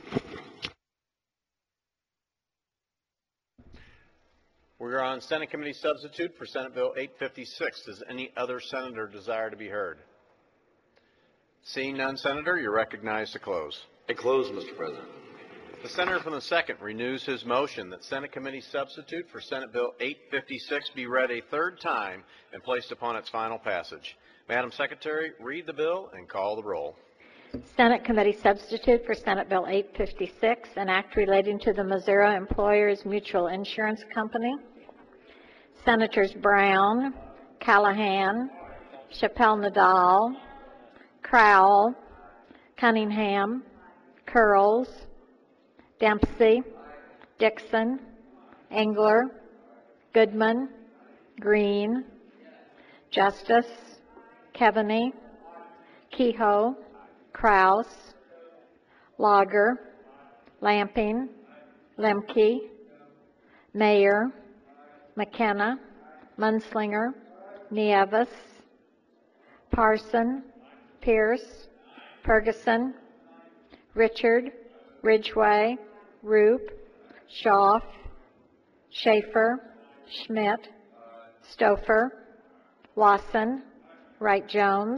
We're on Senate Committee Substitute for Senate Bill 856. Does any other senator desire to be heard? Seeing none, Senator, you're recognized to close. I close, Mr. President. The Senator from the 2nd renews his motion that Senate Committee Substitute for Senate Bill 856 be read a third time and placed upon its final passage. Madam Secretary, read the bill and call the roll. Senate Committee Substitute for Senate Bill 856, an act relating to the Missouri Employers Mutual Insurance Company. Senators Brown, Callahan, Chappelle-Nadal, Crowell, Cunningham, Curls, Dempsey, Dixon, Engler, Goodman, Green, Justice, Keaveney, Kehoe, Kraus, Lager, Lamping, Lemke, Mayer, McKenna, Munslinger, Nieves, Parson, Pierce, Ferguson, Richard, Ridgway, Roop, Schaaf, Schaefer, Schmidt, Stouffer, Lawson, Wright-Jones.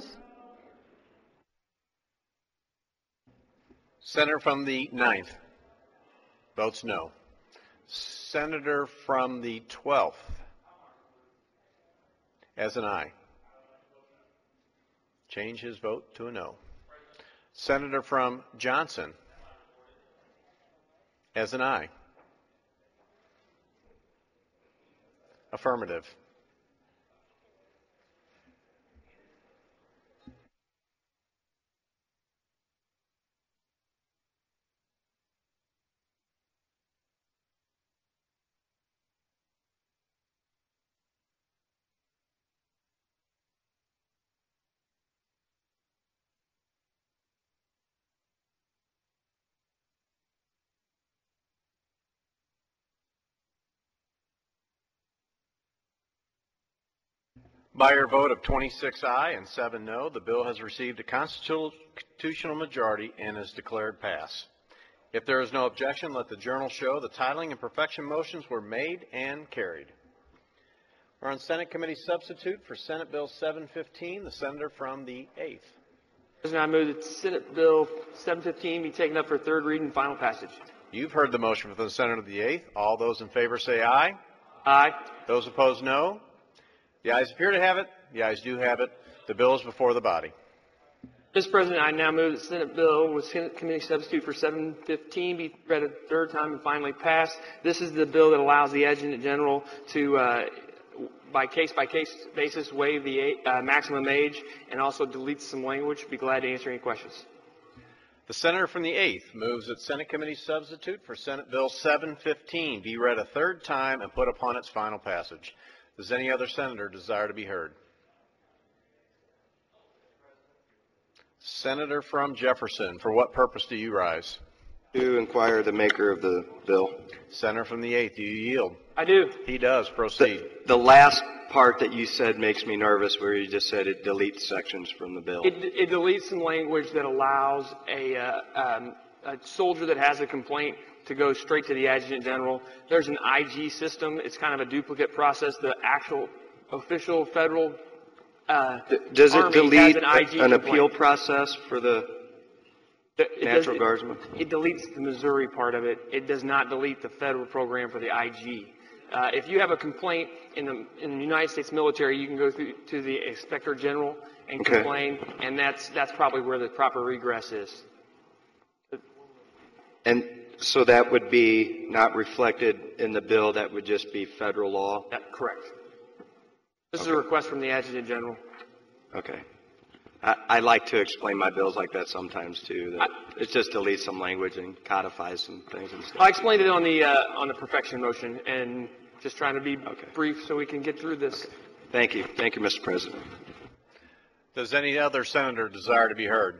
Senator from the 9th votes no. Senator from the 12th as an aye. Change his vote to a no. Senator from Johnson as an aye. Affirmative. By your vote of 26 aye and 7 no, the bill has received a constitutional majority and is declared pass. If there is no objection, let the journal show the titling and perfection motions were made and carried. We're on Senate Committee Substitute for Senate Bill 715, the Senator from the 8th. President, I move that Senate Bill 715 be taken up for third reading and final passage. You've heard the motion for the Senator of the 8th. All those in favor say aye. Aye. Those opposed, no. The ayes appear to have it. The ayes do have it. The bill is before the body. Mr. President, I now move that Senate Bill with Senate Committee Substitute for 715 be read a third time and finally passed. This is the bill that allows the Adjutant General to, by case basis, waive the maximum age and also deletes some language. Be glad to answer any questions. The Senator from the 8th moves that Senate Committee Substitute for Senate Bill 715 be read a third time and put upon its final passage. Does any other senator desire to be heard? Senator from Jefferson, for what purpose do you rise? To inquire the maker of the bill. Senator from the 8th, do you yield? I do. He does. Proceed. The last part that you said makes me nervous, where you just said it deletes sections from the bill. It deletes some language that allows a soldier that has a complaint to go straight to the Adjutant General. There's an IG system. It's kind of a duplicate process. The actual official federal Does it Army delete has an IG an complaint. appeal process for the Natural guardsmen? It deletes the Missouri part of it. It does not delete the federal program for the IG. If you have a complaint in the United States military, you can go to the Inspector General and complain, and that's probably where the proper regress is. And so that would be not reflected in the bill. That would just be federal law? Correct. This is a request from the Adjutant General. Okay. I like to explain my bills like that sometimes too. That it just deletes some language and codifies some things and stuff. I explained it on the perfection motion, and just trying to be brief so we can get through this. Okay. Thank you. Thank you, Mr. President. Does any other senator desire to be heard?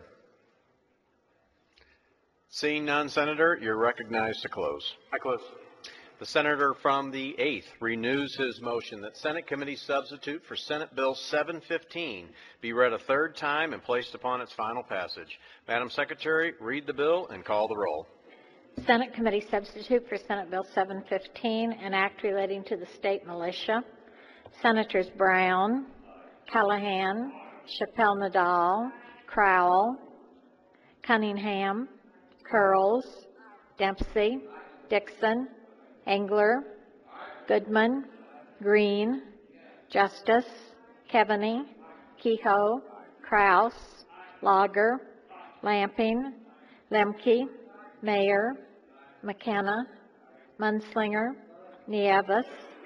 Seeing none, Senator, you're recognized to close. I close. The senator from the 8th renews his motion that Senate Committee Substitute for Senate Bill 715 be read a third time and placed upon its final passage. Madam Secretary, read the bill and call the roll. Senate Committee Substitute for Senate Bill 715, an act relating to the state militia. Senators Brown, Callahan, Chappelle-Nadal, Crowell, Cunningham, Curls, Dempsey, Dixon, Engler, Goodman, Green, Justice, Keaveney, Kehoe, Kraus, Lager, Lamping, Lemke, Mayer, McKenna, Munslinger, Nieves,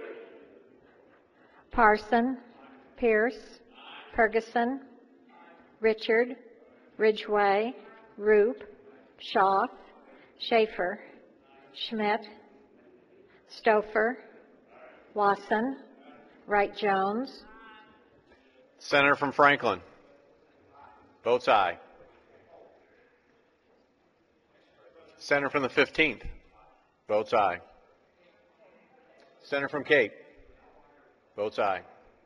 Parson, Pierce, Ferguson, Richard, Ridgway, Roop, Schaaf, Schaefer, Schmidt, Stouffer, Wasson, Wright-Jones. Senator from Franklin. Votes aye. Senator from the 15th. Votes aye. Senator from Cape. Votes aye.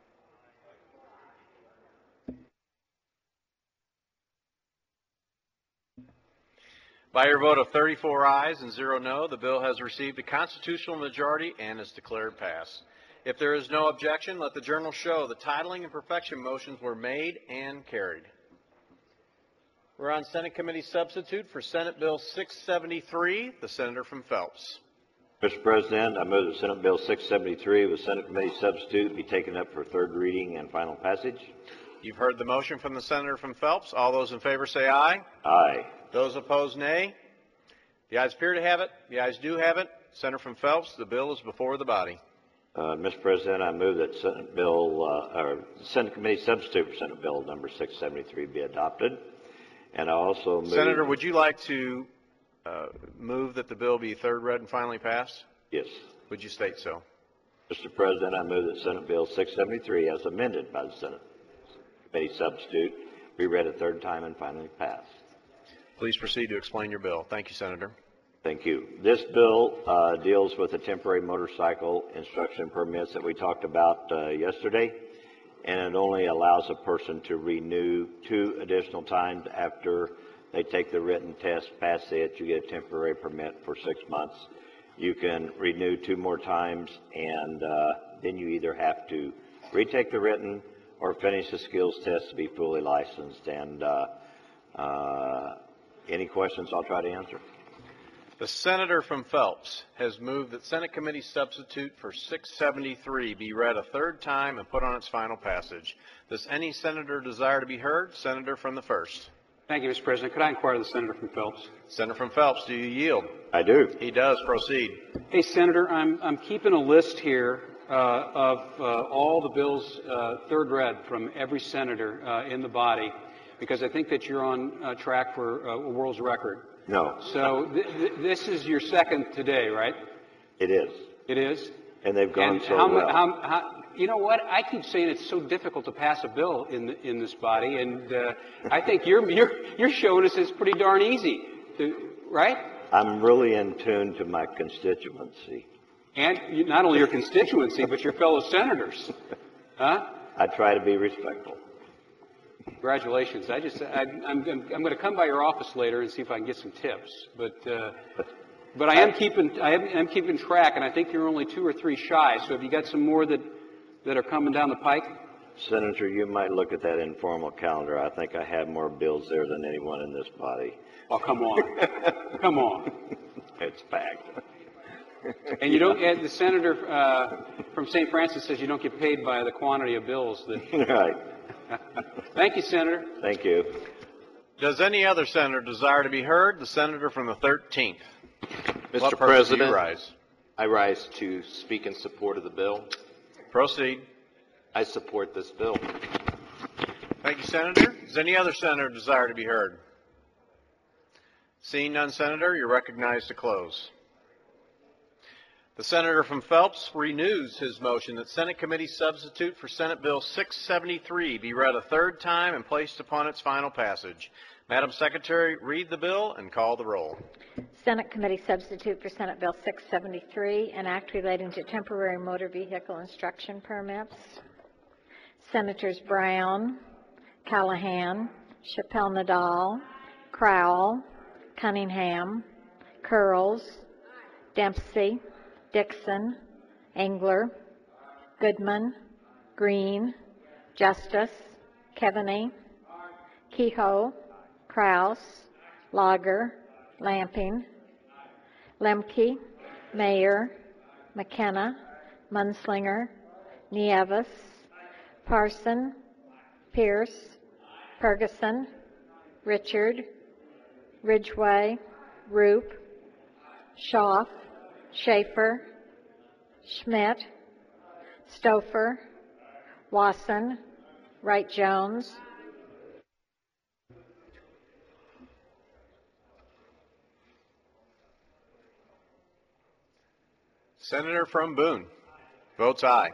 By your vote of 34 ayes and 0 no, the bill has received a constitutional majority and is declared passed. If there is no objection, let the journal show the titling and perfection motions were made and carried. We're on Senate Committee Substitute for Senate Bill 673, the senator from Phelps. Mr. President, I move that Senate Bill 673 with Senate Committee Substitute be taken up for third reading and final passage. You've heard the motion from the senator from Phelps. All those in favor say aye. Aye. Those opposed, nay. The ayes appear to have it. The ayes do have it. Senator from Phelps, the bill is before the body. Mr. President, I move that Senate Committee Substitute for Senate Bill number 673 be adopted. And I also move... Senator, would you like to move that the bill be third read and finally passed? Yes. Would you state so? Mr. President, I move that Senate Bill 673, as amended by the Senate Committee Substitute, be read a third time and finally passed. Please proceed to explain your bill. Thank you, Senator. Thank you. This bill deals with the temporary motorcycle instruction permits that we talked about yesterday, and it only allows a person to renew 2 additional times after they take the written test, pass it, you get a temporary permit for 6 months. You can renew 2 more times, and then you either have to retake the written or finish the skills test to be fully licensed. And any questions I'll try to answer. The senator from Phelps has moved that Senate Committee Substitute for 673 be read a third time and put on its final passage. Does any senator desire to be heard? Senator from the 1st. Thank you, Mr. President. Could I inquire the senator from Phelps? Senator from Phelps, do you yield? I do. He does. Proceed. Hey, Senator, I'm keeping a list here of all the bills third read from every senator in the body, because I think that you're on track for a world's record. No. So this is your second today, right? It is. It is? And they've gone so well. You know what? I keep saying it's so difficult to pass a bill in this body, and I think you're showing us it's pretty darn easy, right? I'm really in tune to my constituency. And not only your constituency, but your fellow senators. Huh? I try to be respectful. Congratulations. I'm going to come by your office later and see if I can get some tips. But I am keeping track, and I think you're only 2 or 3 shy. So have you got some more that are coming down the pike? Senator, you might look at that informal calendar. I think I have more bills there than anyone in this body. Oh, come on. Come on. It's fact. And you don't get, the senator from St. Francis says you don't get paid by the quantity of bills that. Right. Thank you, Senator. Thank you. Does any other senator desire to be heard? The senator from the 13th. Mr. President, I rise to speak in support of the bill. Proceed. I support this bill. Thank you, Senator. Does any other senator desire to be heard? Seeing none, Senator, you're recognized to close. The senator from Phelps renews his motion that Senate Committee Substitute for Senate Bill 673 be read a third time and placed upon its final passage. Madam Secretary, read the bill and call the roll. Senate Committee Substitute for Senate Bill 673, an act relating to temporary motor vehicle instruction permits. Senators Brown, Callahan, Chappelle-Nadal, Crowell, Cunningham, Curls, Dempsey, Dixon, Engler, Goodman, Green, Justice, Keaveney, Kehoe, Kraus, Lager, Lamping, Lemke, Mayer, McKenna, Munslinger, Nieves, Parson, Pierce, Ferguson, Richard, Ridgway, Roop, Schaaf, Schaefer, Schmidt, Stouffer, Wasson, Wright-Jones, Senator from Boone votes aye.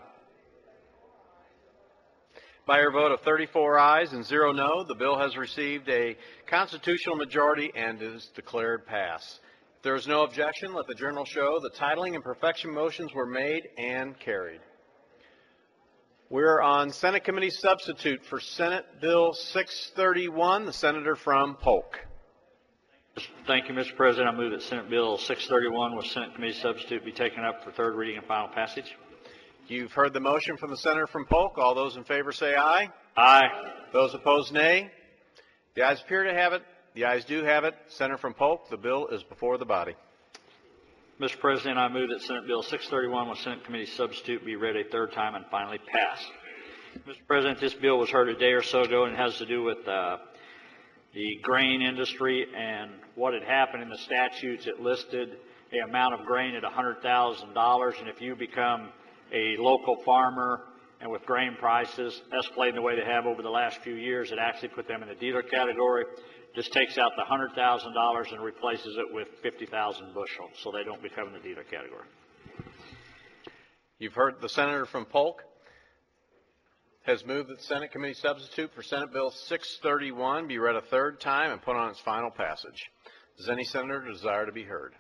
By your vote of 34 ayes and 0 no, the bill has received a constitutional majority and is declared pass. If there is no objection, let the journal show the titling and perfection motions were made and carried. We're on Senate Committee Substitute for Senate Bill 631, the senator from Polk. Thank you, Mr. President. I move that Senate Bill 631 with Senate Committee Substitute be taken up for third reading and final passage. You've heard the motion from the senator from Polk. All those in favor say aye. Aye. Those opposed, nay. The ayes appear to have it. The ayes do have it. Senator from Polk, the bill is before the body. Mr. President, I move that Senate Bill 631 with Senate Committee Substitute be read a third time and finally passed. Mr. President, this bill was heard a day or so ago and has to do with the grain industry, and what had happened in the statutes. It listed the amount of grain at $100,000, and if you become a local farmer and with grain prices escalating the way they have over the last few years, it actually put them in the dealer category. Just takes out the $100,000 and replaces it with 50,000 bushels, so they don't become in the dealer category. You've heard the senator from Polk has moved that the Senate Committee Substitute for Senate Bill 631 be read a third time and put on its final passage. Does any senator desire to be heard?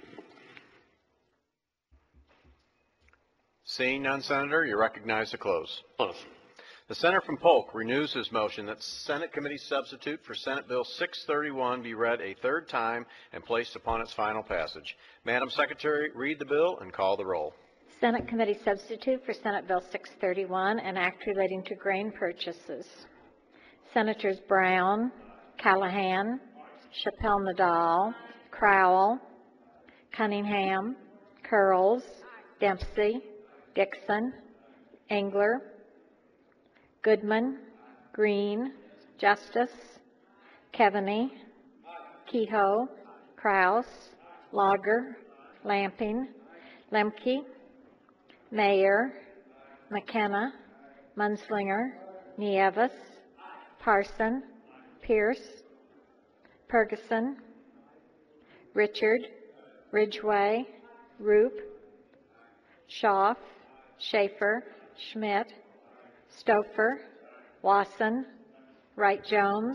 Seeing none, Senator, you're recognized to close. Close. The senator from Polk renews his motion that Senate Committee Substitute for Senate Bill 631 be read a third time and placed upon its final passage. Madam Secretary, read the bill and call the roll. Senate Committee Substitute for Senate Bill 631, an act relating to grain purchases. Senators Brown, Callahan, Chappelle-Nadal, Crowell, Cunningham, Curls, Dempsey, Dixon, Engler, Goodman, Green, Justice, Keaveney, Kehoe, Kraus, Lager, Lamping, Lemke, Mayer, McKenna, Munslinger, Nieves, Parson, Pierce, Ferguson, Richard, Ridgway, Roop, Schaaf, Schaefer, Schmidt, Stouffer, Wasson, Wright-Jones.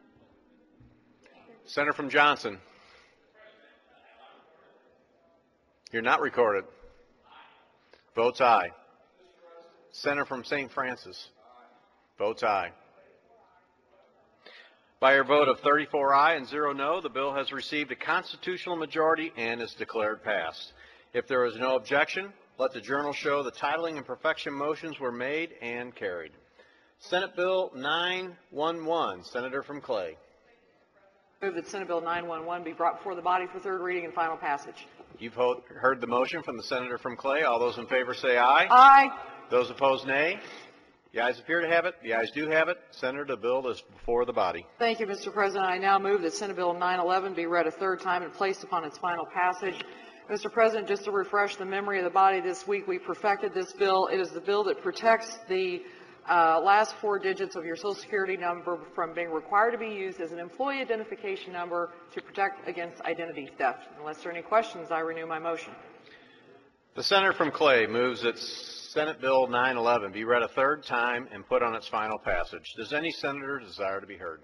Senator from Johnson. You're not recorded. Votes aye. Senator from St. Francis. Votes aye. By your vote of 34 aye and 0 no, the bill has received a constitutional majority and is declared passed. If there is no objection, let the journal show the titling and perfection motions were made and carried. Senate Bill 911, Senator from Clay. Move that Senate Bill 911 be brought before the body for third reading and final passage. You've heard the motion from the Senator from Clay. All those in favor say aye. Aye. Those opposed, nay. The ayes appear to have it. The ayes do have it. Senator, the bill is before the body. Thank you, Mr. President. I now move that Senate Bill 911 be read a third time and placed upon its final passage. Mr. President, just to refresh the memory of the body, this week we perfected this bill. It is the bill that protects the last four digits of your Social Security number from being required to be used as an employee identification number to protect against identity theft. Unless there are any questions, I renew my motion. The Senator from Clay moves that Senate Bill 911 be read a third time and put on its final passage. Does any senator desire to be heard?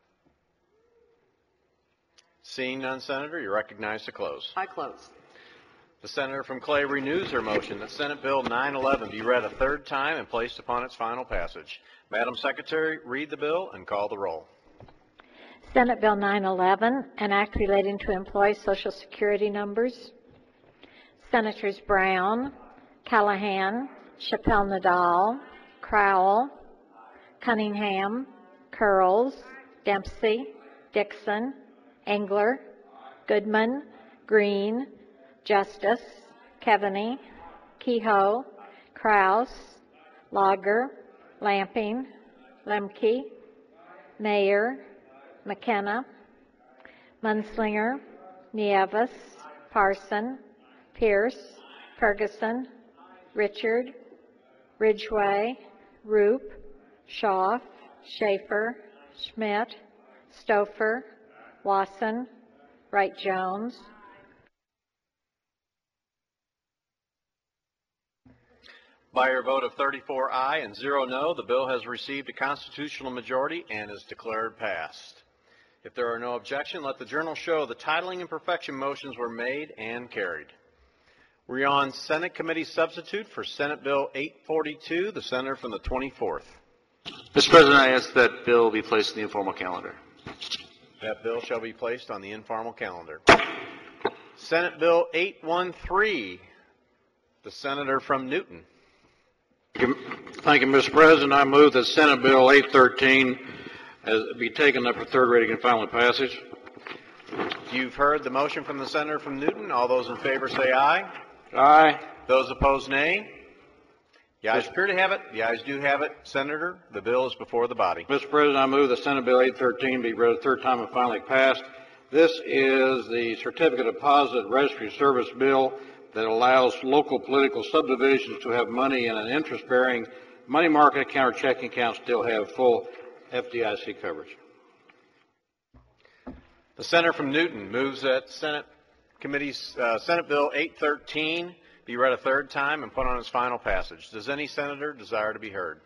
Seeing none, Senator, you're recognized to close. I close. The Senator from Clay renews her motion that Senate Bill 911 be read a third time and placed upon its final passage. Madam Secretary, read the bill and call the roll. Senate Bill 911, an act relating to employee Social Security numbers. Senators Brown, Callahan, Chappelle-Nadal, Crowell, Cunningham, Curls, Dempsey, Dixon, Engler, Goodman, Green, Justice, Keaveney, Kehoe, Kraus, Lager, Lamping, Lemke, Mayer, McKenna, Munslinger, Nieves, Parson, Pierce, Ferguson, Richard, Ridgway, Roop, Schaaf, Schaefer, Schmidt, Stouffer, Wasson, Wright-Jones. By your vote of 34 aye and 0 no, the bill has received a constitutional majority and is declared passed. If there are no objection, let the journal show the titling and perfection motions were made and carried. We're on Senate Committee Substitute for Senate Bill 842, the Senator from the 24th. Mr. President, I ask that bill be placed in the informal calendar. That bill shall be placed on the informal calendar. Senate Bill 813, the Senator from Newton. Thank you, Mr. President. I move that Senate Bill 813 be taken up for third reading and final passage. You've heard the motion from the Senator from Newton. All those in favor say aye. Aye. Those opposed, nay. The ayes appear to have it. The ayes do have it. Senator, the bill is before the body. Mr. President, I move that Senate Bill 813 be read a third time and finally passed. This is the Certificate of Deposit Registry Service Bill that allows local political subdivisions to have money in an interest-bearing money market account or checking account still have full FDIC coverage. The Senator from Newton moves that Senate Bill 813 be read a third time and put on its final passage. Does any senator desire to be heard?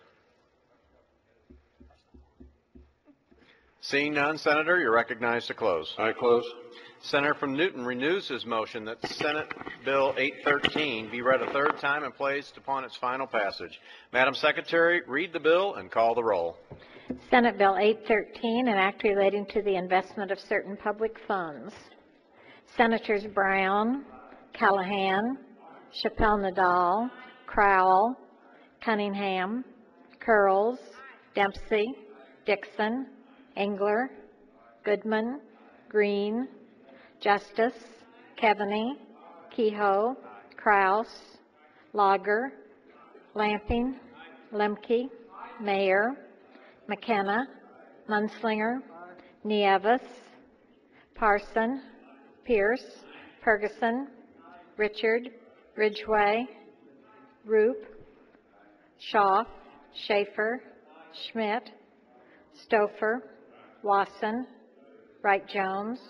Seeing none, Senator, you're recognized to close. I close. Senator from Newton renews his motion that Senate Bill 813 be read a third time and placed upon its final passage. Madam Secretary, read the bill and call the roll. Senate Bill 813, an act relating to the investment of certain public funds. Senators Brown, Callahan, Chappelle-Nadal, Crowell, Cunningham, Curls, Dempsey, Dixon, Engler, Goodman, Green, Justice, Keaveney, Kehoe, Kraus, Lager, Lamping, Lemke, Mayer, McKenna, Munslinger, Nieves, Parson, Pierce, Ferguson, Richard, Ridgway, Roop, Schaaf, Schaefer, Schmidt, Stouffer, Wasson, Wright-Jones.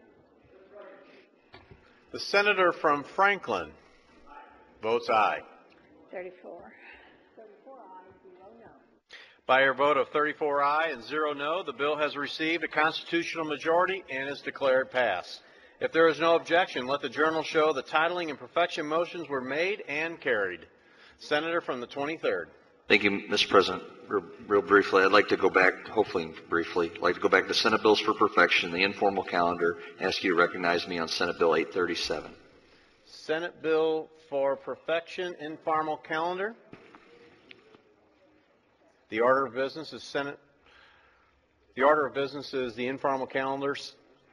The Senator from Franklin votes aye. 34. By your vote of 34 aye and 0 no, the bill has received a constitutional majority and is declared passed. If there is no objection, let the journal show the titling and perfection motions were made and carried. Senator from the 23rd. Thank you, Mr. President. Real briefly, I'd like to go back, hopefully briefly, I'd like to go back to Senate Bills for Perfection, the informal calendar, ask you to recognize me on Senate Bill 837. Senate Bill for Perfection, informal calendar. The order of business is the informal calendars.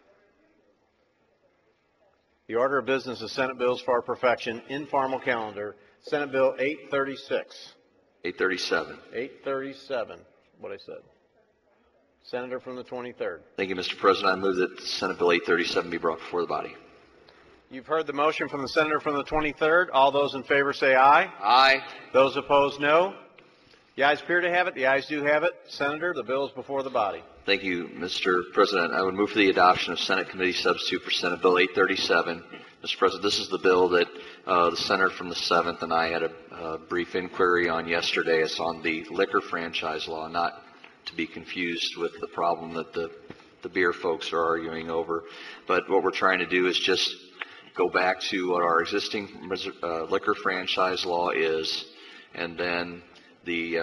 The order of business is Senate bills for perfection, informal calendar, Senate Bill 836. 837. 837, what I said. Senator from the 23rd. Thank you, Mr. President. I move that Senate Bill 837 be brought before the body. You've heard the motion from the senator from the 23rd. All those in favor say aye. Aye. Those opposed, no. The ayes appear to have it. The ayes do have it. Senator, the bill is before the body. Thank you, Mr. President. I would move for the adoption of Senate Committee Substitute for Senate Bill 837. Mr. President, this is the bill that the senator from the 7th and I had a brief inquiry on yesterday. It's on the liquor franchise law, not to be confused with the problem that the beer folks are arguing over. But what we're trying to do is just go back to what our existing liquor franchise law is, and then the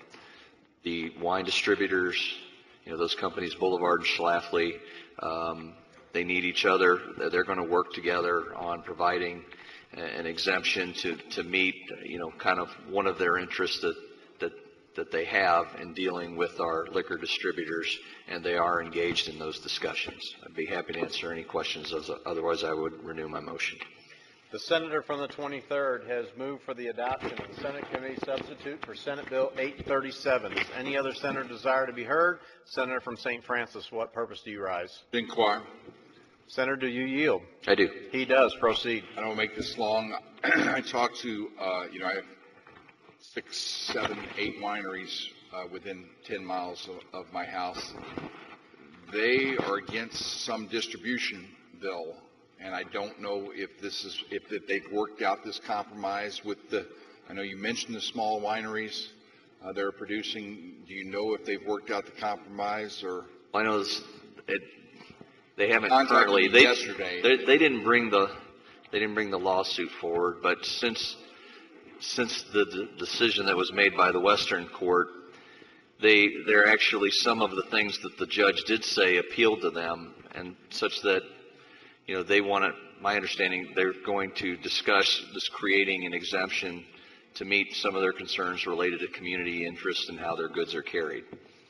wine distributors, those companies, Boulevard and Schlafly, they need each other. They're going to work together on providing an exemption to meet, kind of one of their interests that they have in dealing with our liquor distributors, and they are engaged in those discussions. I'd be happy to answer any questions. Otherwise, I would renew my motion. The senator from the 23rd has moved for the adoption of the Senate Committee Substitute for Senate Bill 837. Does any other senator desire to be heard? Senator from St. Francis, what purpose do you rise? Inquire. Senator, do you yield? I do. He does. Proceed. I don't make this long. I talked to, I have 6, 7, 8 wineries within 10 miles of my house. They are against some distribution bill, and I don't know if they've worked out this compromise with I know you mentioned the small wineries that are producing. Do you know if they've worked out the compromise or? I know they haven't currently. They didn't bring the lawsuit forward, but since the decision that was made by the Western Court, they're actually, some of the things that the judge did say appealed to them, and such that they want to. My understanding, they're going to discuss this creating an exemption to meet some of their concerns related to community interest and how their goods are carried.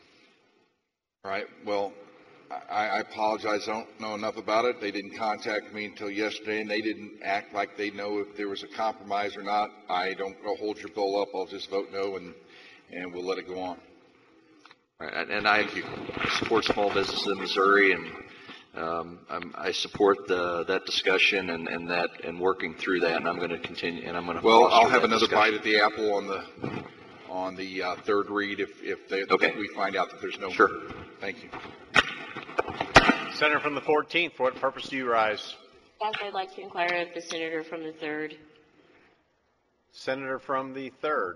All right. Well, I apologize. I don't know enough about it. They didn't contact me until yesterday, and they didn't act like they know if there was a compromise or not. I don't go hold your bill up. I'll just vote no, and we'll let it go on. All right. And I support small businesses in Missouri, and I support that discussion and working through that. And I'm going to continue. And I'm going to. Well, I'll have another bite at the apple on the third read if we find out that there's no. Sure. Thank you. Senator from the 14th, for what purpose do you rise? Yes, I'd like to inquire of the senator from the 3rd. Senator from the 3rd.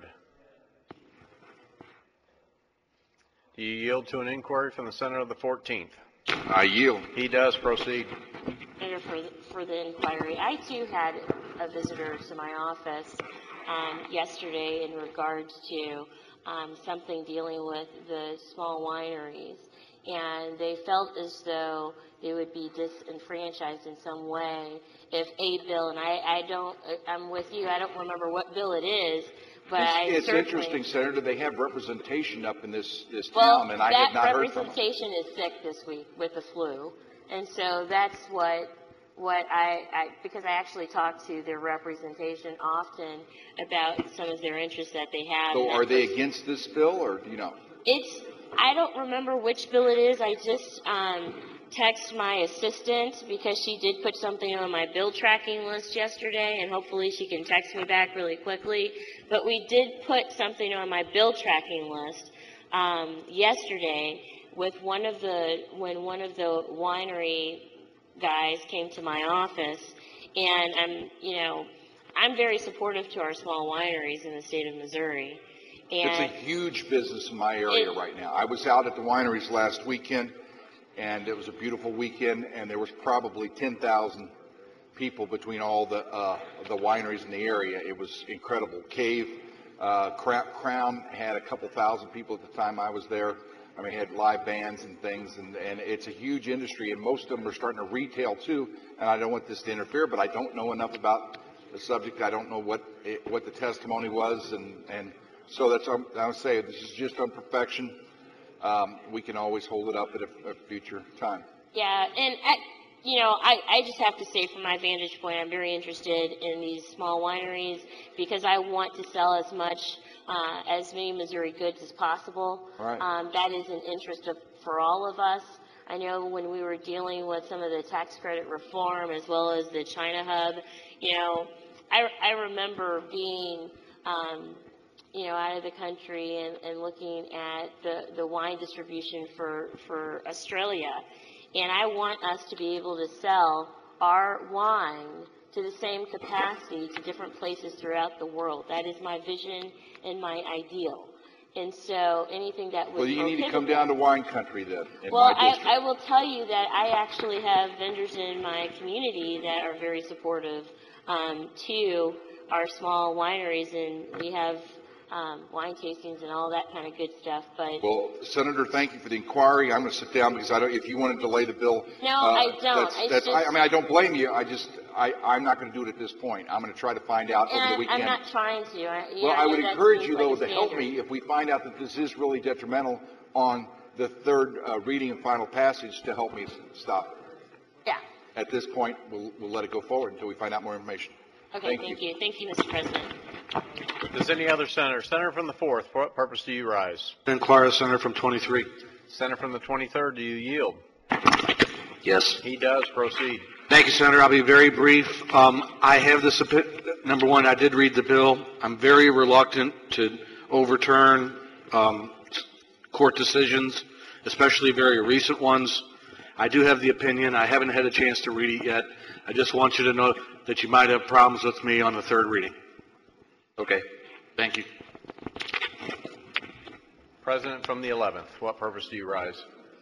Do you yield to an inquiry from the senator of the 14th? I yield. He does. Proceed. Senator, for the inquiry, I too had a visitor to my office yesterday in regards to something dealing with the small wineries. And they felt as though they would be disenfranchised in some way if a bill, and I'm with you, I don't remember what bill it is, but it's interesting, Senator, they have representation up in this town, and I have not heard from them. That representation is sick this week with the flu, and so that's what because I actually talk to their representation often about some of their interests that they have. So are they against this bill, or do you know? I don't remember which bill it is. I just text my assistant because she did put something on my bill tracking list yesterday, and hopefully she can text me back really quickly. But we did put something on my bill tracking list yesterday when one of the winery guys came to my office, and I'm very supportive to our small wineries in the state of Missouri. It's a huge business in my area right now. I was out at the wineries last weekend, and it was a beautiful weekend, and there was probably 10,000 people between all the wineries in the area. It was incredible. Cave, Crown had a couple thousand people at the time I was there. I mean, it had live bands and things, and it's a huge industry, and most of them are starting to retail too. And I don't want this to interfere, but I don't know enough about the subject. I don't know what the testimony was, and So that's, I would say, this is just on perfection. We can always hold it up at a future time. Yeah, and I just have to say from my vantage point, I'm very interested in these small wineries because I want to sell as many Missouri goods as possible. All right. That is an interest for all of us. I know when we were dealing with some of the tax credit reform as well as the China hub, I remember being, out of the country and looking at the wine distribution for Australia. And I want us to be able to sell our wine to the same capacity to different places throughout the world. That is my vision and my ideal. And so anything that would Well, you need to come down to wine country then. Well, I will tell you that I actually have vendors in my community that are very supportive to our small wineries, and we have wine tastings and all that kind of good stuff. But well, Senator, thank you for the inquiry. I'm going to sit down because if you want to delay the bill. No, I don't. I don't blame you. I'm not going to do it at this point. I'm going to try to find out over the weekend. I'm not trying to. I would encourage you, though, to help me if we find out that this is really detrimental on the third reading and final passage to help me stop it. Yeah. At this point, we'll let it go forward until we find out more information. Okay, thank you. Thank you, Mr. President. Does any other senator? Senator from the 4th, for what purpose do you rise? Inquire, Senator from 23. Senator from the 23rd, do you yield? Yes. He does. Proceed. Thank you, Senator. I'll be very brief. I have this, number one, I did read the bill. I'm very reluctant to overturn court decisions, especially very recent ones. I do have the opinion. I haven't had a chance to read it yet. I just want you to know that you might have problems with me on the third reading. Okay. Thank you. President from the 11th, for what purpose do you rise?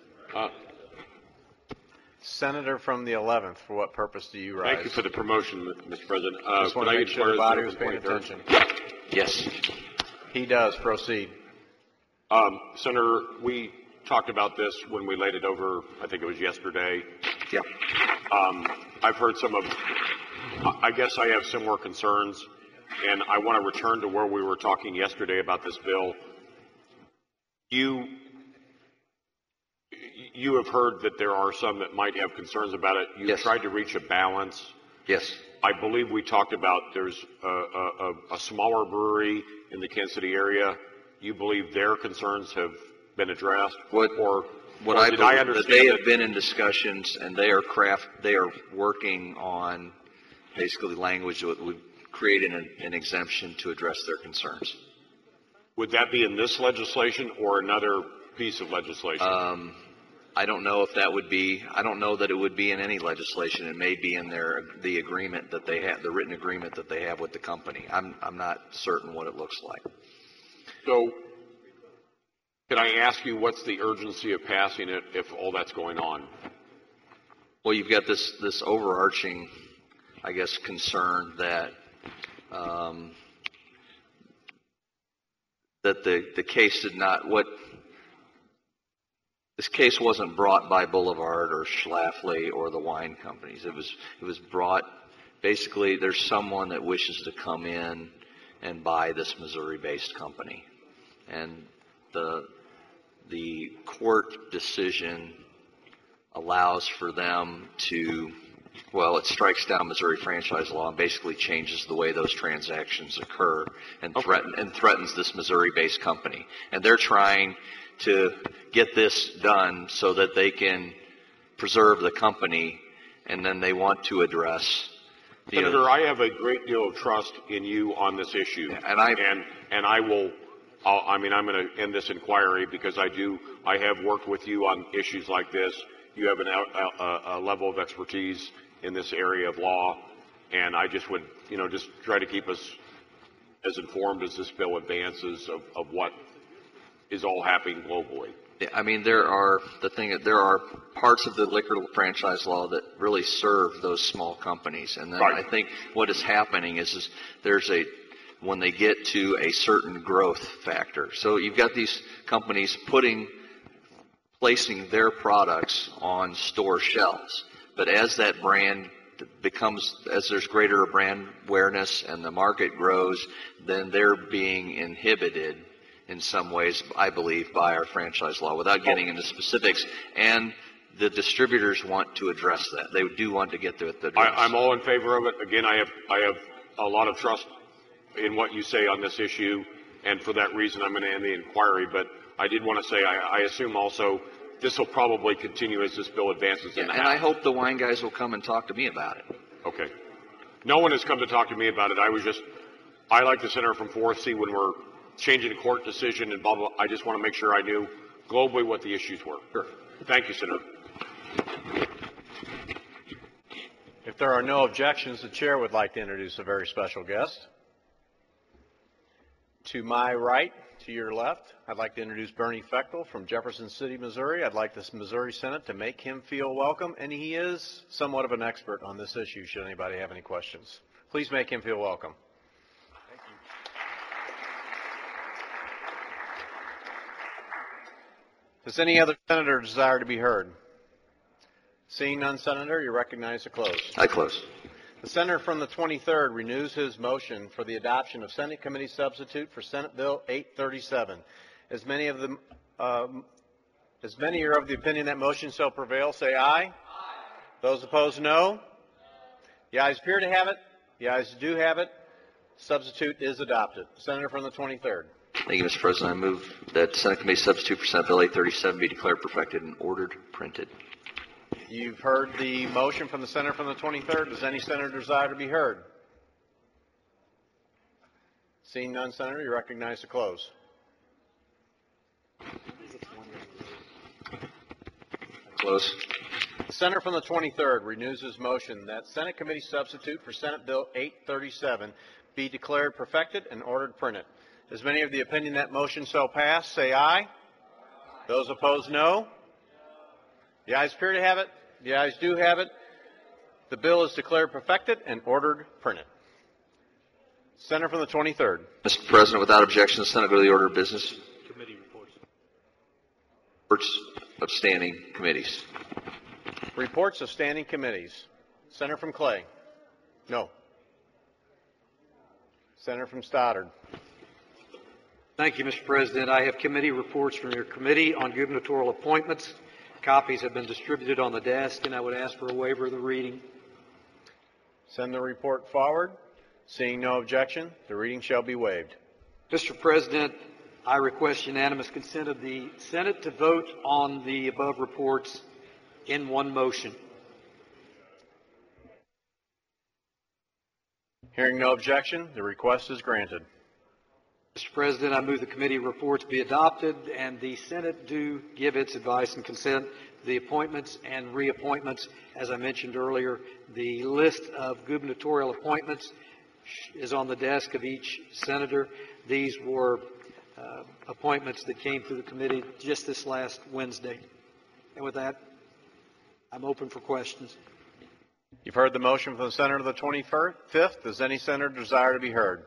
Senator from the 11th, for what purpose do you rise? Thank you for the promotion, Mr. President. Just want to make sure the body was paying attention. Yes. He does. Proceed. Senator, we talked about this when we laid it over, I think it was yesterday. Yeah. I've heard I guess I have similar concerns, and I want to return to where we were talking yesterday about this bill. You have heard that there are some that might have concerns about it. You've tried to reach a balance. Yes. I believe we talked about there's a smaller brewery in the Kansas City area. You believe their concerns have been addressed? What I believe that they have been in discussions, and they are working on basically language that would create an exemption to address their concerns. Would that be in this legislation or another piece of legislation? I don't know if that would be. I don't know that it would be in any legislation. It may be in the agreement that they have, the written agreement that they have with the company. I'm not certain what it looks like. So, can I ask you what's the urgency of passing it if all that's going on? Well, you've got this overarching, I guess, concern that that the case did not this case wasn't brought by Boulevard or Schlafly or the wine companies. It was brought, basically, there's someone that wishes to come in and buy this Missouri-based company. And the court decision allows for them to, it strikes down Missouri franchise law and basically changes the way those transactions occur and threatens this Missouri-based company. And they're trying to get this done so that they can preserve the company, and then they want to address. Senator, I have a great deal of trust in you on this issue, I'm going to end this inquiry because I have worked with you on issues like this. You have a level of expertise in this area of law, and I just would, just try to keep us as informed as this bill advances of what is all happening globally. I mean, there are parts of the liquor franchise law that really serve those small companies, and then right. I think what is happening is when they get to a certain growth factor. So you've got these companies placing their products on store shelves, but as that brand becomes, as there's greater brand awareness and the market grows, then they're being inhibited in some ways, I believe, by our franchise law, without getting into specifics. And the distributors want to address that. They do want to get the I'm all in favor of it. Again, I have a lot of trust in what you say on this issue, and for that reason, I'm going to end the inquiry. But I did want to say, I assume also this will probably continue as this bill advances in the House. And I hope the wine guys will come and talk to me about it. Okay. No one has come to talk to me about it. I like the Senator from 4th, see when we're changing a court decision and blah, blah. I just want to make sure I knew globally what the issues were. Sure. Thank you, Senator. If there are no objections, the chair would like to introduce a very special guest. To my right, to your left, I'd like to introduce Bernie Fechtel from Jefferson City, Missouri. I'd like this Missouri Senate to make him feel welcome, and he is somewhat of an expert on this issue, should anybody have any questions. Please make him feel welcome. Thank you. Does any other senator desire to be heard? Seeing none, Senator, you're recognized to close. I close. The senator from the 23rd renews his motion for the adoption of Senate Committee Substitute for Senate Bill 837. As many are of the opinion that motion shall prevail, say aye. Aye. Those opposed, no. The ayes appear to have it. The ayes do have it. Substitute is adopted. Senator from the 23rd. Thank you, Mr. President. I move that Senate Committee Substitute for Senate Bill 837 be declared perfected and ordered printed. You've heard the motion from the senator from the 23rd. Does any senator desire to be heard? Seeing none, Senator, you're recognized to close. Close. The senator from the 23rd renews his motion that Senate Committee Substitute for Senate Bill 837 be declared perfected and ordered printed. As many of the opinion that motion shall pass, say aye. Those opposed, no. The ayes appear to have it. The ayes do have it. The bill is declared perfected and ordered printed. Senator from the 23rd. Mr. President, without objection, the Senate go to the order of business. Committee reports. Reports of standing committees. Reports of standing committees. Senator from Clay. No. Senator from Stoddard. Thank you, Mr. President. I have committee reports from your Committee on Gubernatorial Appointments. Copies have been distributed on the desk, and I would ask for a waiver of the reading. Send the report forward. Seeing no objection, the reading shall be waived. Mr. President, I request unanimous consent of the Senate to vote on the above reports in one motion. Hearing no objection, the request is granted. Mr. President, I move the committee reports be adopted and the Senate do give its advice and consent to the appointments and reappointments. As I mentioned earlier, the list of gubernatorial appointments is on the desk of each senator. These were appointments that came through the committee just this last Wednesday. And with that, I'm open for questions. You've heard the motion from the senator of the 25th. Does any senator desire to be heard?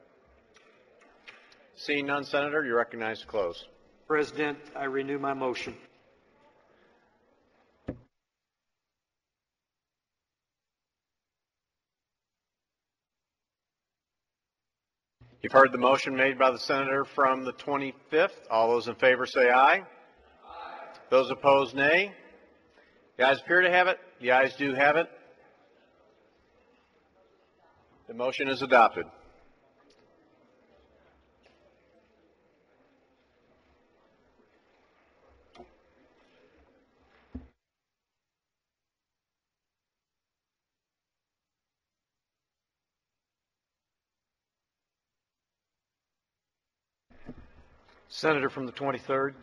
Seeing none, Senator, you're recognized to close. President, I renew my motion. You've heard the motion made by the senator from the 25th. All those in favor say aye. Aye. Those opposed, nay. The ayes appear to have it. The ayes do have it. The motion is adopted. Senator from the 23rd.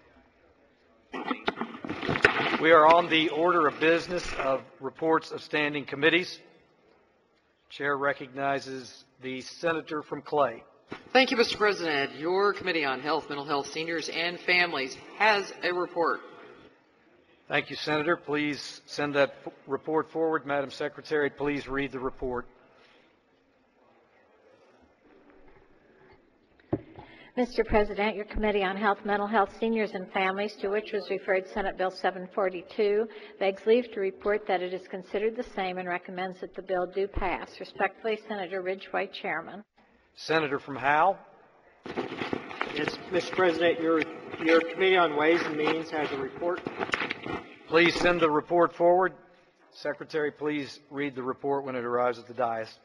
We are on the order of business of reports of standing committees. Chair recognizes the senator from Clay. Thank you, Mr. President. Your Committee on Health, Mental Health, Seniors, and Families has a report. Thank you, Senator. Please send that report forward. Madam Secretary, please read the report. Mr. President, your Committee on Health, Mental Health, Seniors, and Families, to which was referred Senate Bill 742, begs leave to report that it is considered the same and recommends that the bill do pass. Respectfully, Senator Ridgway, Chairman. Senator from Howell. Yes, Mr. President, your Committee on Ways and Means has a report. Please send the report forward. Secretary, please read the report when it arrives at the dais.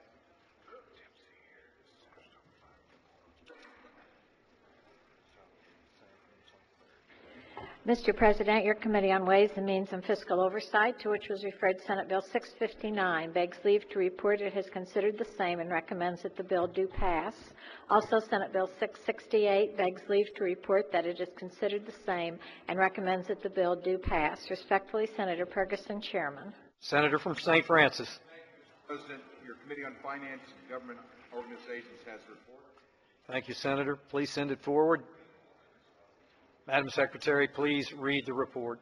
Mr. President, your Committee on Ways and Means and Fiscal Oversight, to which was referred Senate Bill 659, begs leave to report it has considered the same and recommends that the bill do pass. Also, Senate Bill 668 begs leave to report that it has considered the same and recommends that the bill do pass. Respectfully, Senator Ferguson, Chairman. Senator from St. Francis. President, your Committee on Finance and Government Organizations has a report. Thank you, Senator. Please send it forward. Madam Secretary, please read the report.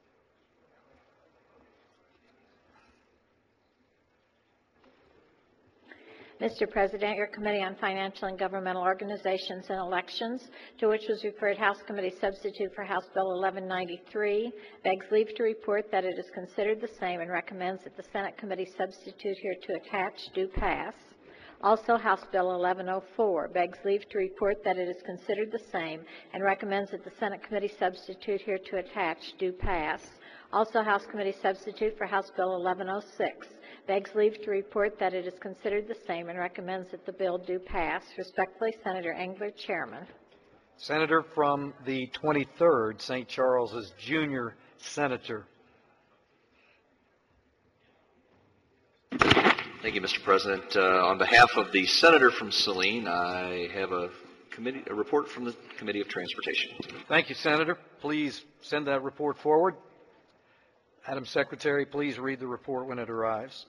Mr. President, your Committee on Financial and Governmental Organizations and Elections, to which was referred House Committee Substitute for House Bill 1193, begs leave to report that it is considered the same and recommends that the Senate Committee Substitute here to attach do pass. Also, House Bill 1104 begs leave to report that it is considered the same and recommends that the Senate Committee Substitute here to attach do pass. Also, House Committee Substitute for House Bill 1106 begs leave to report that it is considered the same and recommends that the bill do pass. Respectfully, Senator Engler, Chairman. Senator from the 23rd, St. Charles's Junior Senator. Thank you, Mr. President. On behalf of the senator from Saline, I have a report from the Committee of Transportation. Thank you, Senator. Please send that report forward. Madam Secretary, please read the report when it arrives.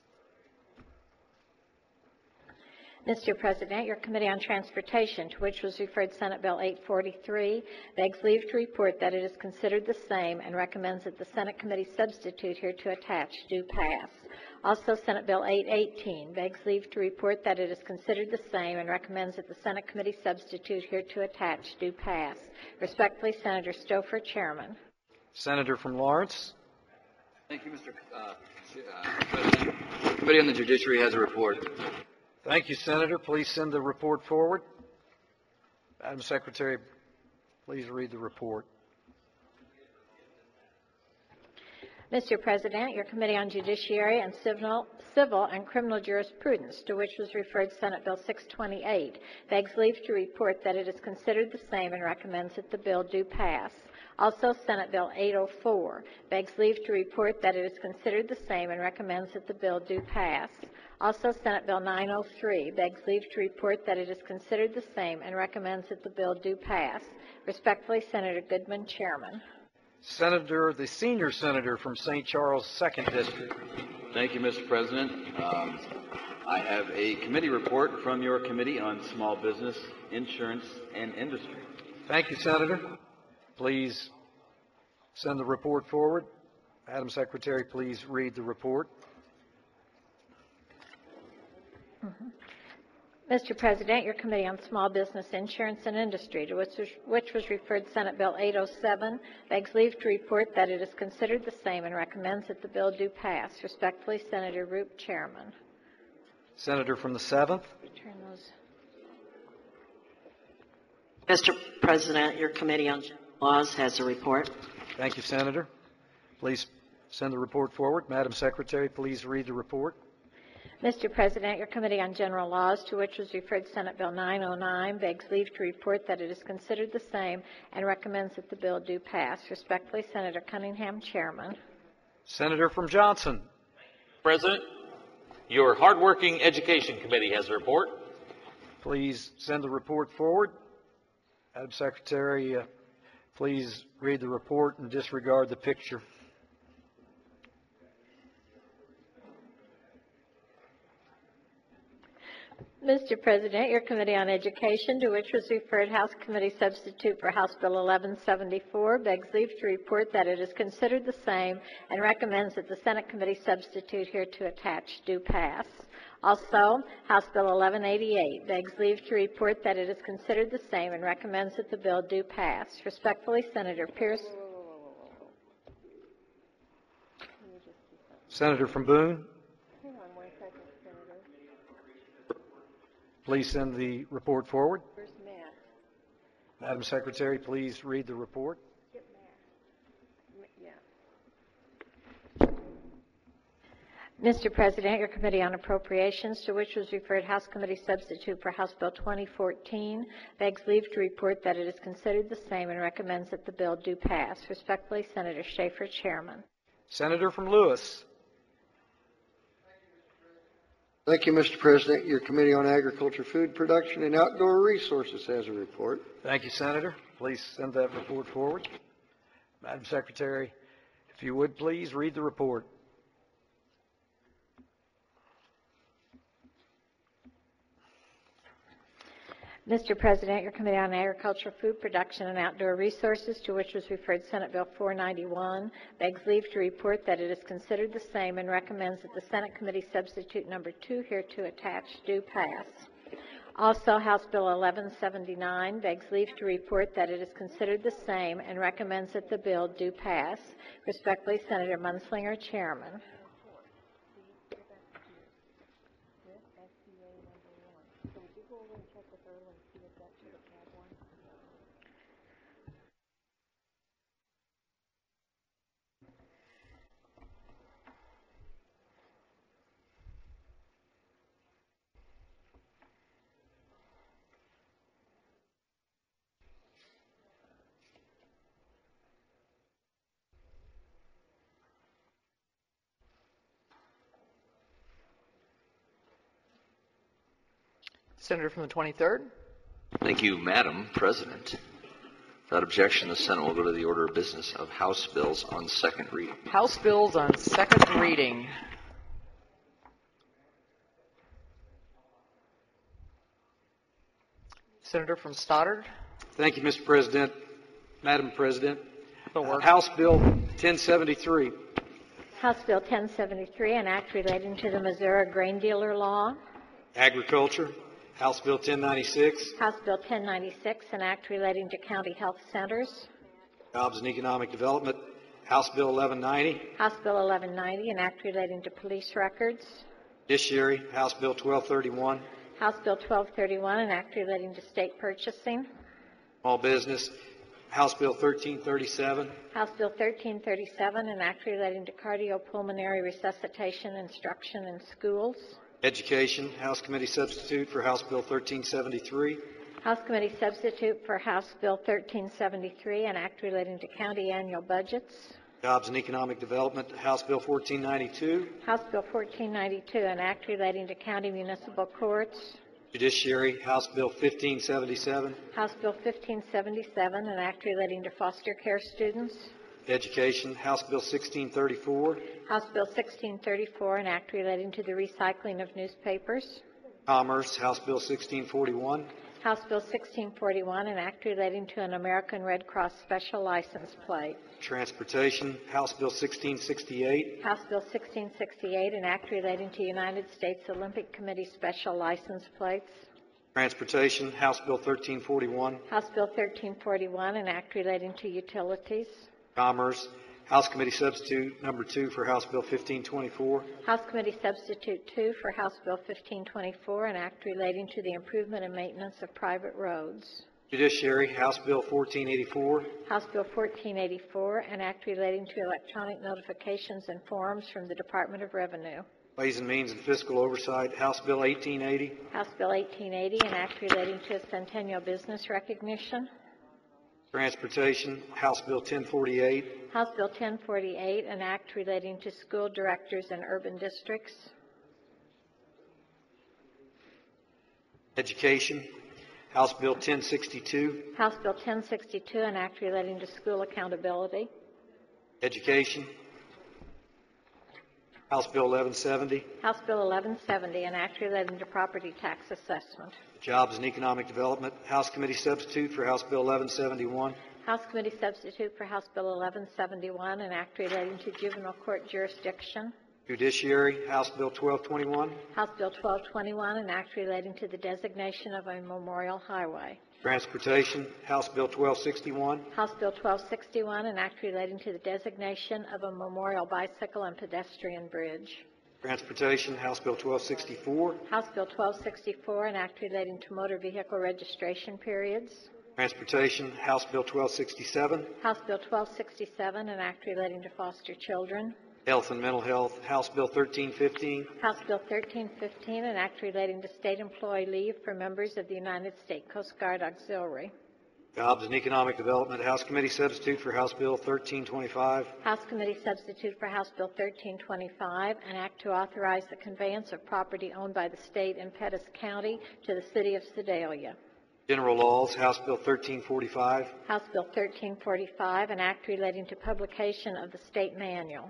Mr. President, your Committee on Transportation, to which was referred Senate Bill 843, begs leave to report that it is considered the same and recommends that the Senate Committee Substitute here to attach do pass. Also, Senate Bill 818 begs leave to report that it is considered the same and recommends that the Senate Committee Substitute here to attach do pass. Respectfully, Senator Stouffer, Chairman. Senator from Lawrence. Thank you, Mr. President. The Committee on the Judiciary has a report. Thank you, Senator. Please send the report forward. Madam Secretary, please read the report. Mr. President, your Committee on Judiciary and Civil and Criminal Jurisprudence, to which was referred Senate Bill 628, begs leave to report that it is considered the same and recommends that the bill do pass. Also, Senate Bill 804 begs leave to report that it is considered the same and recommends that the bill do pass. Also, Senate Bill 903 begs leave to report that it is considered the same and recommends that the bill do pass. Respectfully, Senator Goodman, Chairman. Senator, the senior senator from St. Charles, 2nd District. Thank you, Mr. President. I have a committee report from your Committee on Small Business, Insurance, and Industry. Thank you, Senator. Please send the report forward. Madam Secretary, please read the report. Mr. President, your Committee on Small Business, Insurance, and Industry, to which was referred Senate Bill 807, begs leave to report that it is considered the same and recommends that the bill do pass. Respectfully, Senator Roop, Chairman. Senator from the 7th. Mr. President, your Committee on General Laws has a report. Thank you, Senator. Please send the report forward. Madam Secretary, please read the report. Mr. President, your Committee on General Laws, to which was referred Senate Bill 909, begs leave to report that it is considered the same and recommends that the bill do pass. Respectfully, Senator Cunningham, Chairman. Senator from Johnson. President, your hardworking Education Committee has a report. Please send the report forward. Madam Secretary, please read the report and disregard the picture. Mr. President, your Committee on Education, to which was referred House Committee Substitute for House Bill 1174, begs leave to report that it is considered the same and recommends that the Senate Committee Substitute hereto attached do pass. Also, House Bill 1188 begs leave to report that it is considered the same and recommends that the bill do pass. Respectfully, Senator Pierce. Senator from Boone. Please send the report forward. Where's Matt? Madam Secretary, please read the report. Get Matt. Yeah. Mr. President, your Committee on Appropriations, to which was referred House Committee Substitute for House Bill 2014, begs leave to report that it is considered the same and recommends that the bill do pass. Respectfully, Senator Schaefer, Chairman. Senator from Lewis. Thank you, Mr. President. Your Committee on Agriculture, Food Production, and Outdoor Resources has a report. Thank you, Senator. Please send that report forward. Madam Secretary, if you would please read the report. Mr. President, your Committee on Agriculture, Food Production, and Outdoor Resources, to which was referred Senate Bill 491, begs leave to report that it is considered the same and recommends that the Senate Committee Substitute number 2 hereto attached do pass. Also, House Bill 1179 begs leave to report that it is considered the same and recommends that the bill do pass. Respectfully, Senator Munzlinger, Chairman. Senator from the 23rd. Thank you, Madam President. Without objection, the Senate will go to the order of business of House bills on second reading. House bills on second reading. Senator from Stoddard. Thank you, Mr. President. Madam President. Thor. House Bill 1073. House Bill 1073, an act relating to the Missouri grain dealer law. Agriculture. House Bill 1096. House Bill 1096, an act relating to county health centers. Jobs and Economic Development. House Bill 1190. House Bill 1190, an act relating to police records. Judiciary. House Bill 1231. House Bill 1231, an act relating to state purchasing. Small Business. House Bill 1337. House Bill 1337, an act relating to cardiopulmonary resuscitation instruction in schools. Education. House Committee Substitute for House Bill 1373. House Committee Substitute for House Bill 1373, an act relating to county annual budgets. Jobs and Economic Development. House Bill 1492. House Bill 1492, an act relating to county municipal courts. Judiciary. House Bill 1577. House Bill 1577, an act relating to foster care students. Education. House Bill 1634. House Bill 1634, an act relating to the recycling of newspapers. Commerce. House Bill 1641. House Bill 1641, an act relating to an American Red Cross special license plate. Transportation. House Bill 1668. House Bill 1668, an act relating to United States Olympic Committee special license plates. Transportation. House Bill 1341. House Bill 1341, an act relating to utilities. Commerce. House Committee Substitute number 2 for House Bill 1524. House Committee Substitute 2 for House Bill 1524, an act relating to the improvement and maintenance of private roads. Judiciary. House Bill 1484. House Bill 1484, an act relating to electronic notifications and forms from the Department of Revenue. Ways and Means and Fiscal Oversight. House Bill 1880. House Bill 1880, an act relating to a centennial business recognition. Transportation. House Bill 1048. House Bill 1048, an act relating to school directors in urban districts. Education. House Bill 1062. House Bill 1062, an act relating to school accountability. Education. House Bill 1170. House Bill 1170, an act relating to property tax assessment. Jobs and Economic Development, House Committee Substitute for House Bill 1171. House Committee Substitute for House Bill 1171, an act relating to juvenile court jurisdiction. Judiciary, House Bill 1221. House Bill 1221, an act relating to the designation of a memorial highway. Transportation, House Bill 1261. House Bill 1261, an act relating to the designation of a memorial bicycle and pedestrian bridge. Transportation, House Bill 1264. House Bill 1264, an act relating to motor vehicle registration periods. Transportation, House Bill 1267. House Bill 1267, an act relating to foster children. Health and Mental Health, House Bill 1315. House Bill 1315, an act relating to state employee leave for members of the United States Coast Guard Auxiliary. Jobs and Economic Development, House Committee Substitute for House Bill 1325. House Committee Substitute for House Bill 1325, an act to authorize the conveyance of property owned by the state in Pettis County to the city of Sedalia. General Laws, House Bill 1345. House Bill 1345, an act relating to publication of the state manual.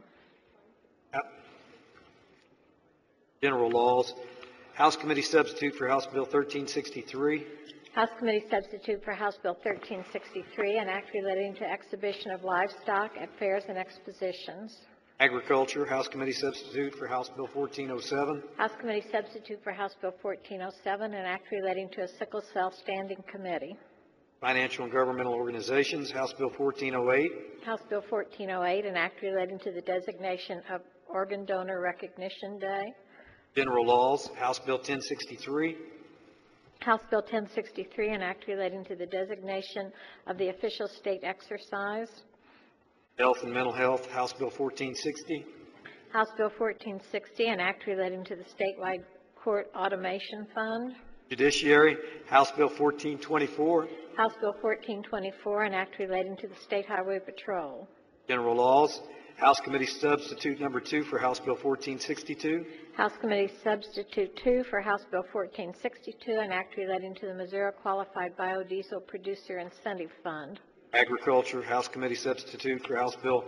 General Laws, House Committee Substitute for House Bill 1363. House Committee Substitute for House Bill 1363, an act relating to exhibition of livestock at fairs and expositions. Agriculture, House Committee Substitute for House Bill 1407. House Committee Substitute for House Bill 1407, an act relating to a sickle cell standing committee. Financial and Governmental Organizations, House Bill 1408. House Bill 1408, an act relating to the designation of Organ Donor Recognition Day. General Laws, House Bill 1063. House Bill 1063, an act relating to the designation of the official state exercise. Health and Mental Health, House Bill 1460. House Bill 1460, an act relating to the statewide court automation fund. Judiciary, House Bill 1424. House Bill 1424, an act relating to the State Highway Patrol. General Laws, House Committee Substitute Number 2 for House Bill 1462. House Committee Substitute 2 for House Bill 1462, an act relating to the Missouri Qualified Biodiesel Producer Incentive Fund. Agriculture, House Committee Substitute for House Bill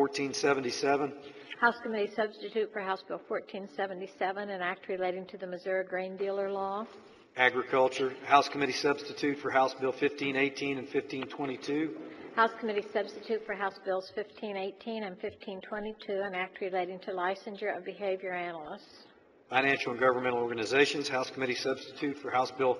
1477. House Committee Substitute for House Bill 1477, an act relating to the Missouri Grain Dealer Law. Agriculture, House Committee Substitute for House Bill 1518 and 1522. House Committee Substitute for House Bills 1518 and 1522, an act relating to licensure of behavior analysts. Financial and Governmental Organizations, House Committee Substitute for House Bill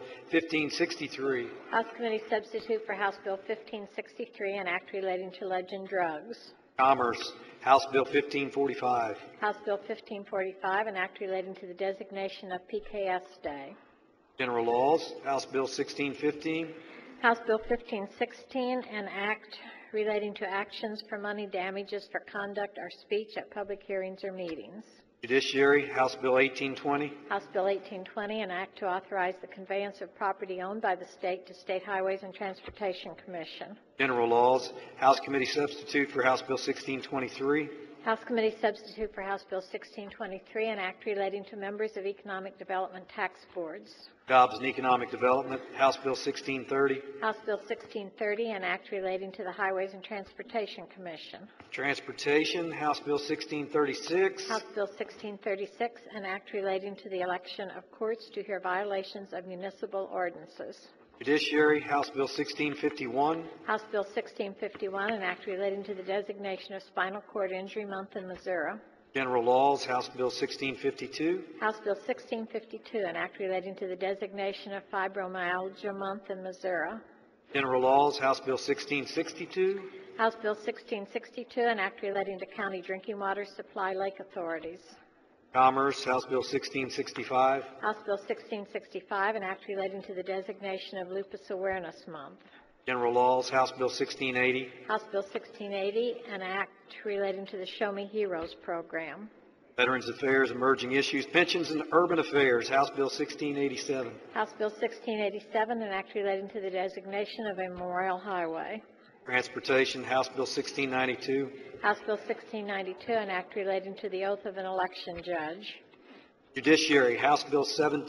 1563. House Committee Substitute for House Bill 1563, an act relating to legend drugs. Commerce, House Bill 1545. House Bill 1545, an act relating to the designation of PKS Day. General Laws, House Bill 1615. House Bill 1516, an act relating to actions for money damages for conduct or speech at public hearings or meetings. Judiciary, House Bill 1820. House Bill 1820, an act to authorize the conveyance of property owned by the state to State Highways and Transportation Commission. General Laws, House Committee Substitute for House Bill 1623. House Committee Substitute for House Bill 1623, an act relating to members of Economic Development Tax Boards. Jobs and Economic Development, House Bill 1630. House Bill 1630, an act relating to the Highways and Transportation Commission. Transportation, House Bill 1636. House Bill 1636, an act relating to the election of courts to hear violations of municipal ordinances. Judiciary, House Bill 1651. House Bill 1651, an act relating to the designation of Spinal Cord Injury Month in Missouri. General Laws, House Bill 1652. House Bill 1652, an act relating to the designation of Fibromyalgia Month in Missouri. General Laws, House Bill 1662. House Bill 1662, an act relating to county drinking water supply lake authorities. Commerce, House Bill 1665. House Bill 1665, an act relating to the designation of Lupus Awareness Month. General Laws, House Bill 1680. House Bill 1680, an act relating to the Show Me Heroes program. Veterans Affairs, Emerging Issues, Pensions and Urban Affairs, House Bill 1687. House Bill 1687, an act relating to the designation of a memorial highway. Transportation, House Bill 1692. House Bill 1692, an act relating to the oath of an election judge. Judiciary, House Bill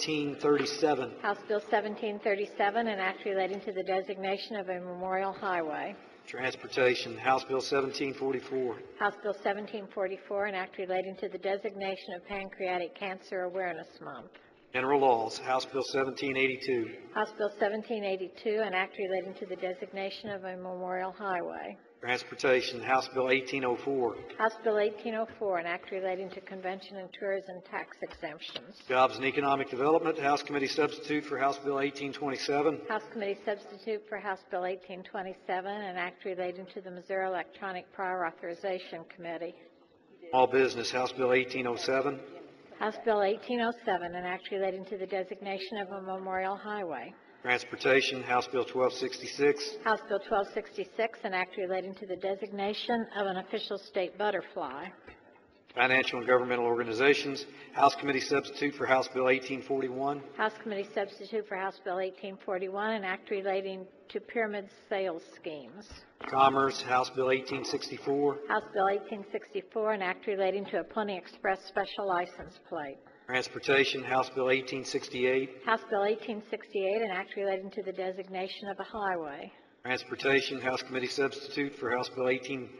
1737. House Bill 1737, an act relating to the designation of a memorial highway. Transportation, House Bill 1744. House Bill 1744, an act relating to the designation of Pancreatic Cancer Awareness Month. General Laws, House Bill 1782. House Bill 1782, an act relating to the designation of a memorial highway. Transportation, House Bill 1804. House Bill 1804, an act relating to convention and tourism tax exemptions. Jobs and Economic Development, House Committee Substitute for House Bill 1827. House Committee Substitute for House Bill 1827, an act relating to the Missouri Electronic Prior Authorization Committee. Small Business, House Bill 1807. House Bill 1807, an act relating to the designation of a memorial highway. Transportation, House Bill 1266. House Bill 1266, an act relating to the designation of an official state butterfly. Financial and Governmental Organizations, House Committee Substitute for House Bill 1841. House Committee Substitute for House Bill 1841, an act relating to pyramid sales schemes. Commerce, House Bill 1864. House Bill 1864, an act relating to a Pony Express special license plate. Transportation, House Bill 1868. House Bill 1868, an act relating to the designation of a highway. Transportation, House Committee Substitute for House Bill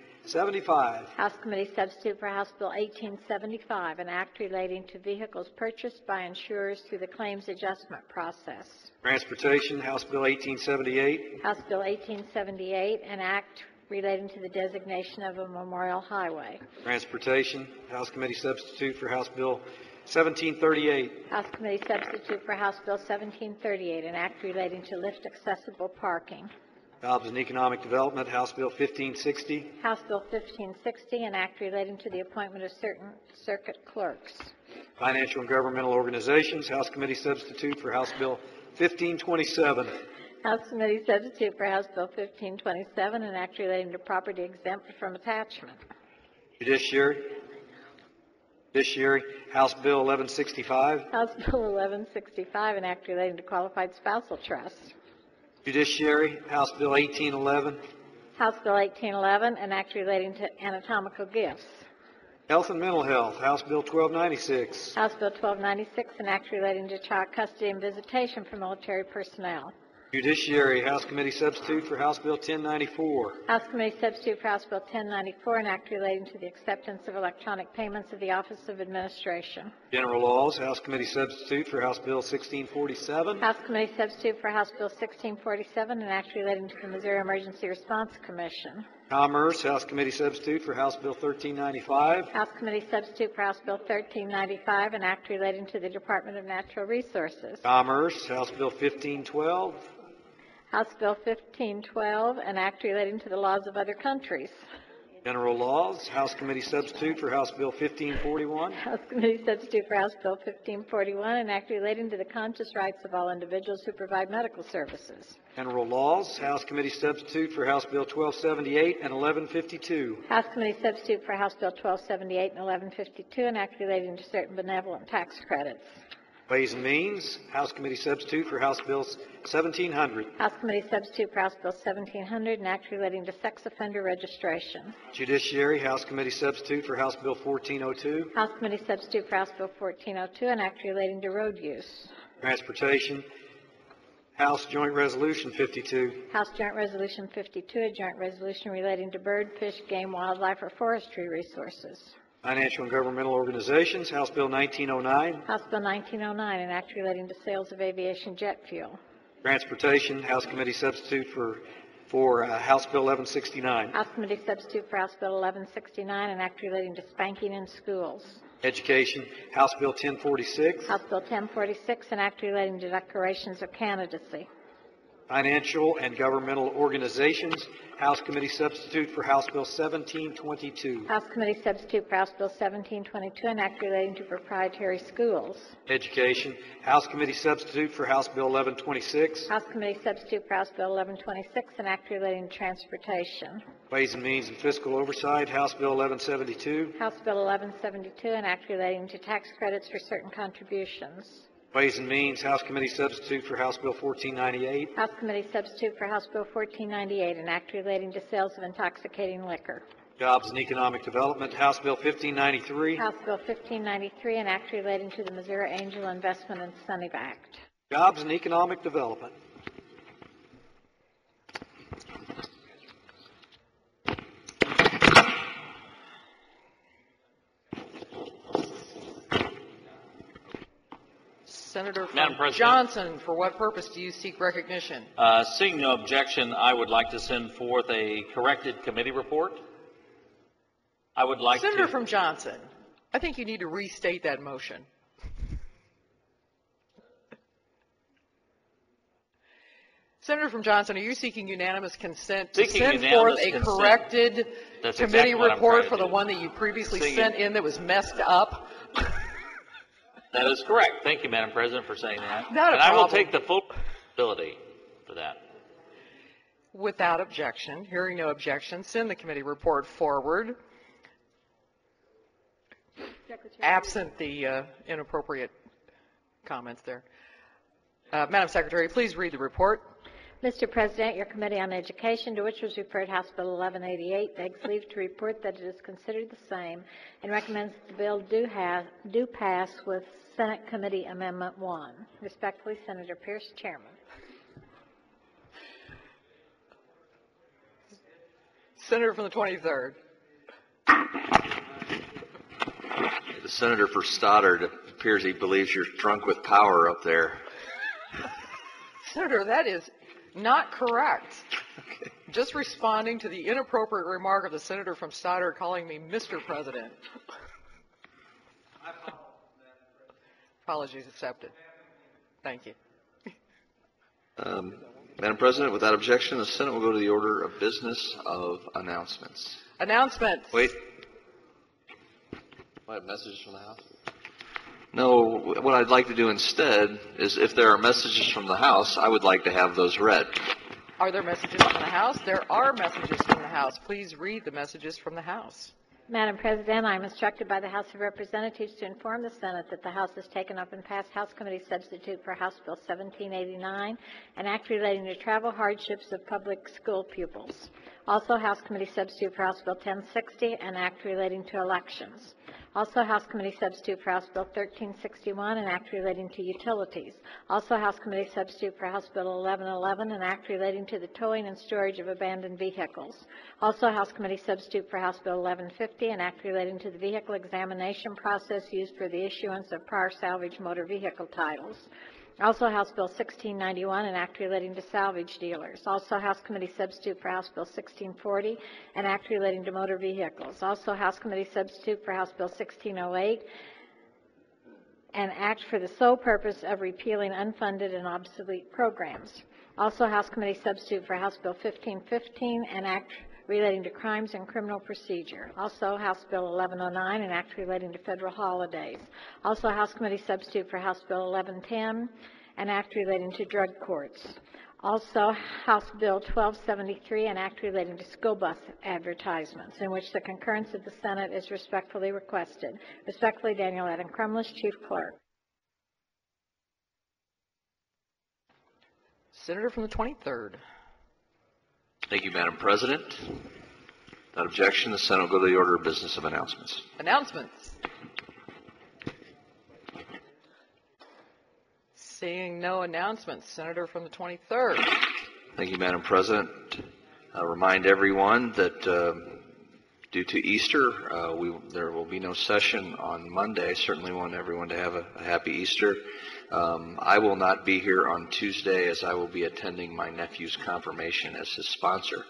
1875. House Committee Substitute for House Bill 1875, an act relating to vehicles purchased by insurers through the claims adjustment process. Transportation, House Bill 1878. House Bill 1878, an act relating to the designation of a memorial highway. Transportation, House Committee Substitute for House Bill 1738. House Committee Substitute for House Bill 1738, an act relating to lift accessible parking. Jobs and Economic Development, House Bill 1560. House Bill 1560, an act relating to the appointment of certain circuit clerks. Financial and Governmental Organizations, House Committee Substitute for House Bill 1527. House Committee Substitute for House Bill 1527, an act relating to property exempt from attachment. Judiciary, House Bill 1165. House Bill 1165, an act relating to qualified spousal trust. Judiciary, House Bill 1811. House Bill 1811, an act relating to anatomical gifts. Health and Mental Health, House Bill 1296. House Bill 1296, an act relating to child custody and visitation for military personnel. Judiciary, House Committee Substitute for House Bill 1094. House Committee Substitute for House Bill 1094, an act relating to the acceptance of electronic payments of the Office of Administration. General Laws, House Committee Substitute for House Bill 1647. House Committee Substitute for House Bill 1647, an act relating to the Missouri Emergency Response Commission. Commerce, House Committee Substitute for House Bill 1395. House Committee Substitute for House Bill 1395, an act relating to the Department of Natural Resources. Commerce, House Bill 1512. House Bill 1512, an act relating to the laws of other countries. General Laws, House Committee Substitute for House Bill 1541. House Committee Substitute for House Bill 1541, an act relating to the conscious rights of all individuals who provide medical services. General Laws, House Committee Substitute for House Bill 1278 and 1152. House Committee Substitute for House Bill 1278 and 1152, an act relating to certain benevolent tax credits. Ways and Means, House Committee Substitute for House Bill 1700. House Committee Substitute for House Bill 1700, an act relating to sex offender registration. Judiciary, House Committee Substitute for House Bill 1402. House Committee Substitute for House Bill 1402, an act relating to road use. Transportation, House Joint Resolution 52. House Joint Resolution 52, a joint resolution relating to bird, fish, game, wildlife, or forestry resources. Financial and Governmental Organizations, House Bill 1909. House Bill 1909, an act relating to sales of aviation jet fuel. Transportation, House Committee Substitute for House Bill 1169. House Committee Substitute for House Bill 1169, an act relating to spanking in schools. Education, House Bill 1046. House Bill 1046, an act relating to declarations of candidacy. Financial and Governmental Organizations, House Committee Substitute for House Bill 1722. House Committee Substitute for House Bill 1722, an act relating to proprietary schools. Education, House Committee Substitute for House Bill 1126. House Committee Substitute for House Bill 1126, an act relating to transportation. Ways and Means and Fiscal Oversight, House Bill 1172. House Bill 1172, an act relating to tax credits for certain contributions. Ways and Means, House Committee Substitute for House Bill 1498. House Committee Substitute for House Bill 1498, an act relating to sales of intoxicating liquor. Jobs and Economic Development, House Bill 1593. House Bill 1593, an act relating to the Missouri Angel Investment Incentive Act. Jobs and Economic Development. Senator Madam from President. Johnson, for what purpose do you seek recognition? Seeing no objection, I would like to send forth a corrected committee report. I would like Senator to... from Johnson, I think you need to restate that motion. Senator from Johnson, are you seeking unanimous consent to send forth a corrected committee report for the one that you previously sent in that was messed up? That is correct. Thank you, Madam President, for saying that. Not a and I will problem. take the full responsibility for that. Without objection, hearing no objection, send the committee report forward. Absent the inappropriate comments there. Madam Secretary, please read the report. Mr. President, your Committee on Education, to which was referred House Bill 1188, begs leave to report that it is considered the same and recommends that the bill do pass with Senate Committee Amendment 1. Respectfully, Senator Pierce, Chairman. Senator from the 23rd. The senator for Stoddard, it appears he believes you're drunk with power up there. Senator, that is not correct. Okay. Just responding to the inappropriate remark of the senator from Stoddard calling me Mr. President. Apologies accepted. Thank you. Madam President, without objection, the Senate will go to the order of business of announcements. Announcements. Wait. What, messages from the House? No, what I'd like to do instead is if there are messages from the House, I would like to have those read. Are there messages from the House? There are messages from the House. Please read the messages from the House. Madam President, I am instructed by the House of Representatives to inform the Senate that the House has taken up and passed House Committee Substitute for House Bill 1789, an act relating to travel hardships of public school pupils. Also, House Committee Substitute for House Bill 1060, an act relating to elections. Also, House Committee Substitute for House Bill 1361, an act relating to utilities. Also, House Committee Substitute for House Bill 1111, an act relating to the towing and storage of abandoned vehicles. Also, House Committee Substitute for House Bill 1150, an act relating to the vehicle examination process used for the issuance of prior salvage motor vehicle titles. Also, House Bill 1691, an act relating to salvage dealers. Also, House Committee Substitute for House Bill 1640, an act relating to motor vehicles. Also, House Committee Substitute for House Bill 1608, an act for the sole purpose of repealing unfunded and obsolete programs. Also, House Committee Substitute for House Bill 1515, an act relating to crimes and criminal procedure. Also, House Bill 1109, an act relating to federal holidays. Also, House Committee Substitute for House Bill 1110, an act relating to drug courts. Also, House Bill 1273, an act relating to school bus advertisements, in which the concurrence of the Senate is respectfully requested. Respectfully, Daniel Adam Crumlish, Chief Clerk. Senator from the 23rd. Thank you, Madam President. Without objection, the Senate will go to the order of business of announcements. Announcements. Seeing no announcements, Senator from the 23rd. Thank you, Madam President. I'll remind everyone that due to Easter, there will be no session on Monday. I certainly want everyone to have a happy Easter. I will not be here on Tuesday as I will be attending my nephew's confirmation as his sponsor.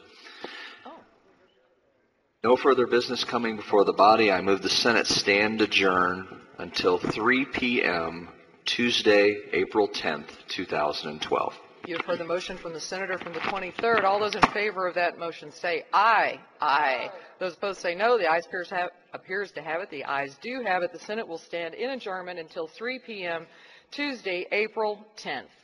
No further business coming before the body. I move the Senate stand adjourn until 3 p.m. Tuesday, April 10th, 2012. You have heard the motion from the Senator from the 23rd. All those in favor of that motion say aye. Aye. Those opposed say no. The ayes appears to have it. The ayes do have it. The Senate will stand in adjournment until 3 p.m. Tuesday, April 10th.